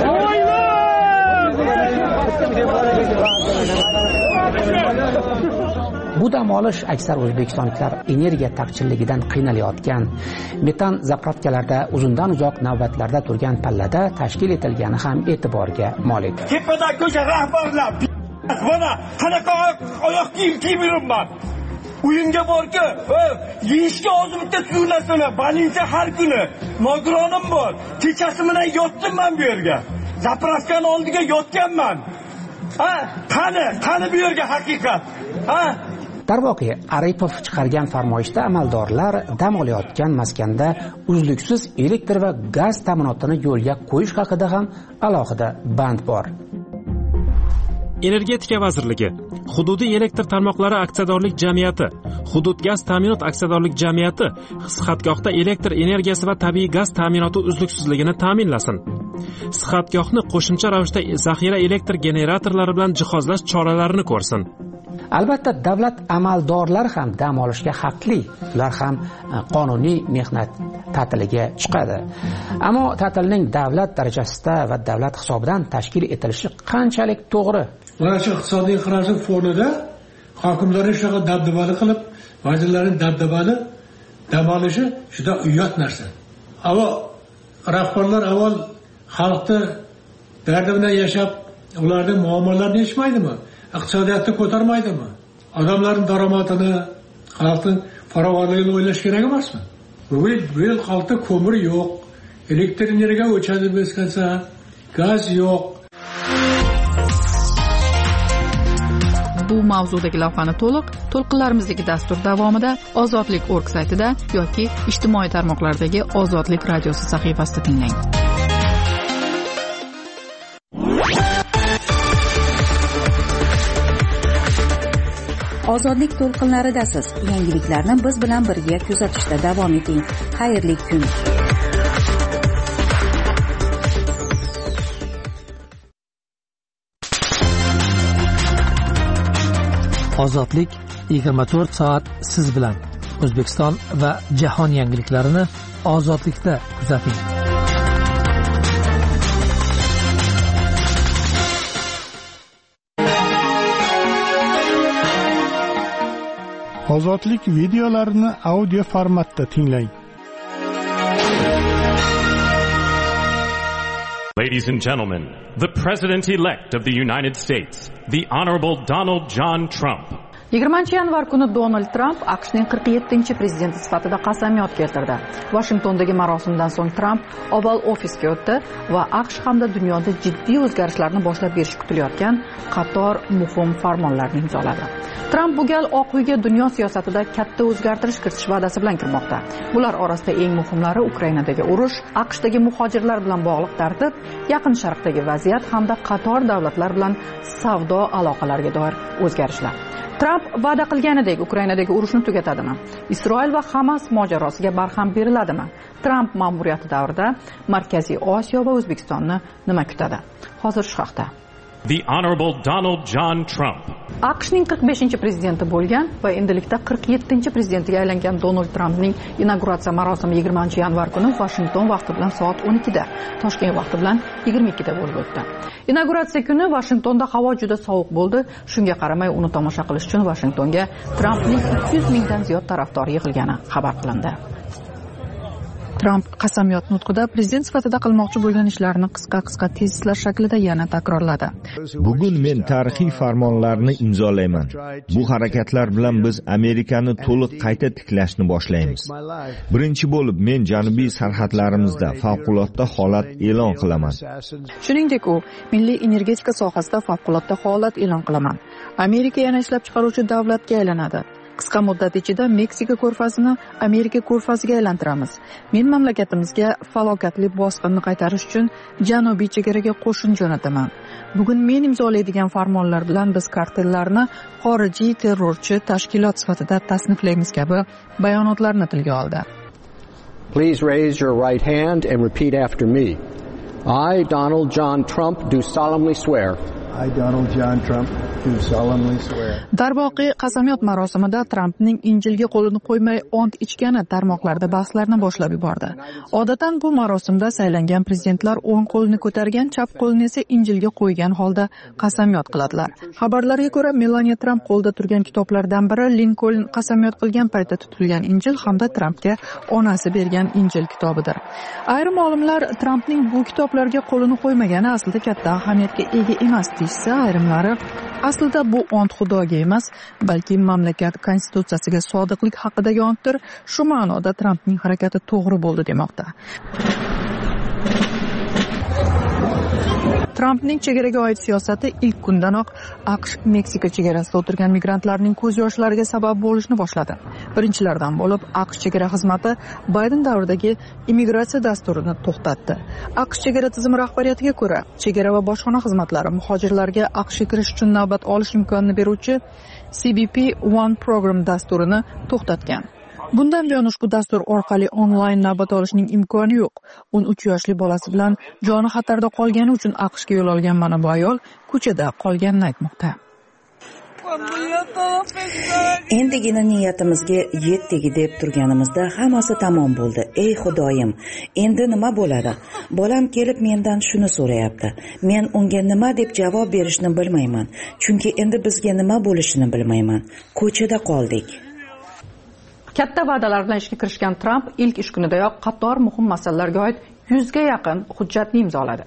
Bu dam olish aksar o'zbekistonliklar energiya taqchilligidan qiynalayotgan, metan zapravkalarda uzundan uzoq navbatlarda turgan pallada tashkil etilgani ham e'tiborga molik. Tepada ko'cha rahbarlar, mana qanaqa oyoq kiyim kiyib yuribman. Uyimga borki, yeyishga hozir bitta suyuq narsani, balincha har kuni, nogironim bor. Kechasi bilan yotdim men bu yerga. Zapravkani oldiga yotganman. Ha, qani, qani bu yerga haqiqat. Ha? Darvoqe, Aripov chiqargan farmoyishda amaldorlar dam olayotgan maskanda uzluksiz elektr va gaz ta'minotini yo'lga qo'yish haqida ham alohida band bor. Energetika vazirligi, Hududiy elektr tarmoqlari aksiyadorlik jamiyati, Hudud gaz ta'minot aksiyadorlik jamiyati sihatgohda elektr energiyasi va tabiiy gaz ta'minoti uzluksizligini ta'minlasin. Sihatgohni qo'shimcha ravishda zaxira elektr generatorlari bilan jihozlash choralarini ko'rsin. Albatta, davlat amaldorlari ham dam olishga haqli. Ular ham qonuniy mehnat ta'tiliga chiqadi. Ammo ta'tilning davlat darajasida va davlat hisobidan tashkil etilishi qanchalik to'g'ri? Ular iqtisodiy inqiroz fonida hokimlarning shunaqa dabdabali qilib, vazirlarning dabdabali dam olishi juda uyat narsa. Avval rahbarlar avval xalqni dardi bilan yashab ularning muammolarini yechmaydimi, iqtisodiyotni ko'tarmaydimi, odamlarning daromadini, xalqning farovonligini o'ylash kerak emasmi? Bugun bu yil xalqda ko'mir yo'q, elektr energiya o'chadi bo'lsa, gaz yo'q. Bu mavzudagi lavhani to'liq to'lqinlarimizdagi dastur davomida Ozodlik nokta org saytida yoki ijtimoiy tarmoqlardagi Ozodlik radiosi sahifasida tinglang. Ozodlik to'lqinlaridasiz. Yangiliklarni biz bilan birga kuzatishda davom eting. Xayrli kun. Ozodlik yigirma to'rt soat siz bilan. O'zbekiston va jahon yangiliklarini Ozodlikda kuzating. Ozodlik videolarini audio formatda tinglang. Ladies and gentlemen, the President-elect of the United States, the Honorable Donald John Trump. yigirmanchi yanvar kuni Donald Trump AQShning qirq yettinchi prezidenti sifatida qasamyod keltirdi. Washingtondagi marosimdan so'ng Trump Oval ofisga o'tdi va AQSh hamda dunyoda jiddiy o'zgarishlarni boshlab berishi kutilayotgan qator muhim farmonlarni imzoladi. Trump bu gal Oq uyga dunyo siyosatida katta o'zgartirish kiritish va'dasi bilan kirmoqda. Bular orasida eng muhimlari Ukrainadagi urush, AQShdagi muhojirlar bilan bog'liq tartib, Yaqin Sharqdagi vaziyat hamda qator davlatlar bilan savdo aloqalariga doir o'zgarishlar. Trump va'da qilganidek Ukrainadagi urushni tugatadimi? Isroil va Hamas mojarosiga barham beriladimi? Trump ma'muriyati davrida Markaziy Osiyo va O'zbekistonni nima kutadi? Hozir shu haqda. The Honorable Donald John Trump. AQShning qirq beshinchi prezidenti bo'lgan va endilikda qirq yettinchi prezidentiga aylangan Donald Trampning inauguratsiya marosimi yigirmanchi yanvar kuni Washington vaqti bilan soat o'n ikkida, Toshkent vaqti bilan yigirma ikkida bo'lib o'tdi. Inauguratsiya kuni Washingtonda havo juda sovuq bo'ldi. Shunga qaramay uni tomosha qilish uchun Washingtonga Trampning ikki yuz mingdan ziyod tarafdori yig'ilgani xabar qilindi. Trump qasamyod nutqida prezident sifatida qilmoqchi bo'lgan ishlarini qisqa-qisqa tezislar shaklida yana takrorladi. Bugun men tarixiy farmonlarni imzolayman. Bu harakatlar bilan biz Amerikani to'liq qayta tiklashni boshlaymiz. Birinchi bo'lib men janubiy sarhadlarimizda favqulodda holat e'lon qilaman. Shuningdek, u milliy energetika sohasida favqulodda holat e'lon qilaman. Amerika yana ishlab chiqaruvchi davlatga aylanadi. Qisqa muddat ichida Meksika ko'rfazini Amerika ko'rfaziga aylantiramiz. Men mamlakatimizga falokatli bosqinni qaytarish uchun janubiy chegaraga qo'shin jo'nataman. Bugun men imzolaydigan farmonlar bilan biz kartellarni xorijiy terrorchi tashkilot sifatida tasniflaymiz kabi bayonotlarni tilga oldi. Please raise your right hand and repeat after me. I, Donald John Trump, do solemnly swear. I, Donald John Trump, do solemnly swear. Darvoqe qasamyod marosimida Trampning Injilga qo'lini qo'ymay ont ichgani tarmoqlarda bahslarni boshlab yubordi. Odatdan bu marosimda saylangan prezidentlar o'ng qo'lini ko'targan, chap qo'lini esa Injilga qo'ygan holda qasamyod qiladilar. Xabarlarga ko'ra, Melania Trump qo'lda turgan kitoblardan biri Lincoln qasamyod qilgan paytda tutilgan Injil hamda Trampga onasi bergan Injil kitobidir. Ayrim olimlar Trampning bu kitoblarga qo'lini qo'ymagani aslida katta ahamiyatga ega emas. Ayrimlari aslida bu ont Xudoga emas, balki mamlakat konstitutsiyasiga sodiqlik haqidagi ontdir. Shu ma'noda Trampning harakati to'g'ri bo'ldi demoqda. Trampning chegaraga oid siyosati ilk kundanoq AQSh Meksika chegarasida o'tirgan migrantlarning ko'z yoshlariga sabab bo'lishni boshladi. Birinchilardan bo'lib AQSh chegara xizmati Bayden davridagi immigratsiya dasturini to'xtatdi. AQSh chegara tizimi rahbariyatiga ko'ra, chegara va bojxona xizmatlari muhojirlarga AQShga kirish uchun navbat olish imkonini beruvchi C B P One program dasturini to'xtatgan. Bundan buyon ushbu dastur orqali onlayn navbat olishning imkoni yo'q. o'n uch yoshli bolasi bilan joni xatarda qolgani uchun AQShga yo'l olgan mana bu ayol ko'chada qolganini aytmoqda. Endigina niyatimizga yetdik deb turganimizda hammasi tamom bo'ldi. Ey Xudoyim, endi nima bo'ladi? Bolam kelib mendan shuni so'rayapti. Men unga nima deb javob berishni bilmayman, chunki endi bizga nima bo'lishini bilmayman. Ko'chada qoldik. Katta va'dalar bilan ishga kirishgan Trump ilk ish kunidayoq qator muhim masalalarga oid yuzga yaqin hujjatni imzoladi.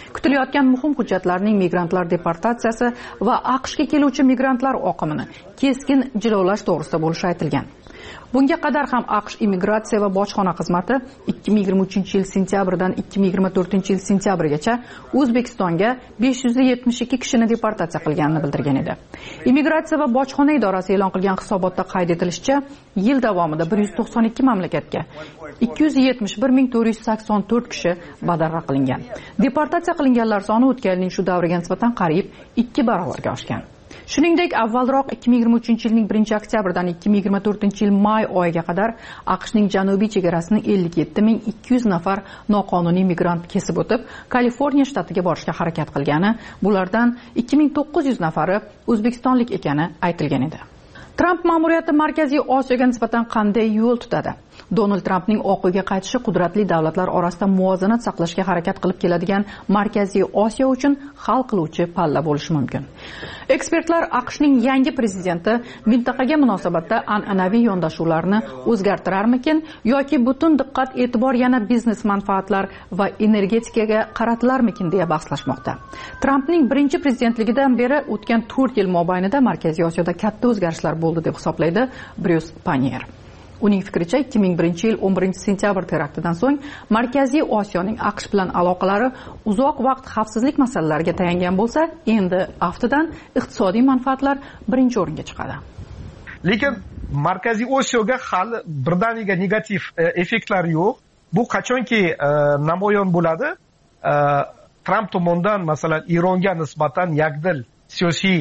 kutilayotgan muhim hujjatlarning migrantlar deportatsiyasi va aqshga keluvchi migrantlar oqimini keskin jilovlash to'g'risida bo'lishi aytilgan. Bunga qadar ham AQSh immigratsiya va bojxona xizmati ikki ming yigirma uchinchi yil sentyabrdan ikki ming yigirma to'rtinchi yil sentyabrgacha O'zbekistonga besh yuz yetmish ikki kishini deportatsiya qilganini bildirgan edi. Immigratsiya va bojxona idorasi e'lon qilgan hisobotda qayd etilishicha, yil davomida bir yuz to'qson ikki mamlakatga ikki yuz yetmish bir ming to'rt yuz sakson to'rt kishi badarg'a qilingan. Deportatsiya qilinganlar soni o'tgan yilning shu davriga nisbatan qariyb ikki barobarga oshgan. Shuningdek, avvalroq ikki ming yigirma uchinchi yilning birinchi oktyabrdan ikki ming yigirma to'rtinchi yil may oyiga qadar AQShning janubiy chegarasini ellik yetti ming ikki yuz nafar noqonuniy migrant kesib o'tib, Kaliforniya shtatiga borishga harakat qilgani, bulardan ikki ming to'qqiz yuz nafari o'zbekistonlik ekani aytilgan edi. Tramp ma'muriyati Markaziy Osiyoga nisbatan qanday yo'l tutadi? Donald Trampning Oq uyga qaytishi qudratli davlatlar orasida muvozanat saqlashga harakat qilib keladigan Markaziy Osiyo uchun hal qiluvchi palla bo'lishi mumkin. Ekspertlar AQShning yangi prezidenti mintaqaga munosabatda an'anaviy yondashuvlarni o'zgartirarmikin yoki butun diqqat e'tibor yana biznes manfaatlar va energetikaga qaratilarmikin deya bahslashmoqda. Trampning birinchi prezidentligidan beri o'tgan to'rt yil mobaynida Markaziy Osiyoda katta o'zgarishlar bo'ldi deb hisoblaydi Bryus Panier. Uning fikricha ikki ming birinchi yil o'n birinchi sentyabr teraktidan so'ng Markaziy Osiyoning AQSh bilan aloqalari uzoq vaqt xavfsizlik masalalariga tayangan bo'lsa, endi aftidan iqtisodiy manfaatlar birinchi o'ringa chiqadi. Lekin Markaziy Osiyoga hali birdaniga negativ effektlar yo'q. Bu qachonki namoyon bo'ladi, Tramp tomonidan masalan Eronga nisbatan yakdil siyosiy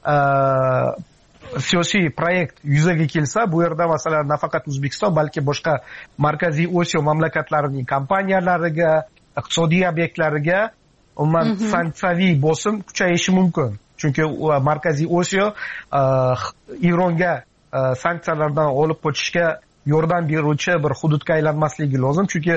siyosiy proyekt yuzaga kelsa, bu yerda masalan nafaqat O'zbekiston, balki boshqa Markaziy Osiyo mamlakatlarining kompaniyalariga, iqtisodiy obyektlariga umuman sanksiyaviy bosim kuchayishi mumkin. Chunki Markaziy Osiyo Eronga sanksiyalardan olib qochishga yordam beruvchi bir hududga aylanmasligi lozim. Chunki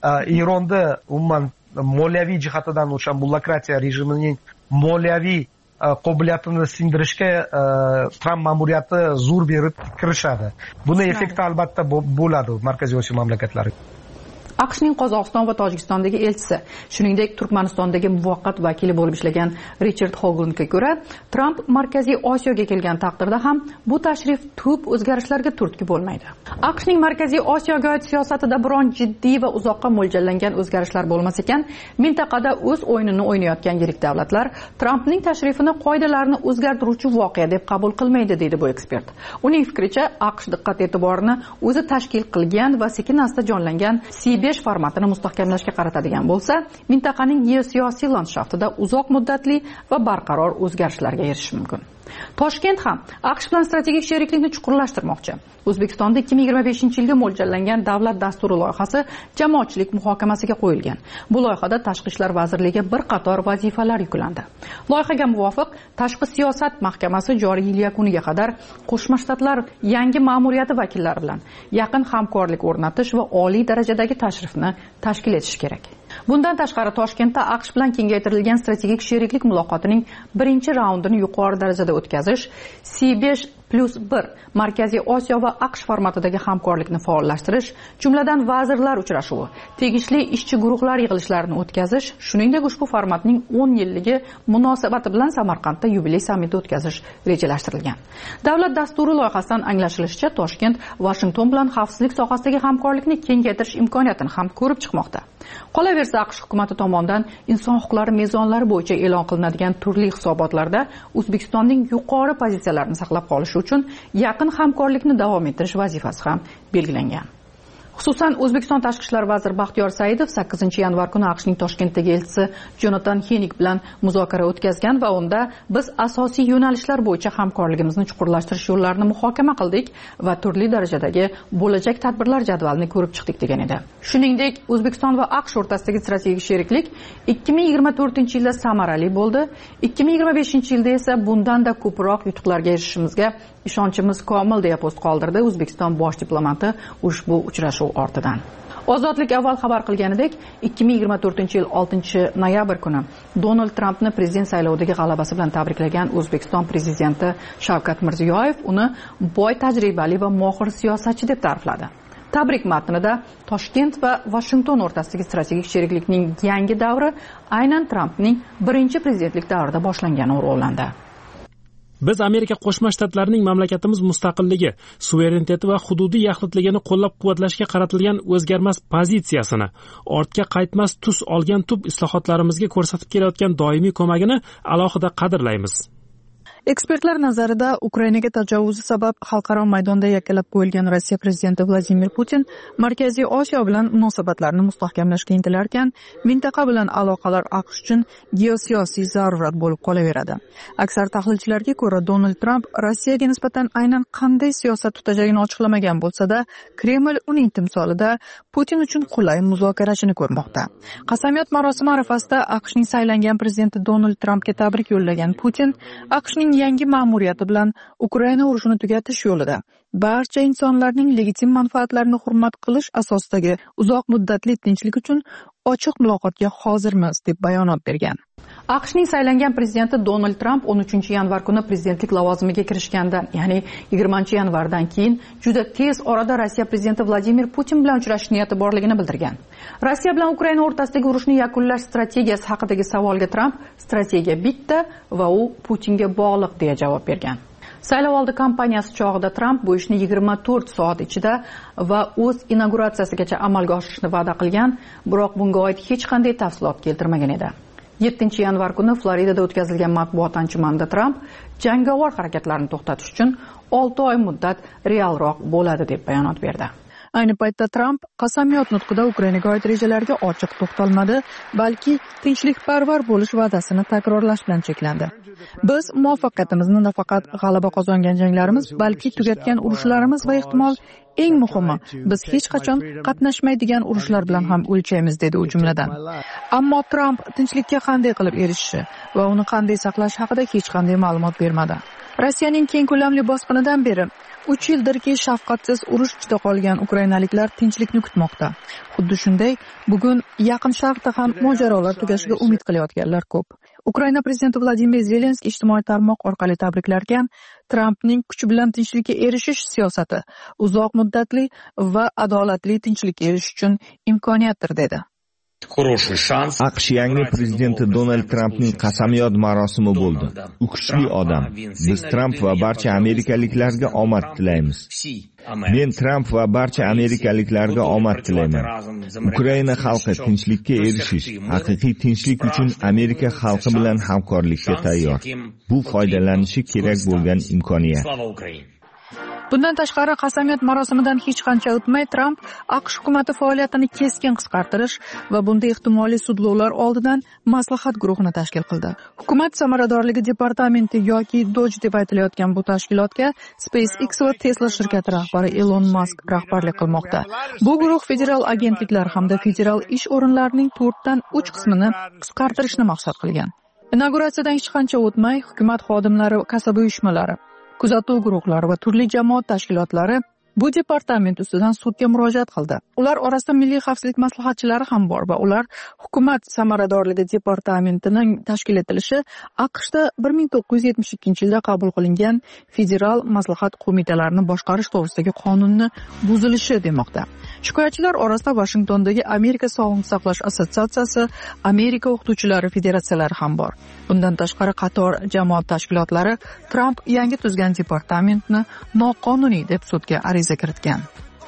Eronda umuman moliyaviy jihatidan o'sha bullokratiya rejimining moliyaviy qobiliyatini sindirishga Tramp ma'muriyati zo'r berib kirishadi. Buni effekti albatta bo'ladi Markaziy Osiyo mamlakatlari. AQShning Qozog'iston va Tojikistondagi elchisi, shuningdek Turkmanistondagi muvaqqat vakili bo'lib ishlagan Richard Hoganga ko'ra, Tramp Markaziy Osiyoga kelgan taqdirda ham bu tashrif tub o'zgarishlarga turtki bo'lmaydi. AQShning Markaziy Osiyoga oid siyosatida biron jiddiy va uzoqqa mo'ljallangan o'zgarishlar bo'lmas ekan, mintaqada o'z o'yinini o'ynayotgan yirik davlatlar Trampning tashrifini qoidalarni o'zgartiruvchi voqea deb qabul qilmaydi, deydi bu ekspert. Uning fikricha, AQSh diqqat e'tiborini o'zi tashkil qilgan va sekin-asta jonlangan C besh formatini mustahkamlashga qaratadigan bo'lsa, mintaqaning geosiyosiy landshaftida uzoq muddatli va barqaror o'zgarishlarga erishish mumkin. Toshkent ham AQSh bilan strategik sheriklikni chuqurlashtirmoqchi. O'zbekistonda ikki ming yigirma beshinchi yilga mo'ljallangan davlat dasturi loyihasi jamoatchilik muhokamasiga qo'yilgan. Bu loyihada Tashqi ishlar vazirligiga bir qator vazifalar yuklandi. Loyihaga muvofiq Tashqi siyosat mahkamasi joriy yil yakuniga qadar Qo'shma Shtatlar yangi ma'muriyati vakillari bilan yaqin hamkorlik o'rnatish va oliy darajadagi tashrifni tashkil etish kerak. Bundan tashqari Toshkentda AQSh bilan kengaytirilgan strategik sheriklik muloqotining birinchi raundini yuqori darajada o'tkazish, C besh plus bir Markaziy Osiyo va AQSh formatidagi hamkorlikni faollashtirish, jumladan vazirlar uchrashuvi, tegishli ishchi guruhlar yig'ilishlarini o'tkazish, shuningdek ushbu formatning o'n yilligi munosabati bilan Samarqandda yubiley sammiti o'tkazish rejalashtirilgan. Davlat dasturi loyihasidan anglashilishicha, Toshkent Washington bilan xavfsizlik sohasidagi hamkorlikni kengaytirish imkoniyatini ham ko'rib chiqmoqda. Qolaversa, AQSh hukumati tomonidan inson huquqlari mezonlari bo'yicha e'lon qilinadigan turli hisobotlarda O'zbekistonning yuqori pozitsiyalarini saqlab qolish uchun yaqin hamkorlikni davom ettirish vazifasi ham belgilangan. Xususan, O'zbekiston Tashqi ishlar vaziri Baxtiyor Saidov sakkizinchi yanvar kuni AQShning Toshkentdagi elchisi Jonathan Henig bilan muzokara o'tkazgan va unda biz asosiy yo'nalishlar bo'yicha hamkorligimizni chuqurlashtirish yo'llarini muhokama qildik va turli darajadagi bo'lajak tadbirlar jadvalini ko'rib chiqdik degan edi. Shuningdek, O'zbekiston va AQSh o'rtasidagi strategik sheriklik ikki ming yigirma to'rtinchi yilda samarali bo'ldi. ikki ming yigirma beshinchi yilda esa bundan-da ko'proq yutuqlarga erishishimizga ishonchimiz komil deya post qoldirdi O'zbekiston bosh diplomati ushbu uchrashuv ortidan. Ozodlik avval xabar qilganidek, ikki ming yigirma to'rtinchi yil oltinchi noyabr kuni Donald Trampni prezident saylovidagi g'alabasi bilan tabriklagan O'zbekiston prezidenti Shavkat Mirziyoyev uni boy tajribali va mohir siyosatchi deb ta'rifladi. Tabrik matnida Toshkent va Vashington o'rtasidagi strategik sheriklikning yangi davri aynan Trampning birinchi prezidentlik davrida boshlangani o'rg'ulandi. Biz Amerika Qo'shma Shtatlarining mamlakatimiz mustaqilligi, suvereniteti va hududiy yaxlitligini qo'llab-quvvatlashga qaratilgan o'zgarmas pozitsiyasini, ortga qaytmas tus olgan tub islohotlarimizga ko'rsatib kelayotgan doimiy ko'magini alohida qadrlaymiz. Ekspertlar nazarida Ukrainaga tajovuz sabab xalqaro maydonda yakkalab qo'yilgan Rossiya prezidenti Vladimir Putin Markaziy Osiyo bilan munosabatlarni mustahkamlashga intilarkan, mintaqa bilan aloqalar AQSh uchun geosiyosiy zarurat bo'lib qolaveradi. Aksar tahlilchilarga ko'ra, Donald Tramp Rossiyaga nisbatan aynan qanday siyosat tutajagini ochiqlamagan bo'lsa-da, Kreml uning timsolida Putin uchun qulay muzokarachini ko'rmoqda. Qasamyod marosimi arafasida AQShning saylangan prezidenti Donald Trampga tabrik yo'llagan Putin, AQShning yangi ma'muriyati bilan Ukraina urushini tugatish yo'lida barcha insonlarning legitim manfaatlarini hurmat qilish asosidagi uzoq muddatli tinchlik uchun ochiq muloqotga hozirmiz deb bayonot bergan. AQShning saylangan prezidenti Donald Tramp o'n uchinchi yanvar kuni prezidentlik lavozimiga kirishganda, ya'ni yigirmanchi yanvardan keyin juda tez orada Rossiya prezidenti Vladimir Putin bilan uchrashish niyati borligini bildirgan. Rossiya bilan Ukraina o'rtasidagi urushni yakunlash strategiyasi haqidagi savolga Tramp strategiya bitta va u Putinga bog'liq deya javob bergan. Saylovoldi kampaniyasi chog'ida Tramp bu ishni yigirma to'rt soat ichida va o'z inauguratsiyasigacha amalga oshirishni va'da qilgan, biroq bunga oid hech qanday tafsilot keltirmagan edi. yettinchi yanvar kuni Floridada o'tkazilgan matbuot anjumanida Tramp jangovar harakatlarni to'xtatish uchun olti oy muddat realroq bo'ladi deb bayonot berdi. Ayni paytda Tramp qasamyod nutqida Ukrainaga oid rejalariga ochiq to'xtalmadi, balki tinchlikparvar bo'lish va'dasini takrorlash bilan cheklandi. Biz muvaffaqiyatimizni nafaqat g'alaba qozongan janglarimiz, balki tugatgan urushlarimiz va ehtimol eng muhimi, biz hech qachon qatnashmaydigan urushlar bilan ham o'lchaymiz, dedi u jumladan. Ammo Tramp tinchlikka qanday qilib erishishi va uni qanday saqlash haqida hech qanday ma'lumot bermadi. Rossiyaning keng ko'lamli bosqinidan beri uch yildirki shafqatsiz urush ichida qolgan ukrainaliklar tinchlikni kutmoqda. Xuddi shunday, bugun Yaqin Sharqda ham mojarolar tugashiga umid qilayotganlar ko'p. Ukraina prezidenti Vladimir Zelenskiy ijtimoiy tarmoq orqali tabriklarkan, Trampning kuch bilan tinchlikka erishish siyosati uzoq muddatli va adolatli tinchlikka erishish uchun imkoniyatdir dedi. AQSh yangi prezidenti Donald Trampning qasamyod marosimi bo'ldi. U kuchli odam. Biz Tramp va barcha amerikaliklarga omad tilaymiz. Men Tramp va barcha amerikaliklarga omad tilayman. Ukraina xalqi tinchlikka erishish, haqiqiy tinchlik uchun Amerika xalqi bilan hamkorlikka tayyor. Bu foydalanishi kerak bo'lgan imkoniyat. Bundan tashqari, qasamyod marosimidan hech qancha o'tmay Tramp AQSh hukumati faoliyatini keskin qisqartirish va bunda ehtimoliy sudlovlar oldidan maslahat guruhini tashkil qildi. Hukumat samaradorligi departamenti yoki Doj deb aytilayotgan bu tashkilotga SpaceX va Tesla shirkati rahbari Elon Musk rahbarlik qilmoqda. Bu guruh federal agentliklar hamda federal ish o'rinlarining to'rtdan uch qismini qisqartirishni maqsad qilgan. Inauguratsiyadan hech qancha o'tmay hukumat xodimlari, kasaba uyushmalari, kuzatuv guruhlari va turli jamoat tashkilotlari bu departament ustidan sudga murojaat qildi. Ular orasida milliy xavfsizlik maslahatchilari ham bor va ular hukumat samaradorligi departamentining tashkil etilishi AQShda bir ming to'qqiz yuz yetmish ikkinchi yilda qabul qilingan federal maslahat qo'mitalarini boshqarish to'g'risidagi qonunni buzilishi demoqda. Shikoyatchilar orasida Vashingtondagi Amerika Sog'liqni saqlash assotsiatsiyasi, Amerika o'qituvchilari federatsiyalari ham bor. Bundan tashqari qator jamoat tashkilotlari Tramp yangi tuzgan departamentni noqonuniy deb sudga ariza kiritgan.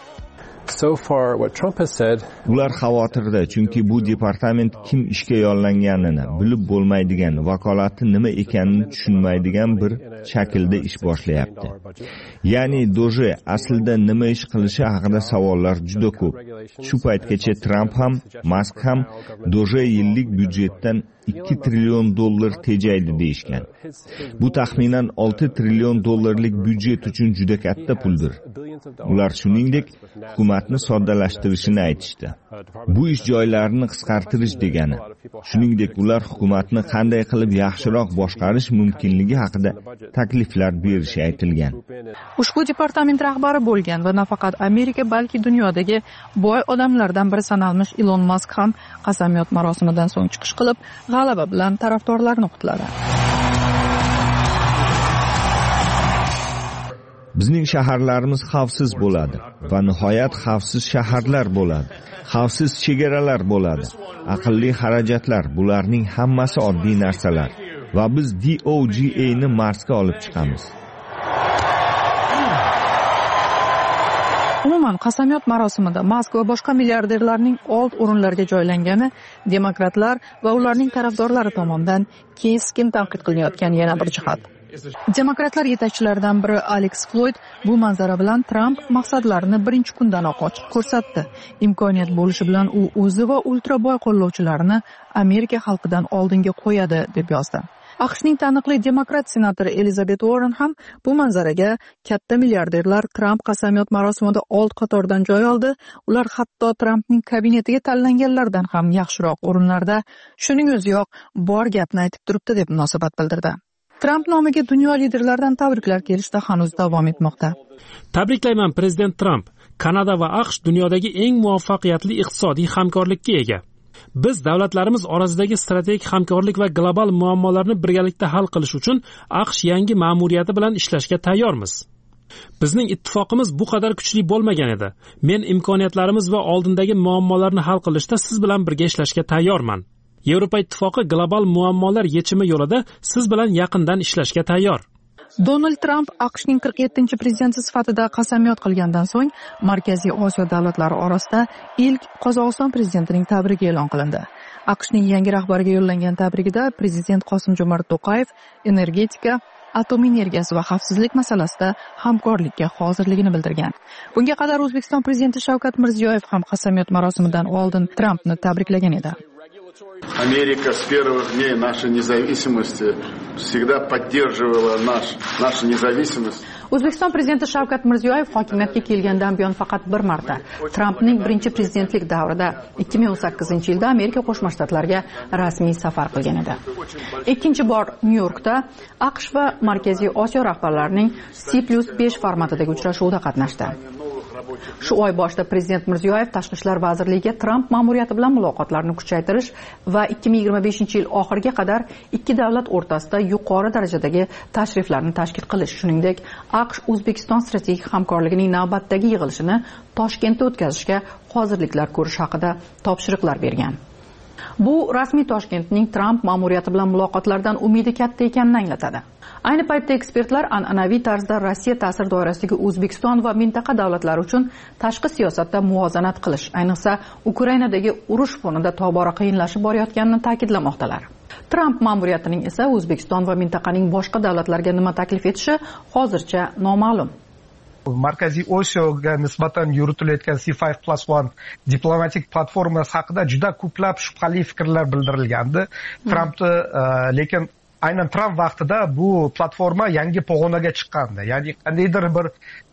So far, what Trump has said, ular xavotirda, chunki bu departament kim ishga yollanganini bilib bo'lmaydigan, vakolati nima ekanini tushunmaydigan bir shaklda ish boshlayapti. Ya'ni Doje aslida nima ish qilishi haqida savollar juda ko'p. Shu paytgacha Tramp ham, Musk ham Doje yillik byudjetdan ikki trillion dollar tejaydi deyishgan. Bu taxminan olti trillion dollarlik byudjet uchun juda katta puldir. Ular shuningdek hukumatni soddalashtirishini aytishdi. Bu ish joylarini qisqartirish degani. Shuningdek ular hukumatni qanday qilib yaxshiroq boshqarish mumkinligi haqida takliflar berishi aytilgan. Ushbu departament rahbari bo'lgan va nafaqat Amerika, balki dunyodagi boy odamlardan biri sanalmish Elon Musk ham qasamyod marosimidan so'ng chiqish qilib, g'alaba bilan tarafdorlarni qutladi. Bizning shaharlarimiz xavfsiz bo'ladi va nihoyat xavfsiz shaharlar bo'ladi. Xavfsiz chegaralar bo'ladi. Aqlli xarajatlar, bularning hammasi oddiy narsalar va biz D O G A ni Marsga olib chiqamiz. Umuman qasamyod marosimida Mask va boshqa milliarderlarning old o'rinlarga joylangani demokratlar va ularning tarafdorlari tomonidan keskin tanqid qilinayotgan yana bir jihat. Demokratlar yetakchilaridan biri Alex Floyd bu manzara bilan Trump maqsadlarini birinchi kundanoq ochiq ko'rsatdi. Imkoniyat bo'lishi bilan u o'zi va ultraboy qo'llovchilarini Amerika xalqidan oldinga qo'yadi deb yozdi. AQShning taniqli demokrat senatori Elizabeth Warren ham bu manzaraga katta milliarderlar Trump qasamyod marosimida old qatordan joy oldi. Ular hatto Trumpning kabinetiga tanlanganlardan ham yaxshiroq o'rinlarda, shuning o'ziyoq bor gapni aytib turibdi deb munosabat bildirdi. Trump nomiga dunyo liderlaridan tabriklar kelishda hanuz davom etmoqda. Tabriklayman prezident Trump. Kanada va AQSh dunyodagi eng muvaffaqiyatli iqtisodiy hamkorlikka ega. Biz davlatlarimiz orasidagi strategik hamkorlik va global muammolarni birgalikda hal qilish uchun AQSh yangi ma'muriyati bilan ishlashga tayyormiz. Bizning ittifoqimiz bu qadar kuchli bo'lmagan edi. Men imkoniyatlarimiz va oldindagi muammolarni hal qilishda siz bilan birga ishlashga tayyorman. Yevropa ittifoqi global muammolar yechimi yo'lida siz bilan yaqindan ishlashga tayyor. Donald Trump AQShning qirq yettinchi prezidenti sifatida qasamyod qilgandan so'ng Markaziy Osiyo davlatlari orasida ilk Qozog'iston prezidentining tabrigi e'lon qilindi. AQShning yangi rahbariga yo'llangan tabrigida prezident Qosim-Jomart To'qayev energetika, atom energiyasi va xavfsizlik masalasida hamkorlikka hozirligini bildirgan. Bunga qadar O'zbekiston prezidenti Shavkat Mirziyoyev ham qasamyod marosimidan oldin Trumpni tabriklagan edi. Америка с первых дней нашей независимости всегда поддерживала наш, нашу независимость. O'zbekiston prezidenti Shavkat Mirziyoyev hokimiyatga kelgandan buyon faqat bir marta Trumpning birinchi prezidentlik davrida ikki ming o'n sakkizinchi yilda Amerika Qo'shma Shtatlariga rasmiy safar qilgan edi. Ikkinchi bor Nyu-Yorkda AQSh va Markaziy Osiyo rahbarlarining C plus besh formatidagi uchrashuvda qatnashdi. Shu oy boshida prezident Mirziyoyev Tashqi ishlar vazirligiga Trump ma'muriyati bilan muloqotlarni kuchaytirish va ikki ming yigirma beshinchi yil oxiriga qadar ikki davlat o'rtasida yuqori darajadagi tashriflarni tashkil qilish, shuningdek AQSh O'zbekiston strategik hamkorligining navbatdagi yig'ilishini Toshkentda o'tkazishga hozirliklar ko'rish haqida topshiriqlar bergan. Bu rasmiy Toshkentning Trump ma'muriyati bilan muloqotlardan umidi katta ekanini anglatadi. Ayni paytda ekspertlar an'anaviy tarzda Rossiya ta'sir doirasidagi O'zbekiston va mintaqa davlatlari uchun tashqi siyosatda muvozanat qilish, ayniqsa Ukrainadagi urush fonida tobora qiyinlashib borayotganini ta'kidlamoqdalar. Trump ma'muriyatining esa O'zbekiston va mintaqaning boshqa davlatlarga nima taklif etishi hozircha noma'lum. Markaziy Osiyoga nisbatan yuritilayotgan C five plus one diplomatik platformasi haqida juda ko'plab shubhali fikrlar bildirilgandi. Trumpni lekin aynan Trump vaqtida bu platforma yangi pog'onaga chiqqandi. Ya'ni qandaydir bir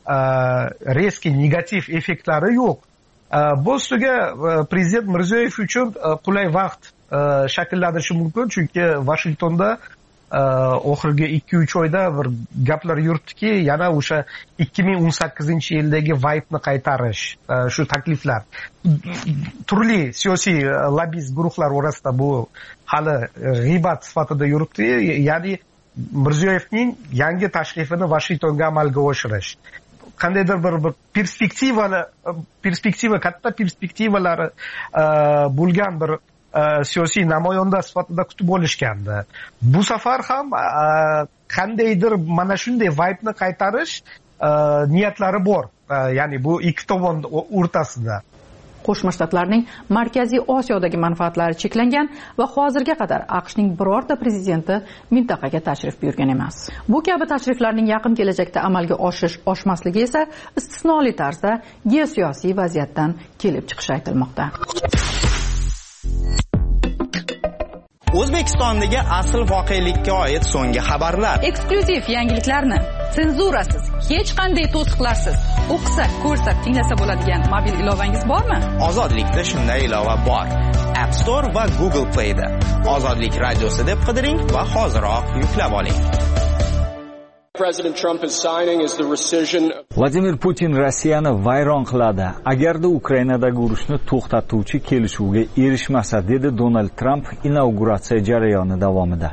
reski negativ effektlari yo'q. Bu ustiga prezident Mirziyoyev uchun qulay vaqt shakllanishi mumkin, chunki Vashingtonda oxirgi ikki uch oyda bir gaplar yuribdiki, yana o'sha ikki ming o'n sakkizinchi yildagi vaybni qaytarish, shu takliflar. Turli siyosiy lobbist guruhlar orasida bu hali g'iybat sifatida yuribdi. Ya'ni Mirziyoyevning yangi tashrifini Vashingtonga amalga oshirish. Qandaydir bir bir perspektivali perspektiva katta perspektivalari bo'lgan bir siyosiy namoyanda sifatida kutib olishgandi. Bu safar ham qandaydir mana shunday vaybni qaytarish niyatlari bor. Ya'ni bu ikki tomon o'rtasida. Qo'shma Shtatlarning Markaziy Osiyodagi manfaatlari cheklangan va hozirga qadar AQShning birorta prezidenti mintaqaga tashrif buyurgan emas. Bu kabi tashriflarning yaqin kelajakda amalga oshish oshmasligi esa istisnoli tarzda geosiyosiy vaziyatdan kelib chiqishi aytilmoqda. O'zbekistondagi asl voqelikka oid so'nggi xabarlar. Eksklyuziv yangiliklarni senzurasiz, hech qanday to'siqlarsiz o'qisa, ko'rsa, tinglasa bo'ladigan mobil ilovangiz bormi? Ozodlikda shunday ilova bor. App Store va Google Play'da. Ozodlik radiosi deb qidiring va hoziroq yuklab oling. Vladimir Putin Rossiyani vayron qiladi agarda Ukrainadagi urushni to'xtatuvchi kelishuvga erishmasa, dedi Donald Trump inauguratsiya jarayoni davomida.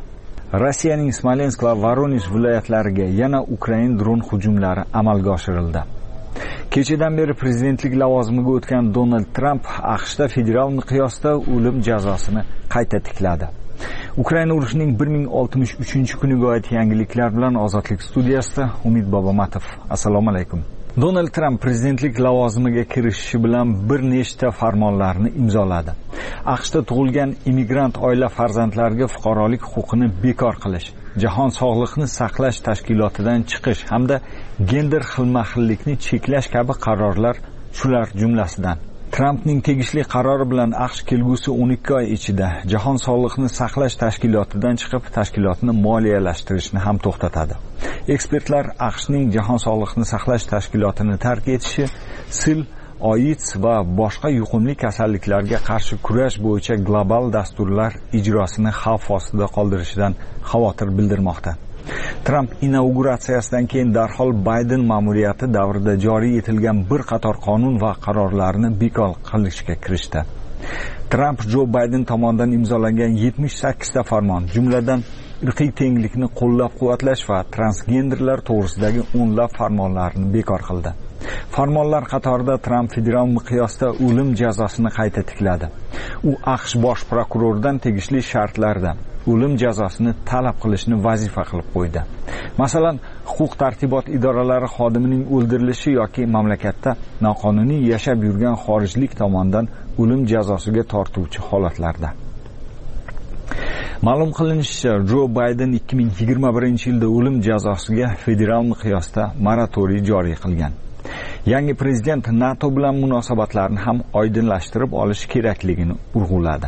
Rossiyaning Smolensk va Voronezh viloyatlariga yana Ukrain dron hujumlari amalga oshirildi. Kechadan beri prezidentlik lavozimiga o'tgan Donald Tramp AQShda federal miqyosda o'lim jazosini qayta tikladi. Ukraina urushining bir ming oltmish uchinchi kuniga oid yangiliklar bilan Ozodlik studiyasida Umid Bobomatov. Assalomu alaykum. Donald Tramp prezidentlik lavozimiga kirishishi bilan bir nechta farmonlarni imzoladi. AQShda tug'ilgan immigrant oila farzandlariga fuqarolik huquqini bekor qilish, Jahon sog'liqni saqlash tashkilotidan chiqish hamda gender xilma-xillikni cheklash kabi qarorlar shular jumlasidan. Trampning tegishli qarori bilan AQSh kelgusi o'n ikki oy ichida Jahon sog'liqni saqlash tashkilotidan chiqib, tashkilotni moliyalashtirishni ham to'xtatadi. Ekspertlar AQShning Jahon sog'liqni saqlash tashkilotini tark etishi sil, AIDS va boshqa yuqumli kasalliklarga qarshi kurash bo'yicha global dasturlar ijrosini xavf ostida qoldirishidan xavotir bildirmoqda. Tramp inauguratsiyasidan keyin darhol Bayden ma'muriyati davrida joriy etilgan bir qator qonun va qarorlarni bekor qilishga kirishdi. Tramp Joe Bayden tomonidan imzolangan yetmish sakkizta farmon, jumladan irqiy tenglikni qo'llab-quvvatlash va transgenderlar to'g'risidagi o'nlab farmonlarni bekor qildi. Farmonlar qatorida Tramp federal miqyosda o'lim jazosini qayta tikladi. U AQSh bosh prokuroridan tegishli shartlarda o'lim jazosini talab qilishni vazifa qilib qo'ydi. Masalan, huquq tartibot idoralari xodimining o'ldirilishi yoki mamlakatda noqonuniy yashab yurgan xorijlik tomonidan o'lim jazosiga tortuvchi holatlarda. Ma'lum qilinishicha, Joe Bayden ikki ming yigirma birinchi yilda o'lim jazosiga federal miqyosda moratoriy joriy qilgan. Yangi prezident NATO bilan munosabatlarni ham oydinlashtirib olish kerakligini urg'uladi.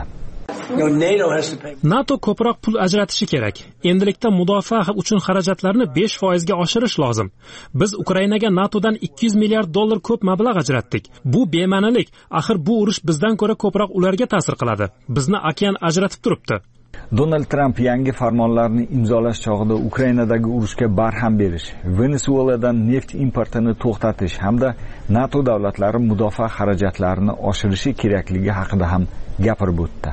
NATO ko'proq pul ajratishi kerak. Endilikda mudofaa uchun xarajatlarni besh foiz ga oshirish lozim. Biz Ukrainaga NATOdan ikki yuz milliard dollar ko'p mablag' ajratdik. Bu bema'nilik. Axir bu urush bizdan ko'ra ko'proq ularga ta'sir qiladi. Bizni okean ajratib turibdi. Donald Tramp yangi farmonlarni imzolash chog'ida Ukrainadagi urushga barham berish, Venesueladan neft importini to'xtatish hamda NATO davlatlari mudofaa xarajatlarini oshirishi kerakligi haqida ham gapirib o'tdi.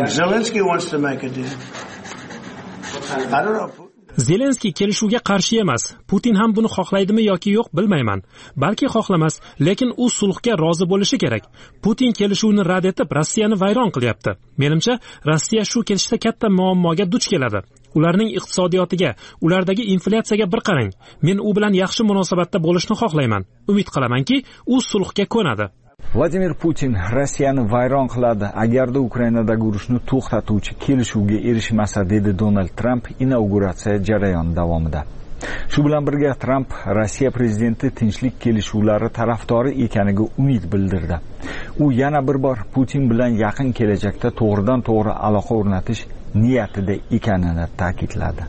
Zelenskiy kelishuvga qarshi emas. Putin ham buni xohlaydimi yoki yo'q bilmayman. Balki xohlamas, lekin u sulhga rozi bo'lishi kerak. Putin kelishuvni rad etib, Rossiyani vayron qilyapti. Menimcha, Rossiya shu kelishda katta muammoga duch keladi. Ularning iqtisodiyotiga, ulardagi inflyatsiyaga bir qarang. Men u bilan yaxshi munosabatda bo'lishni xohlayman. Umid qilamanki, u sulhga ko'nadi. Vladimir Putin Rossiyani vayron qiladi agarda Ukrainadagi urushni to'xtatuvchi kelishuvga erishmasa, dedi Donald Tramp inauguratsiya jarayoni davomida. Shu bilan birga Tramp Rossiya prezidenti tinchlik kelishuvlari tarafdori ekaniga umid bildirdi. U yana bir bor Putin bilan yaqin kelajakda to'g'ridan-to'g'ri aloqa o'rnatish niyatida ekanini ta'kidladi.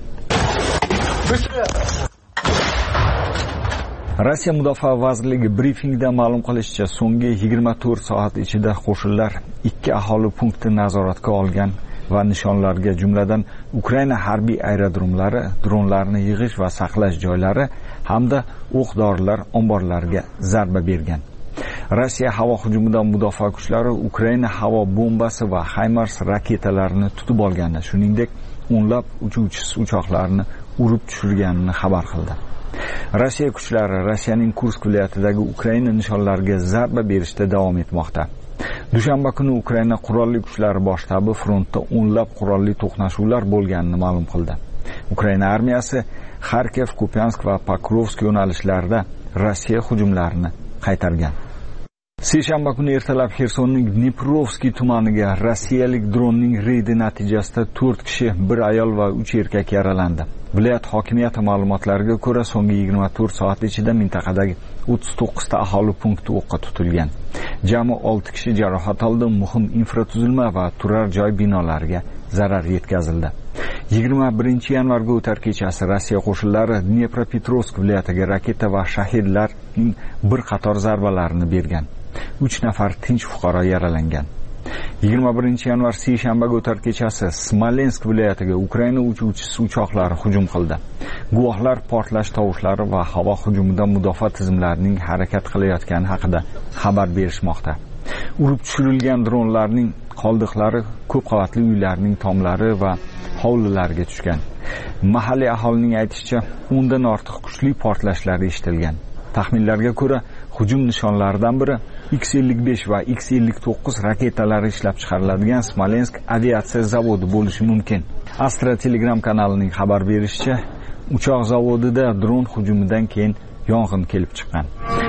Rossiya Mudofaa vazirligi brifingda ma'lum qilishicha, so'nggi yigirma to'rt soat ichida qo'shinlar ikki aholi punkti nazoratga olgan va nishonlarga, jumladan Ukraina harbiy aerodromlari, dronlarni yig'ish va saqlash joylari hamda o'q-dorilar omborlariga zarba bergan. Rossiya havo hujumidan mudofaa kuchlari Ukraina havo bombasi va HIMARS raketalarini tutib olgandi, shuningdek o'nlab uchuvchisiz uchoqlarni urib tushirganini xabar qildi. Rossiya kuchlari Rossiyaning Kursk viloyatidagi Ukraina nishonlariga zarba berishda davom etmoqda. Dushanba kuni Ukraina qurolli kuchlari bosh shtabi frontda o'nlab qurolli to'qnashuvlar bo'lganini ma'lum qildi. Ukraina armiyasi Kharkiv, Kupiansk va Pokrovsk yo'nalishlarida Rossiya hujumlarini qaytargan. Seshanba kuni ertalab Xersonning Dniprovskiy tumaniga rossiyalik dronning reydi natijasida to'rt kishi, bir ayol va uch erkak yaralandi. Viloyat hokimiyati ma'lumotlariga ko'ra, so'nggi yigirma to'rt soat ichida mintaqadagi o'ttiz to'qqiz ta aholi punkti o'qqa tutilgan. Jami olti kishi jarohat oldi, muhim infratuzilma va turar joy binolariga zarar yetkazildi. yigirma birinchi yanvarga o'tar kechasi Rossiya qo'shinlari Dnepropetrovsk viloyatiga raketa va shahidlarning bir qator zarbalarini bergan. uch nafar tinch fuqaro yaralangan. yigirma birinchi yanvar seshanbaga o'tar kechasi Smolensk viloyatiga Ukraina uchuvchisi uchoqlari hujum qildi. Guvohlar portlash tovushlari va havo hujumidan mudofaa tizimlarining harakat qilayotgani haqida xabar berishmoqda. Urib tushirilgan dronlarning qoldiqlari ko'p qavatli uylarning tomlari va hovlilariga tushgan. Mahalliy aholining aytishicha, o'ndan ortiq kuchli portlashlar eshitilgan. Taxminlarga ko'ra, hujum nishonlaridan biri X ellik besh va X ellik to'qqiz raketalari ishlab chiqariladigan Smolensk aviatsiya zavodi bo'lishi mumkin. Astra Telegram kanalining xabar berishicha, uchoq zavodida dron hujumidan keyin yong'in kelib chiqqan.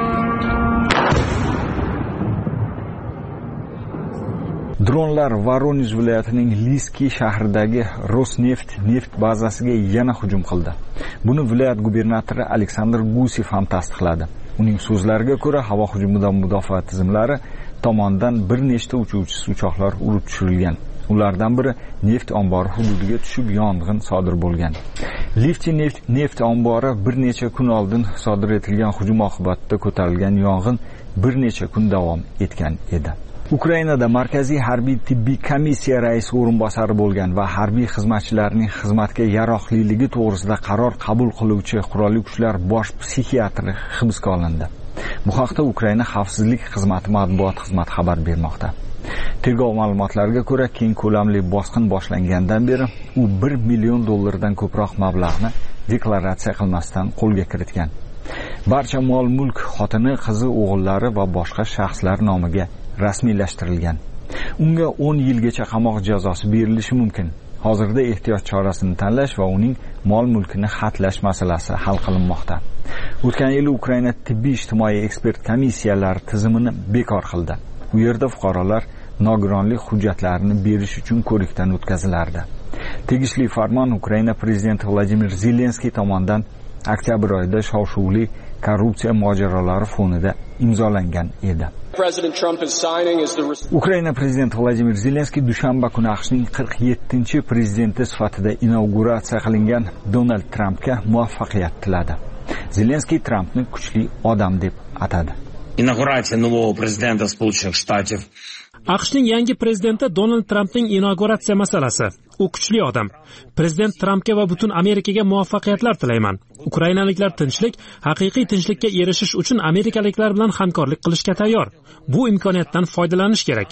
Dronlar Voronezh viloyatining Liski shahridagi Rosneft neft bazasiga yana hujum qildi. Buni viloyat gubernatori Aleksandr Gusev ham tasdiqladi. Uning so'zlariga ko'ra, havo hujumidan mudofaa tizimlari tomonidan bir nechta uchuvchisiz uchoqlar urib tushirilgan. Ulardan biri neft ombori hududiga tushib yong'in sodir bo'lgan. Lifti neft, neft ombori bir necha kun oldin sodir etilgan hujum oqibatida ko'tarilgan yong'in bir necha kun davom etgan edi. Ukrainada Markaziy harbiy tibbiy komissiya raisi o'rinbosari bo'lgan va harbiy xizmatchilarning xizmatga yaroqliligi to'g'risida qaror qabul qiluvchi qurolli kuchlar bosh psixiatri hibsga olindi. Bu haqda Ukraina xavfsizlik xizmati matbuot xizmati xabar bermoqda. Tergov ma'lumotlariga ko'ra, keng ko'lamli bosqin boshlangandan beri u bir million dollardan ko'proq mablag'ni deklaratsiya qilmasdan qo'lga kiritgan. Barcha mol-mulk xotini, qizi, o'g'illari va boshqa shaxslar nomiga rasmiylashtirilgan. Unga o'n yilgacha qamoq jazosi berilishi mumkin. Hozirda ehtiyot chorasini tanlash va uning mol-mulkini xatlash masalasi hal qilinmoqda. O'tgan yili Ukraina tibbiy ijtimoiy ekspert komissiyalari tizimini bekor qildi. U yerda fuqarolar nogironlik hujjatlarini berish uchun ko'rikdan o'tkazilardi. Tegishli farmon Ukraina prezidenti Vladimir Zelenskiy tomonidan oktyabr oyida shov-shuvli korrupsiya mojarolari fonida imzolangan edi. Ukraina prezidenti Vladimir Zelenskiy dushanba kuni AQShning qirq yettinchi prezidenti sifatida inauguratsiya qilingan Donald Trampga muvaffaqiyat tiladi. Zelenskiy Trampni kuchli odam deb atadi. Inauguratsiya нового президента Spojených Shtatov. AQShning yangi prezidenti Donald Trampning inauguratsiya masalasi. U kuchli odam. Prezident Trampga va butun Amerikaga muvaffaqiyatlar tilayman. Ukrainaliklar tinchlik, haqiqiy tinchlikka erishish uchun amerikaliklar bilan hamkorlik qilishga tayyor. Bu imkoniyatdan foydalanish kerak.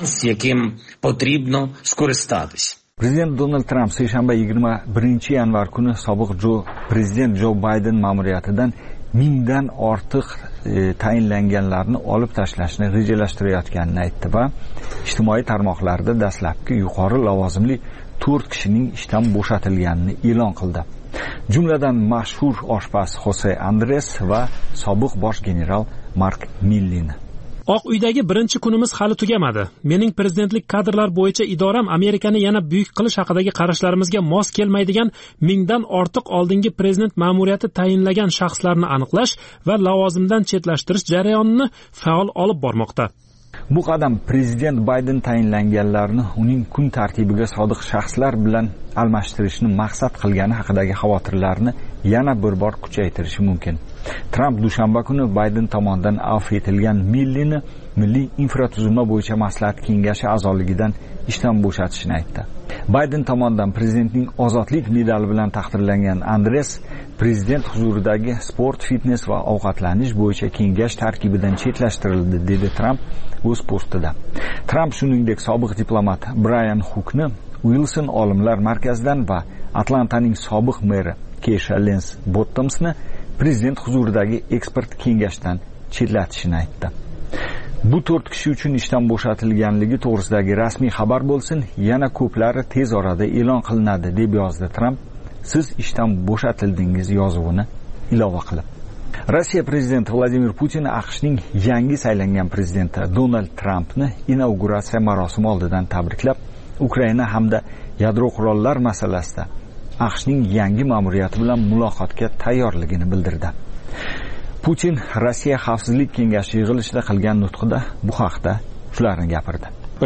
Prezident Donald Tramp seshanba yigirma birinchi yanvar kuni sobiq Jo prezident Jo Bayden ma'muriyatidan mingdan ortiq e, tayinlanganlarni olib tashlashni rejalashtirayotganini aytdi va ijtimoiy tarmoqlarda dastlabki yuqori lavozimli to'rt kishining ishdan bo'shatilganini e'lon qildi. Jumladan mashhur oshpaz Jose Andres va sobiq bosh general Mark Milleyni. Oq uydagi birinchi kunimiz hali tugamadi. Mening prezidentlik kadrlar bo'yicha idoram Amerikani yana buyuk qilish haqidagi qarashlarimizga mos kelmaydigan mingdan ortiq oldingi prezident ma'muriyati tayinlagan shaxslarni aniqlash va lavozimdan chetlashtirish jarayonini faol olib bormoqda. Bu qadam prezident Bayden tayinlanganlarni uning kun tartibiga sodiq shaxslar bilan almashtirishni maqsad qilgani haqidagi xavotirlarni yana bir bor kuchaytirishi mumkin. Tramp dushanba kuni Bayden tomonidan afv etilgan Milleyni Milliy infratuzilma bo'yicha maslahat kengashi a'zoligidan ishdan bo'shatishini aytdi. Bayden tomonidan prezidentning ozodlik medali bilan taqdirlangan Andres prezident huzuridagi sport, fitnes va ovqatlanish bo'yicha kengash tarkibidan chetlashtirildi, dedi Tramp o'z postida. Tramp shuningdek sobiq diplomat Brian Hookni Wilson olimlar markazidan va Atlantaning sobiq meri Keisha Lance Bottomsni prezident huzuridagi ekspert kengashdan chetlatishini aytdi. Bu to'rt kishi uchun ishdan bo'shatilganligi to'g'risidagi rasmiy xabar bo'lsin, yana ko'plari tez orada e'lon qilinadi, deb yozdi Tramp. Siz ishdan bo'shatildingiz yozuvini ilova qilib. Rossiya prezidenti Vladimir Putin AQShning yangi saylangan prezidenti Donald Trampni inauguratsiya marosimi oldidan tabriklab, Ukraina hamda yadro qurollar masalasida AQShning yangi ma'muriyati bilan muloqotga tayyorligini bildirdi. Putin Rossiya Xavfsizlik kengashi yig'ilishida qilgan nutqida bu haqda shularni gapirdi.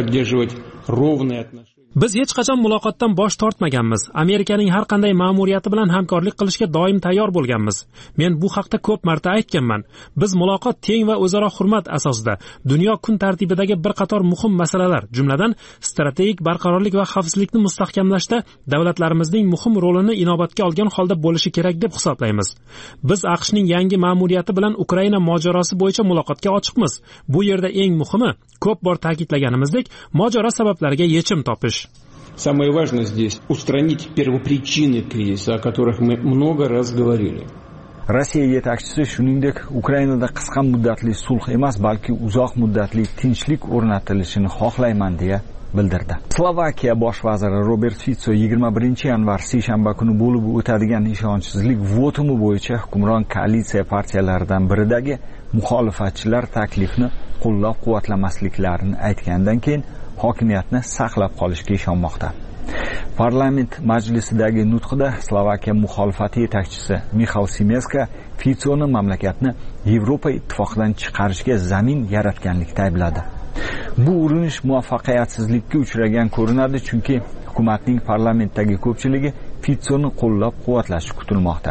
Biz hech qachon muloqotdan bosh tortmaganmiz. Amerikaning har qanday ma'muriyati bilan hamkorlik qilishga doim tayyor bo'lganmiz. Men bu haqda ko'p marta aytganman. Biz muloqot teng va o'zaro hurmat asosida dunyo kun tartibidagi bir qator muhim masalalar, jumladan strategik barqarorlik va xavfsizlikni mustahkamlashda davlatlarimizning muhim rolini inobatga olgan holda bo'lishi kerak deb hisoblaymiz. Biz AQShning yangi ma'muriyati bilan Ukraina mojarosi bo'yicha muloqotga ochiqmiz. Bu yerda eng muhimi, ko'p bor ta'kidlaganimizdek, mojaro sabablariga yechim topish. Самое важное здесь – устранить первопричины кризиса, о которых мы много раз говорили. Rossiya yetakchisi shuningdek Ukrainada qisqa muddatli sulh emas, balki uzoq muddatli tinchlik o'rnatilishini xohlayman deya bildirdi. Slovakiya bosh vaziri Robert Fico yigirma birinchi yanvar seshanba kuni bo'lib o'tadigan ishonchsizlik votumi bo'yicha hukmron koalitsiya partiyalaridan biridagi muxolifatchilar taklifni qo'llab-quvvatlamasliklarini aytgandan keyin hokimiyatni saqlab qolishga ishonmoqda. Parlament majlisidagi nutqida Slovakiya muxolifati yetakchisi Mixail Simeska Ficoni mamlakatni Yevropa ittifoqidan chiqarishga zamin yaratganlikda aybladi. Bu urinish muvaffaqiyatsizlikka uchragan ko'rinadi, chunki hukumatning parlamentdagi ko'pchiligi Ficoni qo'llab-quvvatlashi kutilmoqda.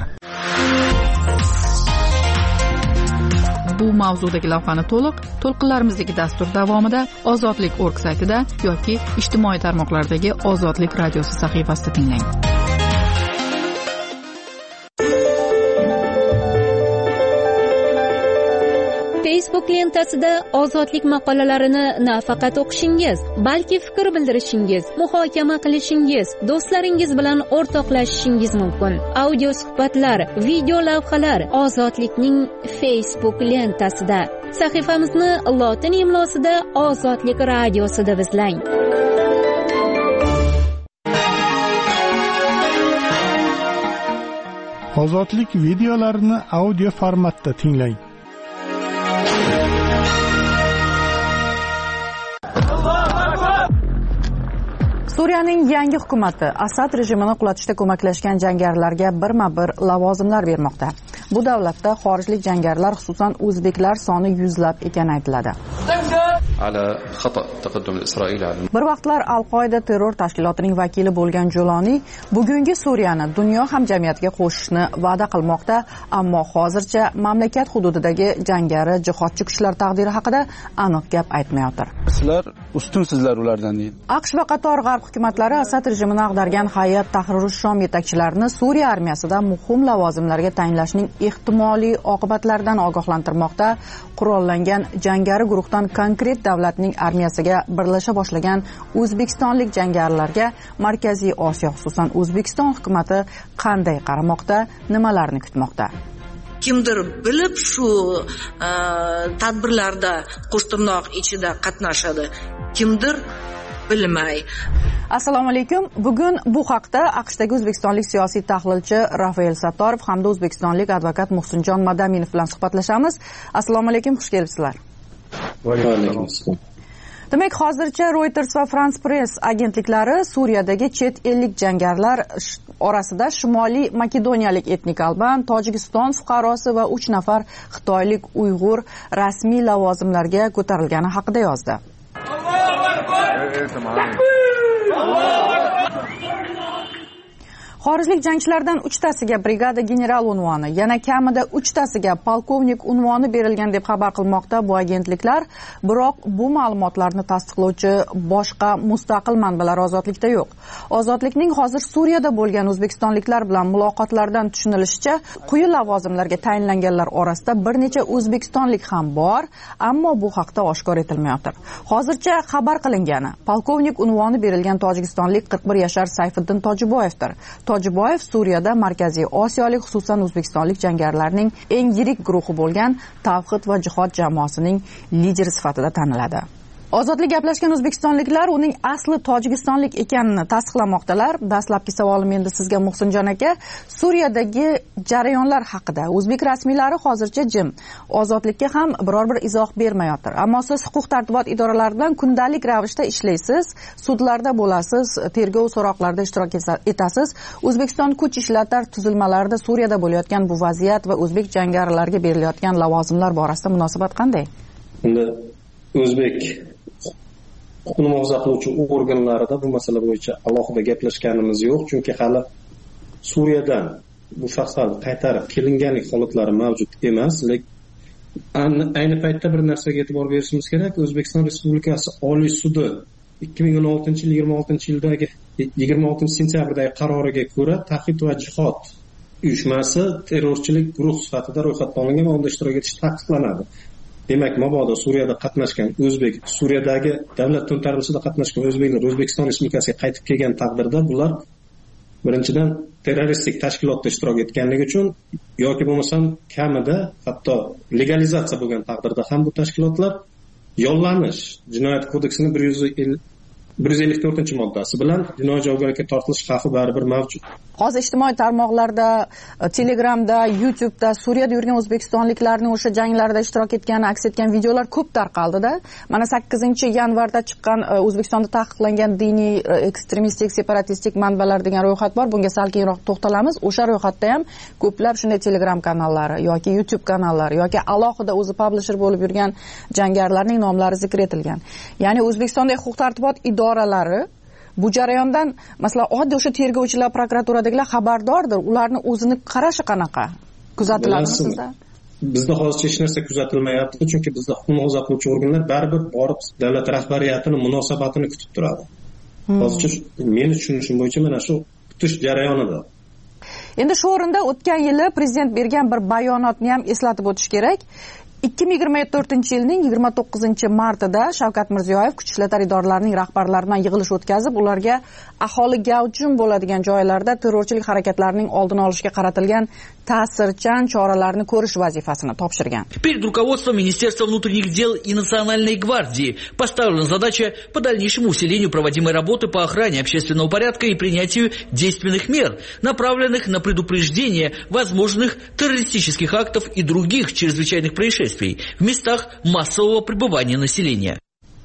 Bu mavzudagi lavhani to'liq to'lqinlarimizdagi dastur davomida Ozodlik org saytida yoki ijtimoiy tarmoqlardagi Ozodlik radiosi sahifasida tinglang. Facebook lentasida ozodlik maqolalarini nafaqat o'qishingiz, balki fikr bildirishingiz, muhokama qilishingiz, do'stlaringiz bilan o'rtoqlashishingiz mumkin. Audio suhbatlar, video lavhalar Ozodlikning Facebook lentasida. Sahifamizni lotin imlosida Ozodlik radiosi deb izlang. Ozodlik videolarini audio formatda tinglang. Suriyaning yangi hukumati Asad rejimini qulatishda ko'maklashgan jangarilarga birma-bir lavozimlar bermoqda. Bu davlatda xorijlik jangarilar, xususan o'zbeklar soni yuzlab ekani aytiladi. Bir vaqtlar Al-Qoida terror tashkilotining vakili bo'lgan Joloni bugungi Suriyani dunyo hamjamiyatiga qo'shishni va'da qilmoqda, ammo hozircha mamlakat hududidagi jangari jihodchi kuchlar taqdiri haqida aniq gap aytmayotir. Sizlar ustunsizlar ulardan deydi. AQSh va qator g'arb hukumatlari Asad rejimini ag'dargan hay'at Tahrir Shom yetakchilarini Suriya armiyasida muhim lavozimlarga tayinlashning ehtimoliy oqibatlaridan ogohlantirmoqda. Qurollangan jangari guruhdan konkret davlatning armiyasiga birlasha boshlagan o'zbekistonlik jangarilarga Markaziy Osiyo, xususan O'zbekiston hukumatı qanday qaramoqda, nimalarni kutmoqda? Kimdir bilib shu tadbirlarda qo'shtirnoq ichida qatnashadi, kimdir bilmay. Assalomu alaykum. Bugun bu haqda AQShdagi o'zbekistonlik siyosiy tahlilchi Rafael Sattorov hamda o'zbekistonlik advokat Muhsinjon Madaminov bilan suhbatlashamiz. Assalomu alaykum, xush kelibsizlar. Va alaykum assalom. Demak, hozircha Reuters va France Press agentliklari Suriyadagi chet ellik jangarilar orasida Shimoliy Makedoniyalik etnik alban, Tojikiston fuqarosi va uch nafar xitoylik Uyg'ur rasmiy lavozimlarga ko'tarilgani haqida yozdi. Xorijlik jangchilardan uchtasiga brigada general unvoni, yana kamida uchtasiga polkovnik unvoni berilgan deb xabar qilmoqda bu agentliklar, biroq bu ma'lumotlarni tasdiqlovchi boshqa mustaqil manbalar Ozodlikda yo'q. Ozodlikning hozir Suriyada bo'lgan o'zbekistonliklar bilan muloqotlardan tushunilishicha, quyi lavozimlarga tayinlanganlar orasida bir necha o'zbekistonlik ham bor, ammo bu haqda oshkor etilmayotir. Hozircha xabar qilingani, polkovnik unvoni berilgan tojikistonlik qirq bir yashar Sayfiddin Tojiboyevdir. Tojiboyev Suriyada Markaziy Osiyolik, xususan o'zbekistonlik jangarilarning eng yirik guruhi bo'lgan Tavhid va jihod jamoasining lideri sifatida taniladi. Ozodlik gaplashgan o'zbekistonliklar uning asli tojikistonlik ekanini tasdiqlamoqdalar. Dastlabki savolim endi sizga Muhsinjon aka. Suriyadagi jarayonlar haqida o'zbek rasmiylari hozircha jim. Ozodlikka ham biror bir izoh bermayotir. Ammo siz huquq-tartibot idoralari bilan kundalik ravishda ishlaysiz, sudlarda bo'lasiz, tergov so'roqlarida ishtirok etasiz. O'zbekiston kuch ishlatar tuzilmalarida Suriyada bo'layotgan bu vaziyat va o'zbek jangarilarga berilayotgan lavozimlar borasida munosabat qanday? Unda o'zbek huquqni muhofaza qiluvchi organlarida bu masala bo'yicha alohida gaplashganimiz yo'q, chunki hali Suriyadan bu shaxslarni qaytarib kelinganlik holatlari mavjud emas. Lekin ayni paytda bir narsaga e'tibor berishimiz kerak. O'zbekiston Respublikasi Oliy sudi ikki ming o'n oltinchi yil yigirma oltinchi yildagi yigirma oltinchi sentyabrdagi qaroriga ko'ra Tavhid va jihod uyushmasi terrorchilik guruh sifatida ro'yxatga olingan va unda ishtirok etish taqiqlanadi. demak mabodo suriyada qatnashgan o'zbek suriyadagi davlat to'ntarishida qatnashgan o'zbeklar o'zbekiston respublikasiga qaytib kelgan taqdirda bular birinchidan terroristik tashkilotda ishtirok etganligi uchun yoki bo'lmasam kamida hatto legalizatsiya bo'lgan taqdirda ham bu tashkilotlar yollanish jinoyat kodeksining bir yuz ellik to'rtinchi moddasi bilan jinoiy javobgarlikka tortilish xavfi baribir mavjud. Hozir ijtimoiy tarmoqlarda, Telegramda, YouTube'da Suriyada yurgan o'zbekistonliklarning o'sha janglarda ishtirok etgani aks etgan videolar ko'p tarqaldi-da. Mana sakkizinchi yanvarda chiqqan O'zbekistonda taqiqlangan diniy ekstremistik, separatistik manbalar degan ro'yxat bor. Bunga sal keyinroq to'xtalamiz. O'sha ro'yxatda ham ko'plab shunday Telegram kanallari yoki YouTube kanallari yoki alohida o'zi publisher bo'lib yurgan jangarilarning nomlari zikr etilgan. Ya'ni O'zbekistonda huquq-tartibot idoralari bu jarayondan, masalan, oddiy o'sha tergovchilar, prokuraturaliklar xabardordir. Ularni o'zini qarashi qanaqa? Kuzatiladimi sizda? Bizda hozircha hech narsa kuzatilmayapti, chunki bizda huquqni muhofaza qiluvchi organlar baribir borib davlat rahbariyatining munosabatini kutib turadi. Hmm. Hozircha meni tushunishim bo'yicha mana shu kutish jarayonida. Endi shu o'rinda o'tgan yili prezident bergan bir bayonotni ham eslatib o'tish kerak. ikki ming yigirma to'rtinchi yilning yigirma to'qqizinchi martida Shavkat Mirziyoyev kuch ishlatma idoralarining rahbarlari bilan yig'ilish o'tkazib, ularga aholi gavjum bo'ladigan joylarda terrorchilik harakatlarining oldini olishga qaratilgan ta'sirchan choralarni ko'rish vazifasini topshirgan. Перед руководством Министерства внутренних дел и Национальной гвардии поставлена задача по дальнейшему усилению проводимой работы по охране общественного порядка и принятию действенных мер, направленных на предупреждение возможных террористических актов и других чрезвычайных происшествий в местах массового пребывания населения.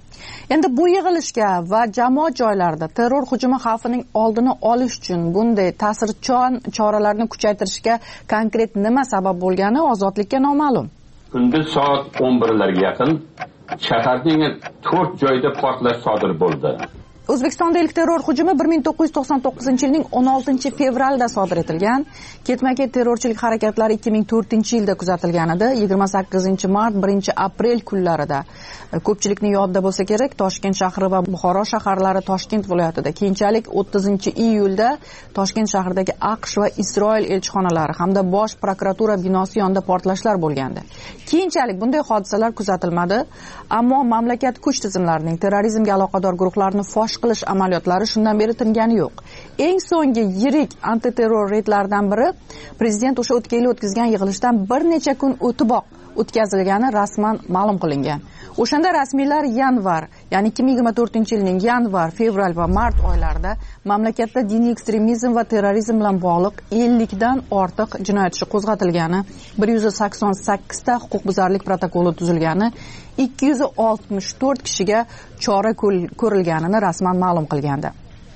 Endi bu yig'ilishga va jamoat joylarida terror hujumi xavfining oldini olish uchun bunday ta'sirchan choralarni kuchaytirishga konkret nima sabab bo'lgani ozodlikka noma'lum. Kunduz soat o'n birlarga yaqin shaharning to'rt joyida portlash sodir bo'ldi. O'zbekistonda ilk terror hujumi bir ming to'qqiz yuz to'qson to'qqizinchi yilning o'n oltinchi fevralda sodir etilgan. Ketma-ket terrorchilik harakatlari ikki ming to'rtinchi yilda kuzatilgan edi. yigirma sakkizinchi mart, birinchi aprel kunlarida ko'pchilikning yodida bo'lsa kerak, Toshkent shahri va Buxoro shaharlari Toshkent viloyatida, keyinchalik o'ttizinchi iyulda Toshkent shahridagi AQSh va Isroil elchixonalari hamda bosh prokuratura binosi yonida portlashlar bo'lgandi. Keyinchalik bunday hodisalar kuzatilmadi, ammo mamlakat kuch tizimlarining terrorizmga aloqador guruhlarni fosh qilish amaliyotlari shundan beri tingani yo'q. Eng so'nggi yirik antiterror reydlaridan biri prezident o'sha o'tgan yil o'tkazgan yig'ilishdan bir necha kun o'tiboq o'tkazilgani rasman ma'lum qilingan. O'shanda rasmiylar yanvar, ya'ni ikki ming yigirma to'rtinchi yilning yanvar, fevral va mart oylarida mamlakatda diniy ekstremizm va terrorizm bilan bog'liq ellikdan ortiq jinoyat ishi qo'zg'atilgani, bir yuz sakson sakkizta huquqbuzarlik protokoli tuzilgani, ikki yuz oltmish to'rt kishiga chora ko'rilganini rasman ma'lum qilgandi.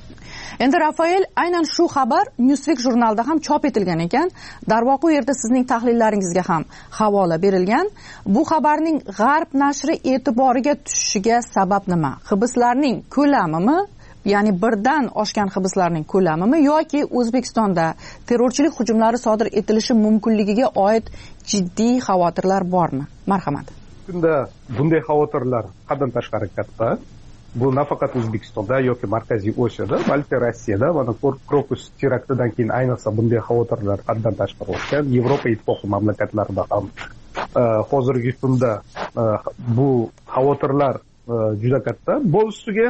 Endi Rafael aynan shu xabar Newsweek jurnalida ham chop etilgan ekan. Darvoqe u yerda sizning tahlillaringizga ham havola berilgan. Bu xabarning G'arb nashri e'tiboriga tushishiga sabab nima? Hibslarning ko'lamimi, ya'ni birdan oshgan hibslarning ko'lamimi yoki O'zbekistonda terrorchilik hujumlari sodir etilishi mumkinligiga oid jiddiy xavotirlar bormi? Marhamat. Bunda bunday xavotirlar haddan tashqari katta. Bu nafaqat O'zbekistonda yoki Markaziy Osiyoda, balki Rossiyada mana Krokus teraktidan keyin ayniqsa bunday xavotirlar haddan tashqari o'tgan. Yevropa ittifoqi mamlakatlarida ham hozirgi kunda bu xavotirlar juda katta. Bu ustiga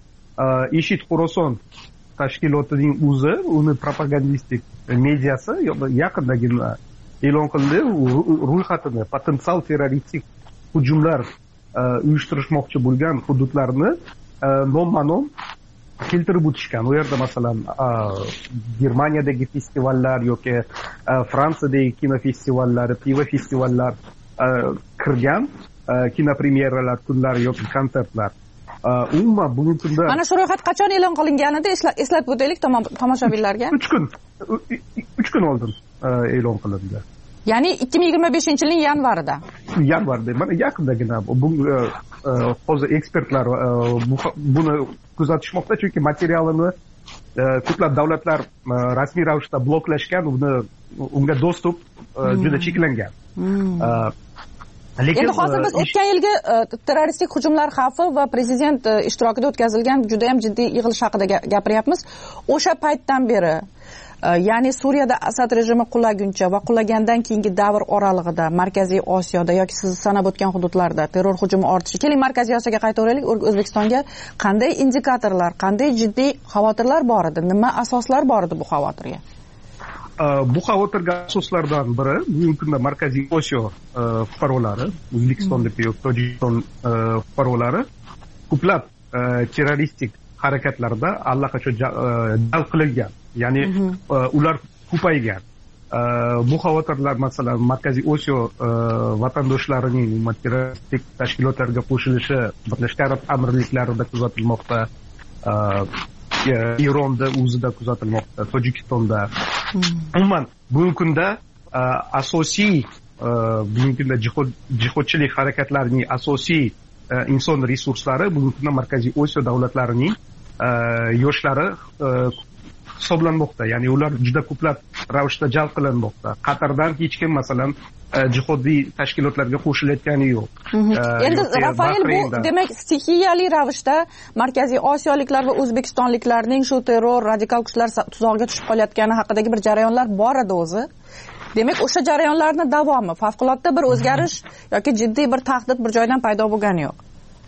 Eshit Xorason tashkilotining o'zi, uni propagandistik mediasi yaqindagina e'lon qildi ro'yxatini potensial terroristik hujumlar uyushtirishmoqchi bo'lgan hududlarni nomma-nom keltirib o'tishgan. U yerda masalan Germaniyadagi festivallar yoki Fransiyadagi kino festivallari, pivo festivallari kirgan, kinopremyeralar kunlari yoki konsertlar. Umuman bugungi kunda mana shu ro'yxat qachon e'lon qilinganida eslatib o'taylik tomoshabinlarga. uch kun uch kun oldin e'lon qilindi. Ya'ni ikki ming yigirma beshinchi yilning yanvarida. Yanvarda, mana yaqindagina bu hozir ekspertlar buni kuzatishmoqda, chunki materialini ko'plab davlatlar rasmiy ravishda bloklashgan, uni unga dostуп juda cheklangan. Lekin endi hozir biz o'tgan yilgi terroristik hujumlar xavfi va prezident ishtirokida o'tkazilgan juda ham jiddiy yig'ilish haqida gapiryapmiz. O'sha paytdan beri ya'ni Suriyada Asad rejimi qulaguncha va qulagandan keyingi davr oralig'ida Markaziy Osiyoda yoki siz sanab o'tgan hududlarda terror hujumi ortishi. Keling, Markaziy Osiyoga qaytaveraylik. O'zbekistonga qanday indikatorlar, qanday jiddiy xavotirlar bor edi? Nima asoslar bor edi bu xavotirga? Bu xavotirga asoslardan biri bugungi kunda Markaziy Osiyo fuqarolari, O'zbekistondagi yoki Tojikiston fuqarolari ko'plab terroristik harakatlarda allaqachon jalb qilingan, ya'ni ular ko'paygan. Bu xavotirlar masalan Markaziy Osiyo vatandoshlarining terroristik tashkilotlarga qo'shilishi Birlashgan Arab Amirliklarida kuzatilmoqda, Eronda o'zida kuzatilmoqda, Tojikistonda. Umuman bugungi kunda asosiy bugungi kunda jihodchilik harakatlarining asosiy inson resurslari bugungi kunda Markaziy Osiyo davlatlarining yoshlari hisoblanmoqda. Ya'ni ular juda ko'plab ravishda jalb qilinmoqda. Qatardan hech kim masalan jihodiy tashkilotlarga qo'shilayotgani yo'q. Endi Rafael, bu demak stixiyali ravishda Markaziy Osiyoliklar va O'zbekistonliklarning shu terror radikal kuchlar tuzog'iga tushib qolayotgani haqidagi bir jarayonlar bor edi o'zi. Demak, o'sha jarayonlarning davomi, favqulodda bir o'zgarish yoki jiddiy bir tahdid bir joydan paydo bo'lgani yo'q.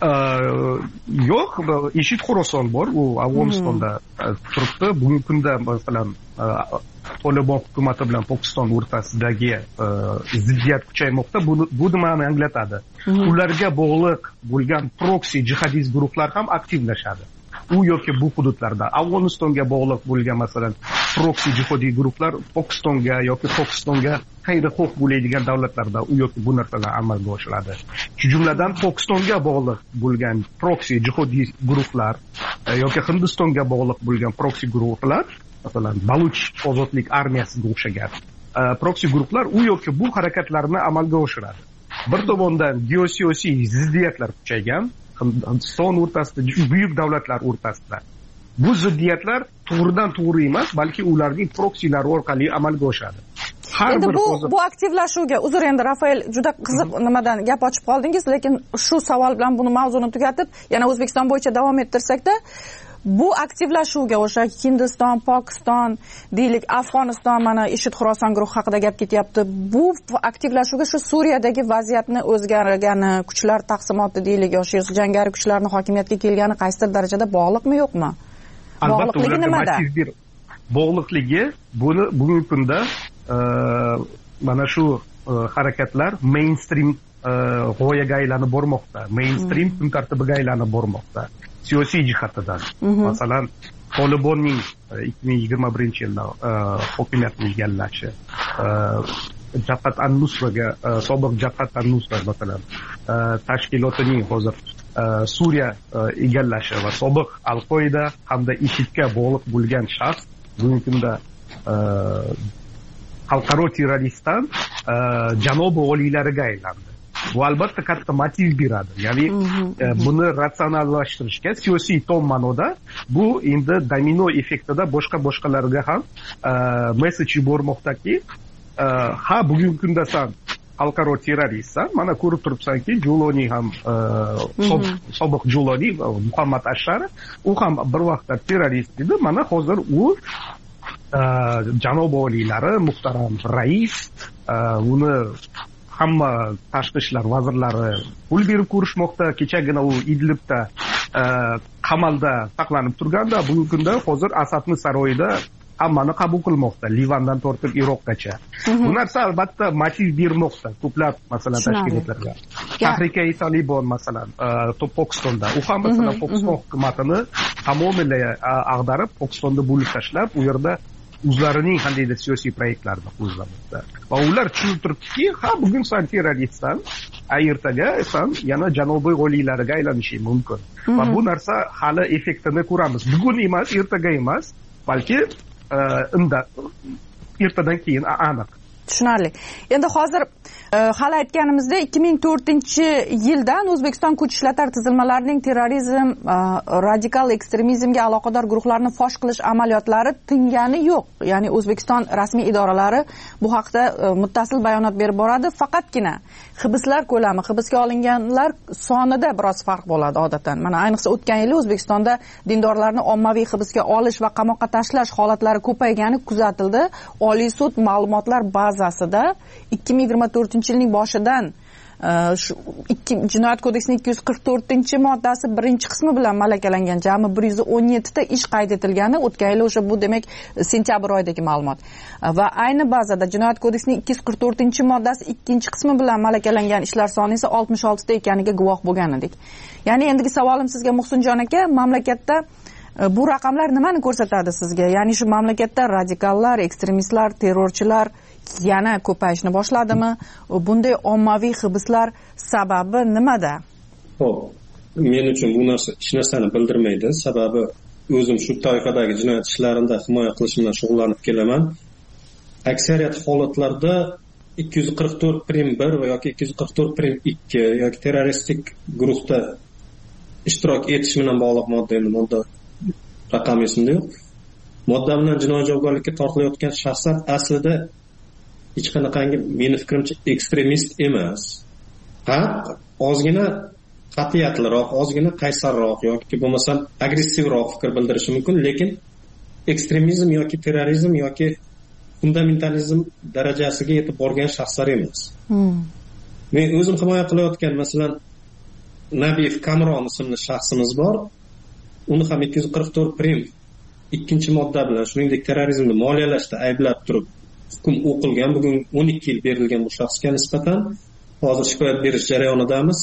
Yo'q, IShID Xorason bor, u Afg'onistonda turibdi. Bugungi kunda masalan Tolibon hukumati bilan Pokiston o'rtasidagi ziddiyat kuchaymoqda. Bu nimani anglatadi? Ularga bog'liq bo'lgan proksi jihadist guruhlar ham aktivlashadi. U yoki bu hududlarda Afg'onistonga bog'liq bo'lgan masalan proksi jihodiy guruhlar Pokistonga yoki Pokistonga xayri-xo'h bo'ladigan davlatlarda u yoki bu narsalar amalga oshiriladi. Shu jumladan Pokistonga bog'liq bo'lgan proksi jihodiy guruhlar yoki Hindistonga bog'liq bo'lgan proksi guruhlar, masalan Baluch ozodlik armiyasiga o'xshagan proksi guruhlar u yoki bu harakatlarni amalga oshiradi. Bir tomondan geosiyosiy ziddiyatlar kuchaygan, Hindiston o'rtasida, buyuk davlatlar o'rtasida. Bu ziddiyatlar to'g'ridan to'g'ri emas, balki ularning proksilari orqali amalga oshadi. Endi bu bu aktivlashuvga, uzr endi Rafael, juda qiziq nimadan gap ochib qoldingiz, lekin shu savol bilan buni mavzuni tugatib, yana O'zbekiston bo'yicha davom ettirsakda, bu aktivlashuvga o'sha Hindiston, Pokiston, deylik Afg'oniston, mana IShID Xorason guruhi haqida gap ketyapti. Bu aktivlashuvga shu Suriyadagi vaziyatni o'zgargani, kuchlar taqsimoti deylik, yoki jangari kuchlarning hokimiyatga kelgani qaysidir darajada bog'liqmi, yo'qmi? Albatta, ularga massiv bir bog'liqligi buni bugungi kunda mana shu harakatlar mainstream g'oyaga aylanib bormoqda, mainstream kun tartibiga aylanib bormoqda. Siyosiy jihatdan. Masalan, Tolibonning ikki ming yigirma birinchi yilda hokimiyatni egallashi, Jabhat an-Nusraga, sobiq Jabhat an-Nusra masalan tashkilotining hozir Suriya egallashi va sobiq Al-Qoida hamda IShIDga bog'liq bo'lgan shaxs bugungi kunda xalqaro terroristdan janob oliylariga aylandi. Bu albatta katta motiv beradi. Ya'ni buni ratsionallashtirishga siyosiy tom ma'noda bu endi domino effektida boshqa boshqalarga ham mesej yubormoqdaki, ha bugungi kunda san xalqaro terroristsan, mana ko'rib turibsanki, Juloni ham sobiq Juloni Muhammad Ashar, u ham bir vaqtlar terrorist edi. Mana hozir u janob oliylari, muhtaram rais, uni hamma tashqi ishlar vazirlari pul berib ko'rishmoqda. Kechagina u Idlibda qamalda saqlanib turganda, bugungi kunda hozir Asadning saroyida hammani qabul qilmoqda, Livandan tortib Iroqgacha. Bu narsa albatta motiv bermoqda ko'plab masalan tashkilotlarga. Tahrik-i Tolibon masalan Pokistonda, u ham masalan Pokiston hukumatini tamomila ag'darib, Pokistonda bo'lib tashlab, u yerda o'zlarining qandaydir siyosiy proyektlarini qo'zg'amoqda. Va ular tushunib turibdiki, ha bugun san terroristsan, ertaga san yana janubiy oliylariga aylanishi mumkin. Va bu narsa hali effektini ko'ramiz. Bugun emas, ertaga emas, balki ertadan keyin aniq. tushunarli. Endi hozir hali aytganimizdek ikki ming to'rtinchi yildan O'zbekiston kuch ishlatar tuzilmalarining terrorizm, radikal ekstremizmga aloqador guruhlarni fosh qilish amaliyotlari tingani yo'q. Ya'ni O'zbekiston rasmiy idoralari bu haqda muttasil bayonot berib boradi. Faqatgina hibslar ko'lami, hibsga olinganlar sonida biroz farq bo'ladi odatdan. Mana ayniqsa o'tgan yili O'zbekistonda dindorlarni ommaviy hibsga olish va qamoqqa tashlash holatlari ko'paygani kuzatildi. Oliy sud ma'lumotlar bazasida ikki ming yigirma to'rtinchi yilning boshidan shu Jinoyat kodeksining ikki yuz qirq to'rtinchi moddasi birinchi qismi bilan malakalangan jami bir yuz o'n yetti ta ish qayd etilgani, o'tgan yil o'sha bu demak sentyabr oyidagi ma'lumot. Va ayni bazada Jinoyat kodeksining ikki yuz qirq to'rtinchi moddasi ikkinchi qismi bilan malakalangan ishlar soni esa oltmish olti ta ekaniga guvoh bo'lgan edik. Ya'ni endigi savolim sizga Muhsinjon aka, mamlakatda bu raqamlar nimani ko'rsatadi sizga? Ya'ni shu mamlakatda radikallar, ekstremistlar, terrorchilar yana ko'payishni boshladimi? Bunday ommaviy hibslar sababi nimada? Xo'p, men uchun bu narsa hech narsani bildirmaydi. Sababi o'zim shu toifadagi jinoyat ishlarida himoya qilish bilan shug'ullanib kelaman. Aksariyat holatlarda ikki yuz qirq to'rt prim bir va yoki ikki yuz qirq to'rt prim ikki yoki terroristik guruhda ishtirok etish bilan bog'liq modda, endi modda raqam esimda yo'q. Modda bilan jinoiy javobgarlikka tortilayotgan shaxslar aslida hech qanaqangi, meni fikrimcha, ekstremist emas. Ha, ozgina qat'iyatliroq, ozgina qaysarroq yoki bo'lmasam agressivroq fikr bildirishi mumkin, lekin ekstremizm yoki terrorizm yoki fundamentalizm darajasiga yetib borgan shaxslar emas. Hmm. Men o'zim himoya qilayotgan, masalan, Nabiyev Kamron ismli shaxsimiz bor. Uni ham ikki yuz qirq to'rt prim ikkinchi modda bilan, shuningdek terrorizmni moliyalashda ayblab turib hukm o'qilgan. Bugun o'n ikki yil berilgan bu shaxsga nisbatan hozir shikoyat berish jarayonidamiz.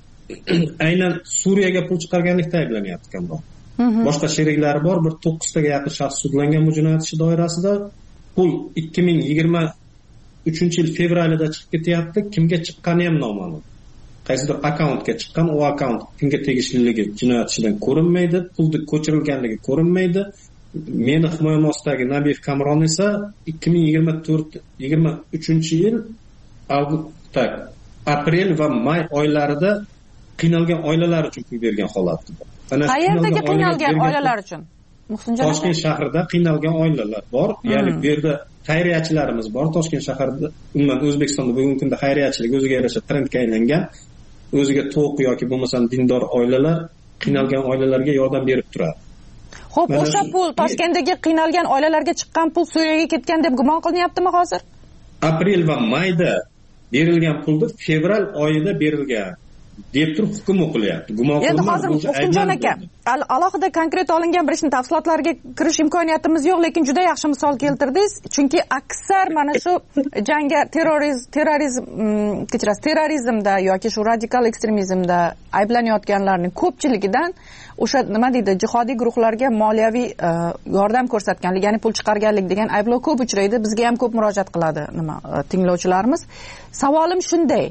Aynan Suriyaga pul chiqarganlikda ayblanyapti Kamron. Boshqa sheriklari bor, bir to'qqiz taga yaqin shaxs sudlangan bu jinoyat ishi doirasida. Pul ikki ming yigirma uchinchi yil fevralida chiqib ketyapti. Kimga chiqqani ham noma'lum. Qaysidir akkauntga chiqqan, u akkaunt kimga tegishliligi jinoyat ishidan ko'rinmaydi, pulni ko'chirilganligi ko'rinmaydi. Meni himoyam ostidagi Nabiyev Kamron esa ikki ming yigirma to'rt yigirma uchinchi yil avgustda, aprel va may oylarida qiynalgan oilalar uchun pul bergan holati bor. Qayerdagi qiynalgan oilalar uchun? Toshkent shahrida qiynalgan oilalar bor. Ya'ni bu yerda xayriyachilarimiz bor. Toshkent shahrida, umuman O'zbekistonda bugungi kunda xayriyachilik o'ziga yarasha trendga aylangan. O'ziga to'q yoki bo'lmasam dindor oilalar qiynalgan oilalarga yordam berib turadi. Xo'p, o'sha pul Toshkentdagi qiynalgan oilalarga chiqqan pul Suriyaga ketgan deb gumon qilinyaptimi hozir? Aprel va mayda berilgan pulni fevral oyida berilgan deb turib hukm o'qilyapti. Gumon qilinadi. Endi hozir Muhsinjon aka, alohida konkret olingan bir ishning tafsilotlariga kirish imkoniyatimiz yo'q, lekin juda yaxshi misol keltirdingiz. Chunki aksar mana shu jangga terrorizm, terrorizm, kechirasiz, terrorizmda yoki shu radikal ekstremizmda ayblanayotganlarning ko'pchiligidan o'sha nima deydi, jihodiy guruhlarga moliyaviy yordam ko'rsatganlik, ya'ni pul chiqarganlik degan ayblov ko'p uchraydi. Bizga ham ko'p murojaat qiladi nima tinglovchilarimiz. Savolim shunday: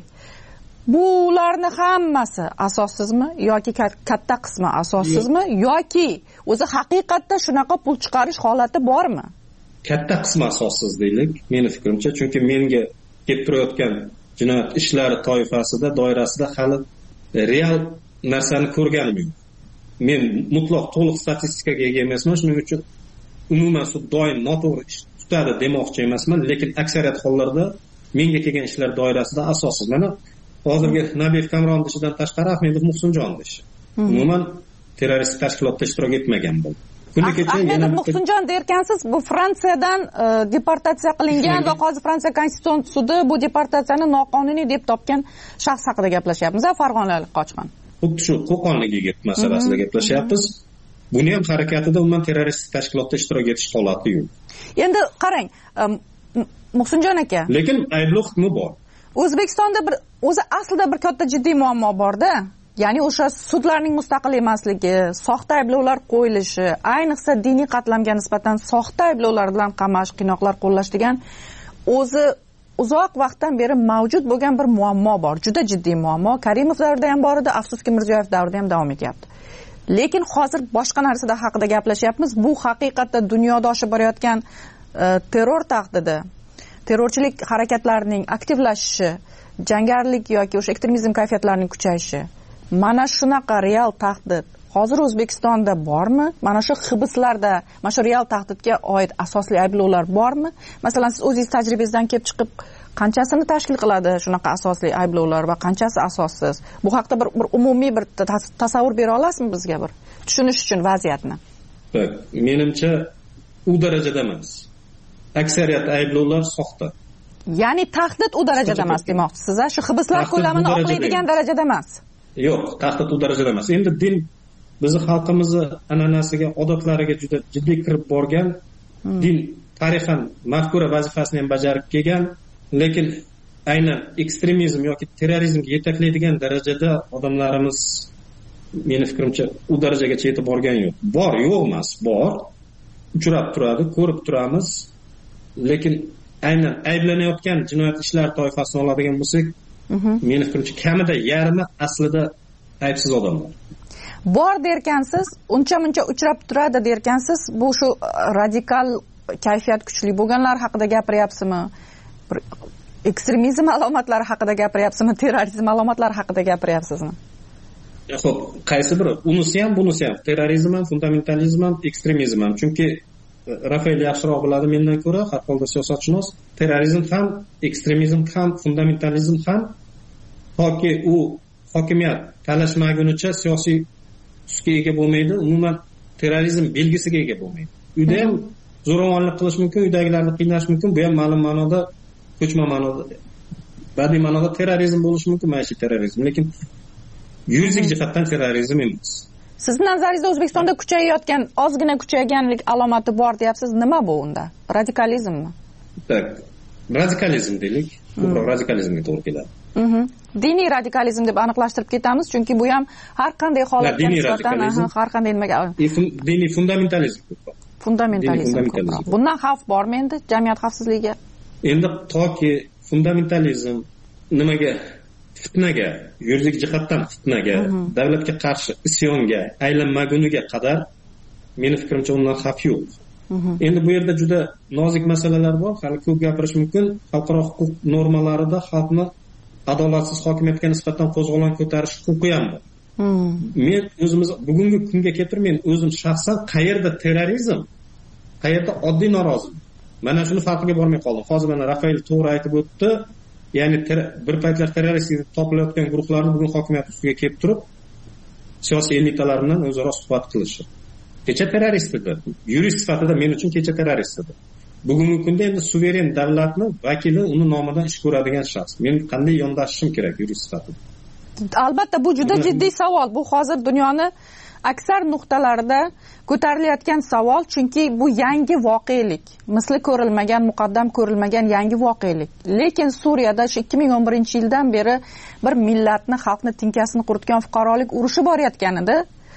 bularni hammasi asossizmi yoki katta qismi asossizmi yoki o'zi haqiqatda shunaqa pul chiqarish holati bormi? Katta qismi asossiz deylik, meni fikrimcha, chunki menga kelib turayotgan jinoyat ishlari toifasida, doirasida hali real narsani ko'rganim yo'q. Men mutlaq to'liq statistikaga ega emasman, shuning uchun umuman sud doim noto'g'ri ish tutadi demoqchi emasman, lekin aksariyat hollarda menga kelgan ishlar doirasida asossiz. Mana hozirgi Nabiyev Kamron ishidan tashqari Ahmedov Muhsinjon ishi umuman terroristik tashkilotda ishtirok etmagan bo'ldi. Kuni kecha Ahmedov Muhsinjon derkansiz, bu Fransiyadan deportatsiya qilingan va hozir Fransiya konstitutsiyon sudi bu deportatsiyani noqonuniy deb topgan shaxs haqida gaplashyapmiz. Farg'onalik qochqin. Xuddi shu qo'qonlik masalasida gaplashyapmiz. Buni ham harakatida umuman terroristik tashkilotda ishtirok etish holati yo'q. Endi qarang, Muhsinjon aka. Lekin ayblov hukmi bor. O'zbekistonda bir o'zi aslida bir katta jiddiy muammo bor-da. Ya'ni o'sha sudlarning mustaqil emasligi, soxta ayblovlar qo'yilishi, ayniqsa diniy qatlamga nisbatan soxta ayblovlar bilan qamash, qiynoqlar qo'llash degan o'zi uzoq vaqtdan beri mavjud bo'lgan bir muammo bor. Juda jiddiy muammo. Karimov davrida ham bor edi, afsuski Mirziyoyev davrida ham davom etyapti. Lekin hozir boshqa narsada haqida gaplashyapmiz. Bu haqiqatda dunyoda oshib borayotgan terror tahdidi, terrorchilik harakatlarining aktivlashishi, jangarilik yoki o'sha ekstremizm kayfiyatlarining kuchayishi, mana shunaqa real tahdid hozir O'zbekistonda bormi? Mana shu hibslarda, mana shu real tahdidga oid asosli ayblovlar bormi? Masalan, siz o'zingiz tajribangizdan kelib chiqib, qanchasini tashkil qiladi shunaqa asosli ayblovlar va qanchasi asossiz? Bu haqda bir, bir umumiy bir tasavvur bera olasizmi bizga bir tushunish uchun vaziyatni? Bak, menimcha u darajada emas. Aksariyat ayblovlar soxta. Ya'ni tahdid u darajada emas demoqchisiz, shu hibslar ko'lamini oqlaydigan darajada emas. Yo'q, tahdid u darajada emas. Endi din bizni xalqimizni an'anasiga, odatlariga juda jiddiy kirib borgan, hmm. din tarixan mafkura vazifasini ham bajarib kelgan, lekin aynan ekstremizm yoki terrorizmga yetaklaydigan darajada odamlarimiz meni fikrimcha u darajagacha yetib borgan yo'q. Bor, yo'q emas, bor. Uchrab turadi, ko'rib turamiz. Lekin aynan ayblanayotgan jinoyat ishlari toifasini oladigan bo'lsak, meni fikrimcha kamida yarmi aslida aybsiz odamlar. Bor derkansiz, uncha-muncha uchrab turadi derkansiz, bu shu radikal kayfiyat kuchli bo'lganlar haqida gapiryapsizmi? Ekstremizm alomatlari haqida gapiryapsizmi? Terrorizm alomatlari haqida gapiryapsizmi? Xo'p, qaysi biri? Unisi ham, bunisi ham. Terrorizm ham, fundamentalizm ham, ekstremizm ham. Chunki Rafael yaxshiroq biladi mendan ko'ra, har holda siyosatshunos. Terrorizm ham, ekstremizm ham, fundamentalizm ham toki u hokimiyat talashmagunicha siyosiy tusga ega bo'lmaydi, umuman terrorizm belgisiga ega bo'lmaydi. Uyda ham zo'ravonlik qilish mumkin, uydagilarni qiynash mumkin, bu ham ma'lum ma'noda ko'chma ma'noda, badiiy ma'noda terrorizm bo'lishi mumkin, maishiy terrorizm, lekin yuridik jihatdan terrorizm emas. Sizni nazaringizda O'zbekistonda kuchayayotgan, ozgina kuchayganlik alomati bor deyapsiz, nima bu unda? Radikalizmmi? Tak, radikalizm deylik, ko'proq radikalizmga to'g'ri keladi. Diniy radikalizm deb aniqlashtirib ketamiz, chunki bu ham har qanday holatga nisbatan har qanday nimaga diniy fundamentalizm ko'proq. Fundamentalizm ko'proq. Bundan xavf bormi endi jamiyat xavfsizligiga? Endi toki fundamentalizm nimaga, fitnaga, yuridik jihatdan fitnaga, davlatga qarshi isyonga aylanmaguniga qadar meni fikrimcha undan xavf yo'q. Endi bu yerda juda nozik masalalar bor, hali ko'p gapirish mumkin. Xalqaro huquq normalarida xalqni adolatsiz hokimiyatga nisbatan qo'zg'olon ko'tarish huquqi ham bor. Men o'zimiz bugungi kunga keltirib, men o'zim shaxsan qayerda terrorizm, qayerda oddiy norozilik. Mana shuni farqiga bormay qoldim. Hozir mana Rafael to'g'ri aytib o'tdi. Ya'ni bir paytlar terrorist deb topilayotgan guruhlarni bugun hokimiyat ustiga kelib turib, siyosiy elitalar bilan o'zaro suhbat qilishi. Kecha terrorist edi. Yurist sifatida men uchun kecha terrorist edi. Bugungi kunda endi suveren davlatni vakili uni nomidan ish ko'radigan shaxs. Men qanday yondashishim kerak yurist sifatida? Albatta bu juda jiddiy savol. Bu hozir dunyoni aksar nuqtalarida ko'tarilayotgan savol, chunki bu yangi voqelik. Misli ko'rilmagan, muqaddam ko'rilmagan yangi voqelik. Lekin Suriyada shu ikki ming o'n birinchi yildan beri bir millatni, xalqni tinkasini quritgan fuqarolik urushi borayotgan edi.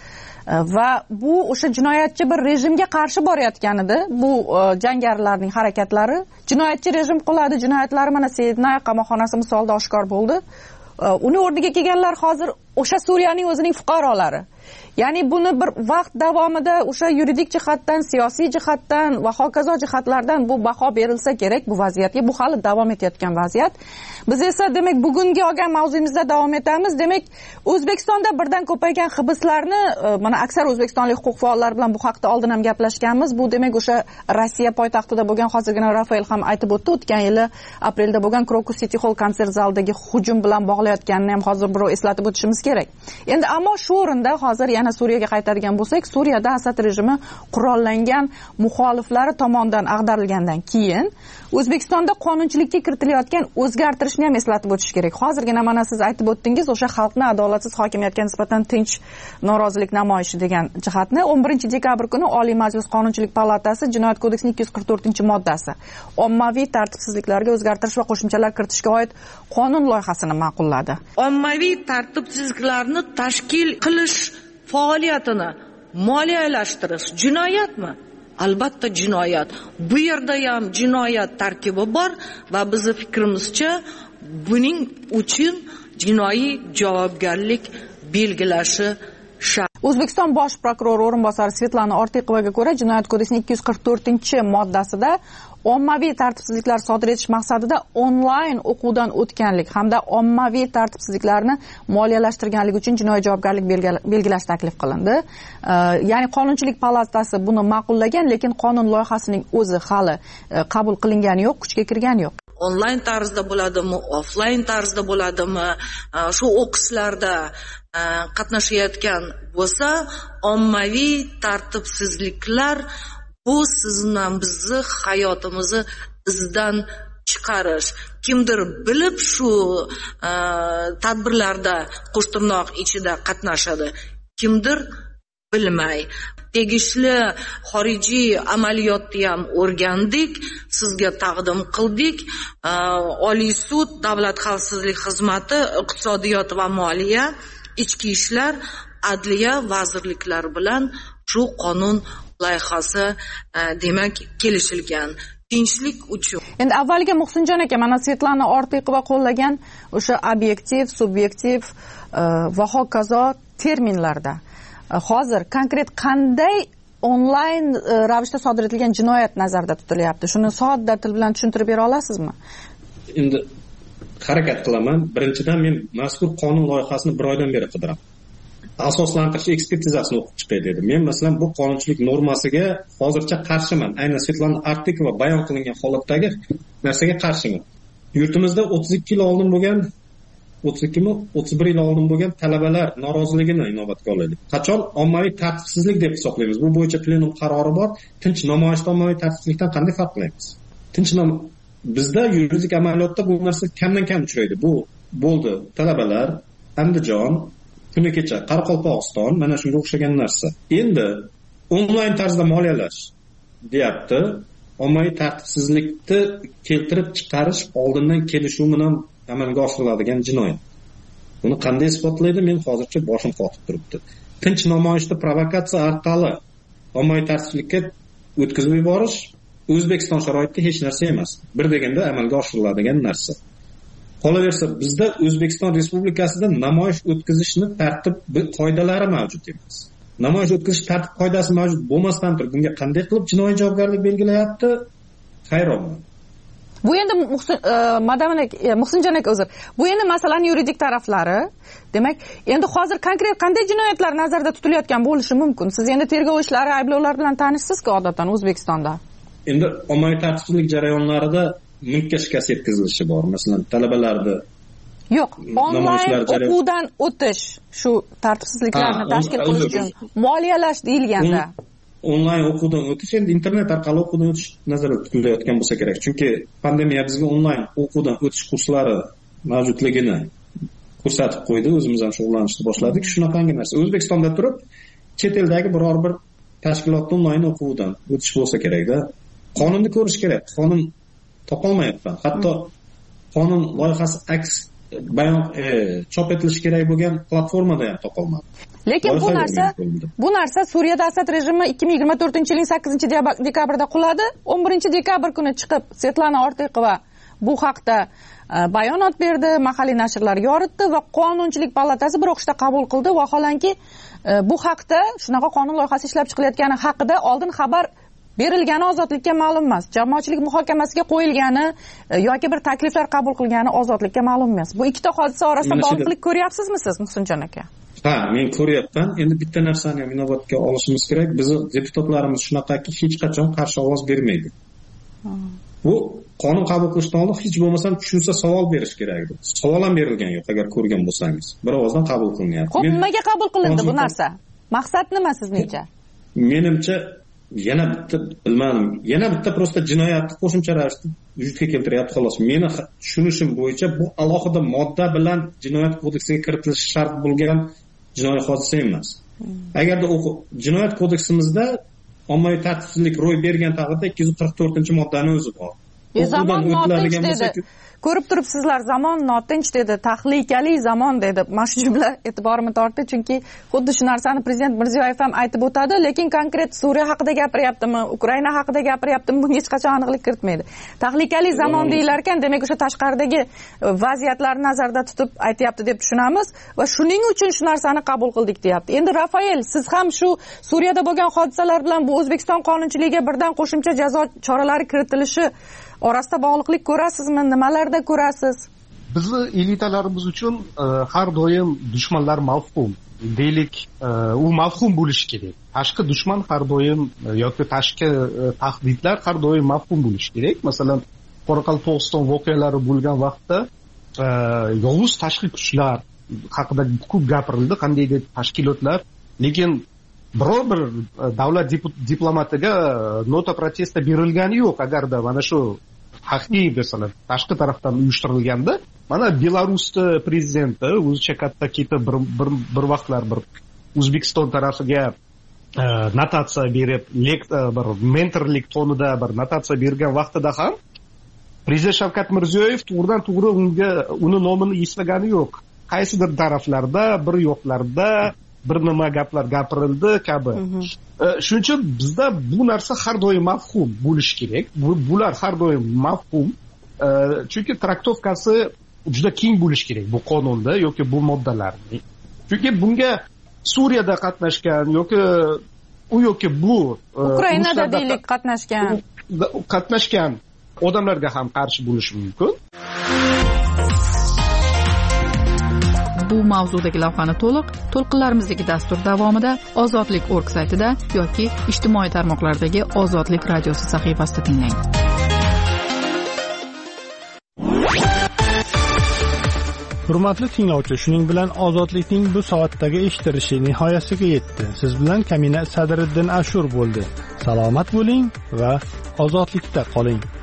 Va bu o'sha jinoyatchi bir rejimga qarshi borayotgan edi. Bu jangarilarning harakatlari, jinoyatchi rejim qiladi, jinoyatlari mana Sednay qamoqxonasi misolida oshkor bo'ldi. Uni o'rniga kelganlar hozir o'sha Suriyaning o'zining fuqarolari. Ya'ni buni bir vaqt davomida o'sha yuridik jihatdan, siyosiy jihatdan va hokazo jihatlardan bu baho berilsa kerak bu vaziyatga. Bu hali davom etayotgan vaziyat. Biz esa demak bugungi olgan mavzumizda davom etamiz. Demak, O'zbekistonda birdan ko'paygan hibslarni, mana aksar o'zbekistonlik huquq faollari bilan bu haqda oldin ham gaplashganmiz. Bu demak o'sha Rossiya poytaxtida bo'lgan, hozirgina Rafael ham aytib o'tdi, o'tgan yili aprelda bo'lgan Krokus City Hall konsert zalidagi hujum bilan bog'layotganini ham hozir birov eslatib o'tishimiz kerak. Endi ammo shu o'rinda hozir yana Suriyaga qaytadigan bo'lsak, Suriyada Asad rejimi qurollangan muxoliflari tomonidan ag'darilgandan keyin O'zbekistonda qonunchilikka kiritilayotgan o'zgartirishni ham eslatib o'tish kerak. Hozirgina mana siz aytib o'tdingiz, o'sha xalqni adolatsiz hokimiyatga nisbatan tinch norozilik namoyishi degan jihatni. o'n birinchi dekabr kuni Oliy Majlis Qonunchilik palatasi Jinoyat kodeksining ikki yuz qirq to'rtinchi moddasi ommaviy tartibsizliklarga o'zgartirish va qo'shimchalar kiritishga oid qonun loyihasini ma'qulladi. Ommaviy tartibsizliklarni tashkil qilish faoliyatini moliyalashtirish jinoyatmi? Albatta jinoyat. Bu yerda ham jinoyat tarkibi bor va bizning fikrimizcha buning uchun jinoiy javobgarlik belgilashi shart. O'zbekiston bosh prokurori o'rinbosari Svetlana Ortiqovaga ko'ra, Jinoyat kodeksining ikki yuz qirq to'rtinchi moddasida ommaviy tartibsizliklar sodir etish maqsadida onlayn o'quvdan o'tganlik hamda ommaviy tartibsizliklarni moliyalashtirganlik uchun jinoiy javobgarlik belgilash taklif qilindi. Ya'ni Qonunchilik palatasi buni ma'qullagan, lekin qonun loyihasining o'zi hali qabul qilingani yo'q, kuchga kirgani yo'q. Onlayn tarzda bo'ladimi, offlayn tarzda bo'ladimi, shu o'qishlarda qatnashayotgan bo'lsa, ommaviy tartibsizliklar bu sizni bizni hayotimizni izdan chiqarish. Kimdir bilib shu tadbirlarda qo'shtirnoq ichida qatnashadi, kimdir bilmay. Tegishli xorijiy amaliyotni ham o'rgandik, sizga taqdim qildik. Oliy sud, Davlat xavfsizlik xizmati, iqtisodiyot va moliya, ichki ishlar, adliya vazirliklari bilan shu qonun loyihasi demak kelishilgan. Tinchlik uchun. Endi avvaliga Muhsinjon aka, mana Svetlana Ortiqova qo'llagan o'sha obyektiv, subyektiv va hokazo terminlarda hozir konkret qanday onlayn ravishda sodir etilgan jinoyat nazarda tutilyapti? Shuni sodda til bilan tushuntirib bera olasizmi? Endi harakat qilaman. Birinchidan men mazkur qonun loyihasini bir oydan beri qidiraman. Asoslantirish ekspertizasini o'qib chiqay dedim. Men masalan bu qonunchilik normasiga hozircha qarshiman. Aynan Svetlana Ortiqova bayon qilingan holatdagi narsaga qarshiman. Yurtimizda o'ttiz ikki yil oldin bo'lgan o'ttiz ikki mi o'ttiz bir yil oldin bo'lgan talabalar noroziligini inobatga olaylik. Qachon ommaviy tartibsizlik deb hisoblaymiz? Bu bo'yicha plenum qarori bor. Tinch namoyishda ommaviy tartibsizlikdan qanday farq qilamiz? Tinch bizda yuridik amaliyotda bu narsa kamdan kam uchraydi. Bu bo'ldi talabalar, Andijon, kuni kecha Qoraqalpog'iston, mana shunga o'xshagan narsa. Endi onlayn tarzda moliyalash deyapti. Ommaviy tartibsizlikni keltirib chiqarish oldindan kelishuv bilan amalga oshiriladigan jinoyat. Buni qanday isbotlaydi? Men hozircha boshim qotib turibdi. Tinch namoyishda provokatsiya orqali ommaviy tartibsizlikka o'tkazib yuborish O'zbekiston sharoitida hech narsa emas. Bir deganda amalga oshiriladigan narsa. Qolaversa, bizda O'zbekiston Respublikasida namoyish o'tkazishni tartib qoidalari mavjud emas. Namoyish o'tkazish tartib qoidasi mavjud bo'lmasdan turib, bunga qanday qilib jinoiy javobgarlik belgilayapti? Hayronman. Bu endi Muhsinjon aka, uzr. Bu endi masalan yuridik taraflari. Demak, endi hozir konkret qanday jinoyatlar nazarda tutilayotgan bo'lishi mumkin? Siz endi tergov ishlari, ayblovlar bilan tanishsiz-ku odatdan O'zbekistonda. Endi ommaviy tartibsizlik jarayonlarida mulkka shikast yetkazilishi bor. Masalan, talabalarni yo'q, onlayn o'quvdan o'tish, shu tartibsizliklarni tashkil qilish uchun moliyalash deyilganda. Onlayn o'quvdan o'tish, endi internet orqali o'quvdan o'tish nazarda tutilayotgan bo'lsa kerak. Chunki pandemiya bizga onlayn o'quvdan o'tish kurslari mavjudligini ko'rsatib qo'ydi. O'zimiz ham shug'ullanishni boshladik. Shunaqangi narsa. O'zbekistonda turib, chet eldagi biror bir tashkilotda onlayn o'quvdan o'tish bo'lsa kerak-da. Qonunni ko'rish kerak. Qonun topolmayapman. Hatto qonun loyihasi aks bayon chop etilishi kerak bo'lgan platformada ham topolmadim. Lekin bu narsa bu narsa Suriyada Asad rejimi ikki ming yigirma to'rtinchi yilning sakkizinchi dekabrda quladi. o'n birinchi dekabr kuni chiqib Svetlana Ortiqova bu haqda bayonot berdi, mahalliy nashrlar yoritdi va Qonunchilik palatasi bir o'qishda qabul qildi. Vaholanki bu haqda shunaqa qonun loyihasi ishlab chiqilayotgani haqida oldin xabar berilgani ozodlikka ma'lum emas. Jamoatchilik muhokamasiga qo'yilgani yoki bir takliflar qabul qilgani ozodlikka ma'lum emas. Bu ikkita hodisa orasida bog'liqlik ko'ryapsizmi siz, Muhsinjon aka? Ha, men ko'ryapman. Endi bitta narsani ham inobatga olishimiz kerak. Bizni deputatlarimiz shunaqaki hech qachon qarshi ovoz bermaydi. Bu qonun qabul qilishdan oldin hech bo'lmasa tushunsa savol berish kerak edi. Savol ham berilgan yo'q, agar ko'rgan bo'lsangiz. Bir ovozdan qabul qilinyapti. Xo'p, nimaga qabul qilindi bu narsa? Maqsad nima sizningcha? Menimcha yana bitta bilmadim. Yana bitta prosta jinoyatni qo'shimcha ravishda vujudga keltiryapti xolos. Meni tushunishim bo'yicha bu alohida modda bilan jinoyat kodeksiga kiritilishi shart bo'lgan jinoiy hodisa emas. Agarda jinoyat kodeksimizda ommaviy tartibsizlik ro'y bergan taqdirda ikki yuz qirq to'rtinchi moddani o'zi bor. zamon notinch dedi. Ko'rib turibsizlar, zamon notinch dedi, tahlikali zamon dedi. Mana shu jumla e'tiborimni tortdi, chunki xuddi shu narsani prezident Mirziyoyev ham aytib o'tadi, lekin konkret Suriya haqida gapiryaptimi, Ukraina haqida gapiryaptimi, bunga hech qachon aniqlik kiritmaydi. Tahlikali zamon deyilar ekan, demak o'sha tashqaridagi vaziyatlarni nazarda tutib aytyapti deb tushunamiz va shuning uchun shu narsani qabul qildik deyapti. Endi Rafael, siz ham shu Suriyada bo'lgan hodisalar bilan bu O'zbekiston qonunchiligiga birdan qo'shimcha jazo choralari kiritilishi orasida bog'liqlik ko'rasizmi? Nimalarda ko'rasiz? Bizni elitalarimiz uchun har doim dushmanlar mavhum. Deylik, u mavhum bo'lishi kerak. Tashqi dushman har doim yoki tashqi tahdidlar har doim mavhum bo'lishi kerak. Masalan, Qoraqalpog'iston voqealari bo'lgan vaqtda yovuz tashqi kuchlar haqida ko'p gapirildi, qandaydir tashkilotlar, lekin biror bir davlat diplomatiga nota protesta berilgani yo'q. Agarda mana shu haqiqiy masalan tashqi tarafdan uyushtirilganda, mana Belarusda prezidenti o'zicha katta ketib bir, bir bir vaqtlar bir O'zbekiston tarafiga notatsiya berib, bir mentorlik tonida bir notatsiya bergan vaqtida ham prezident Shavkat Mirziyoyev to'g'ridan to'g'ri unga uni nomini eslagani yo'q. Qaysidir taraflarda, bir yo'qlarda bir nima gaplar gapirildi kabi. Shuning uchun bizda bu narsa har doim mafhum bo'lishi kerak. Bular har doim mafhum. Chunki traktovkasi juda keng bo'lishi kerak bu qonunda yoki bu moddalarning. Chunki bunga Suriyada qatnashgan yoki u yoki bu Ukrainada deylik qatnashgan qatnashgan odamlarga ham qarshi bo'lishi mumkin. Bu mavzudagi lavhani to'liq to'lqinlarimizdagi dastur davomida ozodlik org saytida yoki ijtimoiy tarmoqlardagi Ozodlik radiosi sahifasida tinglang. Hurmatli tinglovchi, shuning bilan Ozodlikning bu soatdagi eshitilishi nihoyasiga yetdi. Siz bilan Kamina Sadriddin Ashur bo'ldi. Salomat bo'ling va ozodlikda qoling.